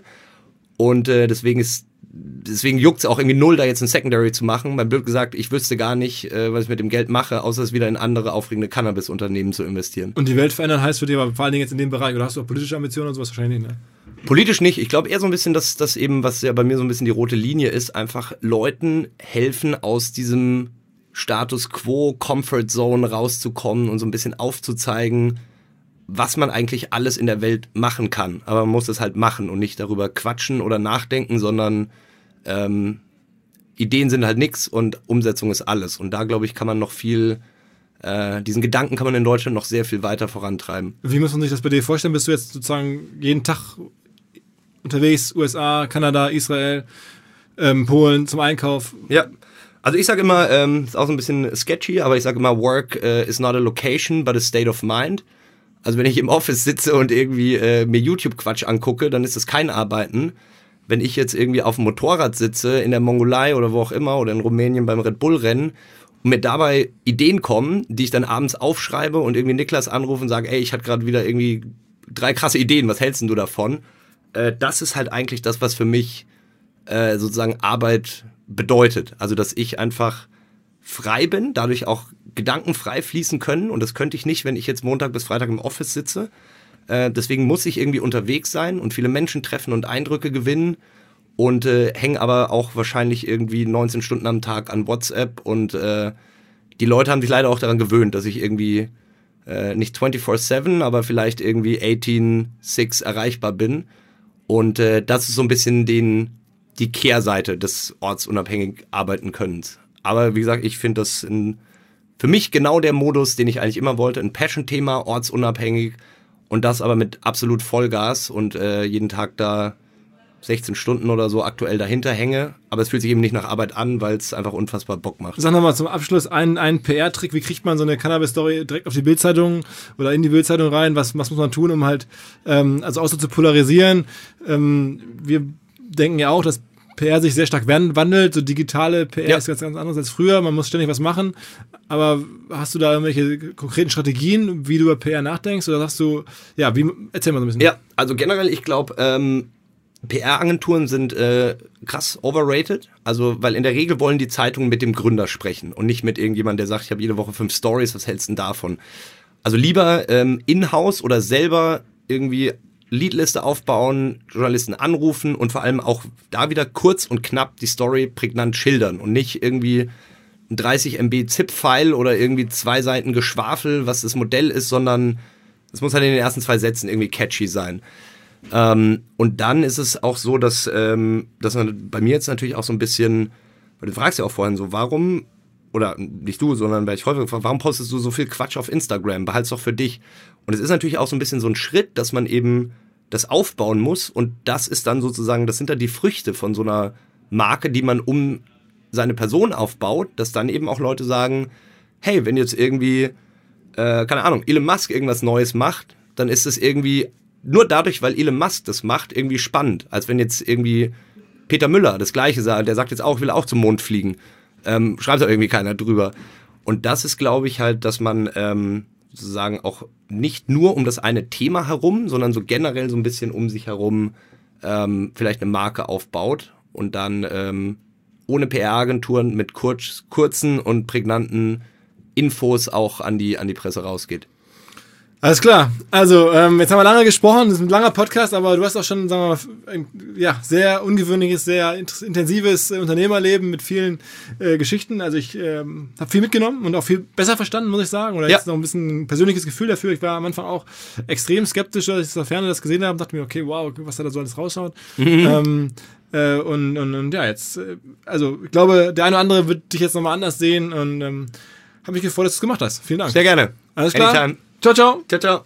Und äh, deswegen ist Deswegen juckt es auch irgendwie null, da jetzt ein Secondary zu machen. Mal blöd gesagt, ich wüsste gar nicht, äh, was ich mit dem Geld mache, außer es wieder in andere aufregende Cannabis-Unternehmen zu investieren. Und die Welt verändern heißt für dich aber vor allen Dingen jetzt in dem Bereich, oder hast du auch politische Ambitionen und sowas wahrscheinlich nicht, ne? Politisch nicht. Ich glaube eher so ein bisschen, dass das eben, was ja bei mir so ein bisschen die rote Linie ist, einfach Leuten helfen, aus diesem Status Quo, Comfort Zone rauszukommen und so ein bisschen aufzuzeigen, was man eigentlich alles in der Welt machen kann. Aber man muss es halt machen und nicht darüber quatschen oder nachdenken, sondern ähm, Ideen sind halt nix und Umsetzung ist alles. Und da, glaube ich, kann man noch viel, äh, diesen Gedanken kann man in Deutschland noch sehr viel weiter vorantreiben. Wie muss man sich das bei dir vorstellen? Bist du jetzt sozusagen jeden Tag unterwegs, U S A, Kanada, Israel, ähm, Polen zum Einkauf? Ja. Also ich sage immer, ähm, ist auch so ein bisschen sketchy, aber ich sage immer, work uh, is not a location, but a state of mind. Also wenn ich im Office sitze und irgendwie äh, mir YouTube-Quatsch angucke, dann ist das kein Arbeiten. Wenn ich jetzt irgendwie auf dem Motorrad sitze, in der Mongolei oder wo auch immer, oder in Rumänien beim Red Bull-Rennen, und mir dabei Ideen kommen, die ich dann abends aufschreibe und irgendwie Niklas anrufe und sage, ey, ich hatte gerade wieder irgendwie drei krasse Ideen, was hältst denn du davon? äh, das ist halt eigentlich das, was für mich äh, sozusagen Arbeit bedeutet. Also, dass ich einfach frei bin, dadurch auch Gedanken frei fließen können. Und das könnte ich nicht, wenn ich jetzt Montag bis Freitag im Office sitze. Äh, deswegen muss ich irgendwie unterwegs sein und viele Menschen treffen und Eindrücke gewinnen. Und äh, hänge aber auch wahrscheinlich irgendwie neunzehn Stunden am Tag an WhatsApp. Und äh, die Leute haben sich leider auch daran gewöhnt, dass ich irgendwie äh, nicht vierundzwanzig sieben, aber vielleicht irgendwie achtzehn sechs erreichbar bin. Und äh, das ist so ein bisschen den, die Kehrseite des ortsunabhängig arbeiten Könnens. Aber wie gesagt, ich finde das in, für mich genau der Modus, den ich eigentlich immer wollte. Ein Passion-Thema, ortsunabhängig und das aber mit absolut Vollgas und äh, jeden Tag da sechzehn Stunden oder so aktuell dahinter hänge. Aber es fühlt sich eben nicht nach Arbeit an, weil es einfach unfassbar Bock macht. Sag nochmal zum Abschluss einen, einen P R-Trick. Wie kriegt man so eine Cannabis-Story direkt auf die Bildzeitung oder in die Bildzeitung rein? Was, was muss man tun, um halt, ähm, also auch so zu polarisieren? Ähm, wir denken ja auch, dass P R sich sehr stark wandelt, so digitale P R ja. ist ganz, ganz anders als früher, man muss ständig was machen, aber hast du da irgendwelche konkreten Strategien, wie du über P R nachdenkst, oder sagst du, ja, wie, erzähl mal so ein bisschen. Ja, also generell, ich glaube, ähm, P R-Agenturen sind äh, krass overrated, also, weil in der Regel wollen die Zeitungen mit dem Gründer sprechen und nicht mit irgendjemandem, der sagt, ich habe jede Woche fünf Stories, was hältst du denn davon? Also lieber ähm, in-house oder selber irgendwie Leadliste aufbauen, Journalisten anrufen und vor allem auch da wieder kurz und knapp die Story prägnant schildern und nicht irgendwie ein dreißig Megabyte ZIP-File oder irgendwie zwei Seiten Geschwafel, was das Modell ist, sondern es muss halt in den ersten zwei Sätzen irgendwie catchy sein. Ähm, und dann ist es auch so, dass, ähm, dass man bei mir jetzt natürlich auch so ein bisschen, weil du fragst ja auch vorhin so, warum, oder nicht du, sondern weil ich häufig frage, warum postest du so viel Quatsch auf Instagram? Behalt's doch für dich. Und es ist natürlich auch so ein bisschen so ein Schritt, dass man eben das aufbauen muss und das ist dann sozusagen, das sind dann die Früchte von so einer Marke, die man um seine Person aufbaut, dass dann eben auch Leute sagen, hey, wenn jetzt irgendwie, äh, keine Ahnung, Elon Musk irgendwas Neues macht, dann ist es irgendwie nur dadurch, weil Elon Musk das macht, irgendwie spannend. Als wenn jetzt irgendwie Peter Müller das Gleiche sagt, der sagt jetzt auch, ich will auch zum Mond fliegen. Ähm, schreibt da irgendwie keiner drüber. Und das ist, glaube ich, halt, dass man ähm, sozusagen auch nicht nur um das eine Thema herum, sondern so generell so ein bisschen um sich herum ähm, vielleicht eine Marke aufbaut und dann ähm, ohne P R-Agenturen mit kurz, kurzen und prägnanten Infos auch an die, an die Presse rausgeht. Alles klar. Also, ähm, jetzt haben wir lange gesprochen, das ist ein langer Podcast, aber du hast auch schon, sagen wir mal, ein ja, sehr ungewöhnliches, sehr intensives äh, Unternehmerleben mit vielen äh, Geschichten. Also ich ähm, habe viel mitgenommen und auch viel besser verstanden, muss ich sagen. Oder ja. jetzt noch ein bisschen ein persönliches Gefühl dafür. Ich war am Anfang auch extrem skeptisch, als ich aus der Ferne das gesehen habe und dachte mir, okay, wow, was da so alles rausschaut. Mhm. Ähm, äh, und, und, und ja, jetzt, äh, also ich glaube, der eine oder andere wird dich jetzt nochmal anders sehen und ähm, habe mich gefreut, dass du es gemacht hast. Vielen Dank. Sehr gerne. Alles klar. Anytime. Ciao, ciao. Ciao, ciao.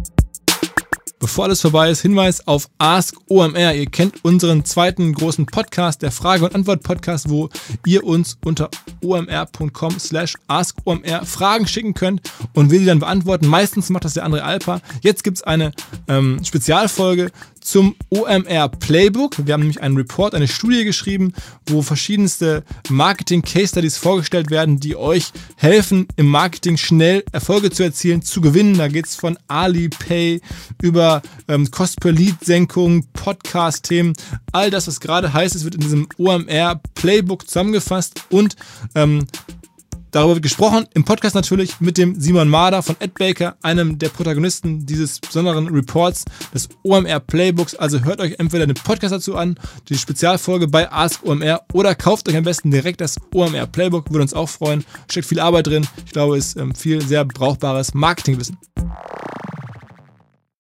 Bevor alles vorbei ist, Hinweis auf Ask O M R. Ihr kennt unseren zweiten großen Podcast, der Frage- und Antwort-Podcast, wo ihr uns unter omr.com slash askomr Fragen schicken könnt und wir die dann beantworten. Meistens macht das der André Alper. Jetzt gibt es eine ähm, Spezialfolge zum O M R Playbook. Wir haben nämlich einen Report, eine Studie geschrieben, wo verschiedenste Marketing-Case-Studies vorgestellt werden, die euch helfen, im Marketing schnell Erfolge zu erzielen, zu gewinnen. Da geht es von Alipay über ähm, Cost-per-Lead-Senkung, Podcast-Themen. All das, was gerade heißt, es wird in diesem O M R Playbook zusammengefasst und ähm, darüber wird gesprochen, im Podcast natürlich mit dem Simon Marder von Adbaker, einem der Protagonisten dieses besonderen Reports des O M R Playbooks. Also hört euch entweder den Podcast dazu an, die Spezialfolge bei Ask O M R oder kauft euch am besten direkt das O M R Playbook, würde uns auch freuen. Steckt viel Arbeit drin. Ich glaube, es ist ähm, viel sehr brauchbares Marketingwissen.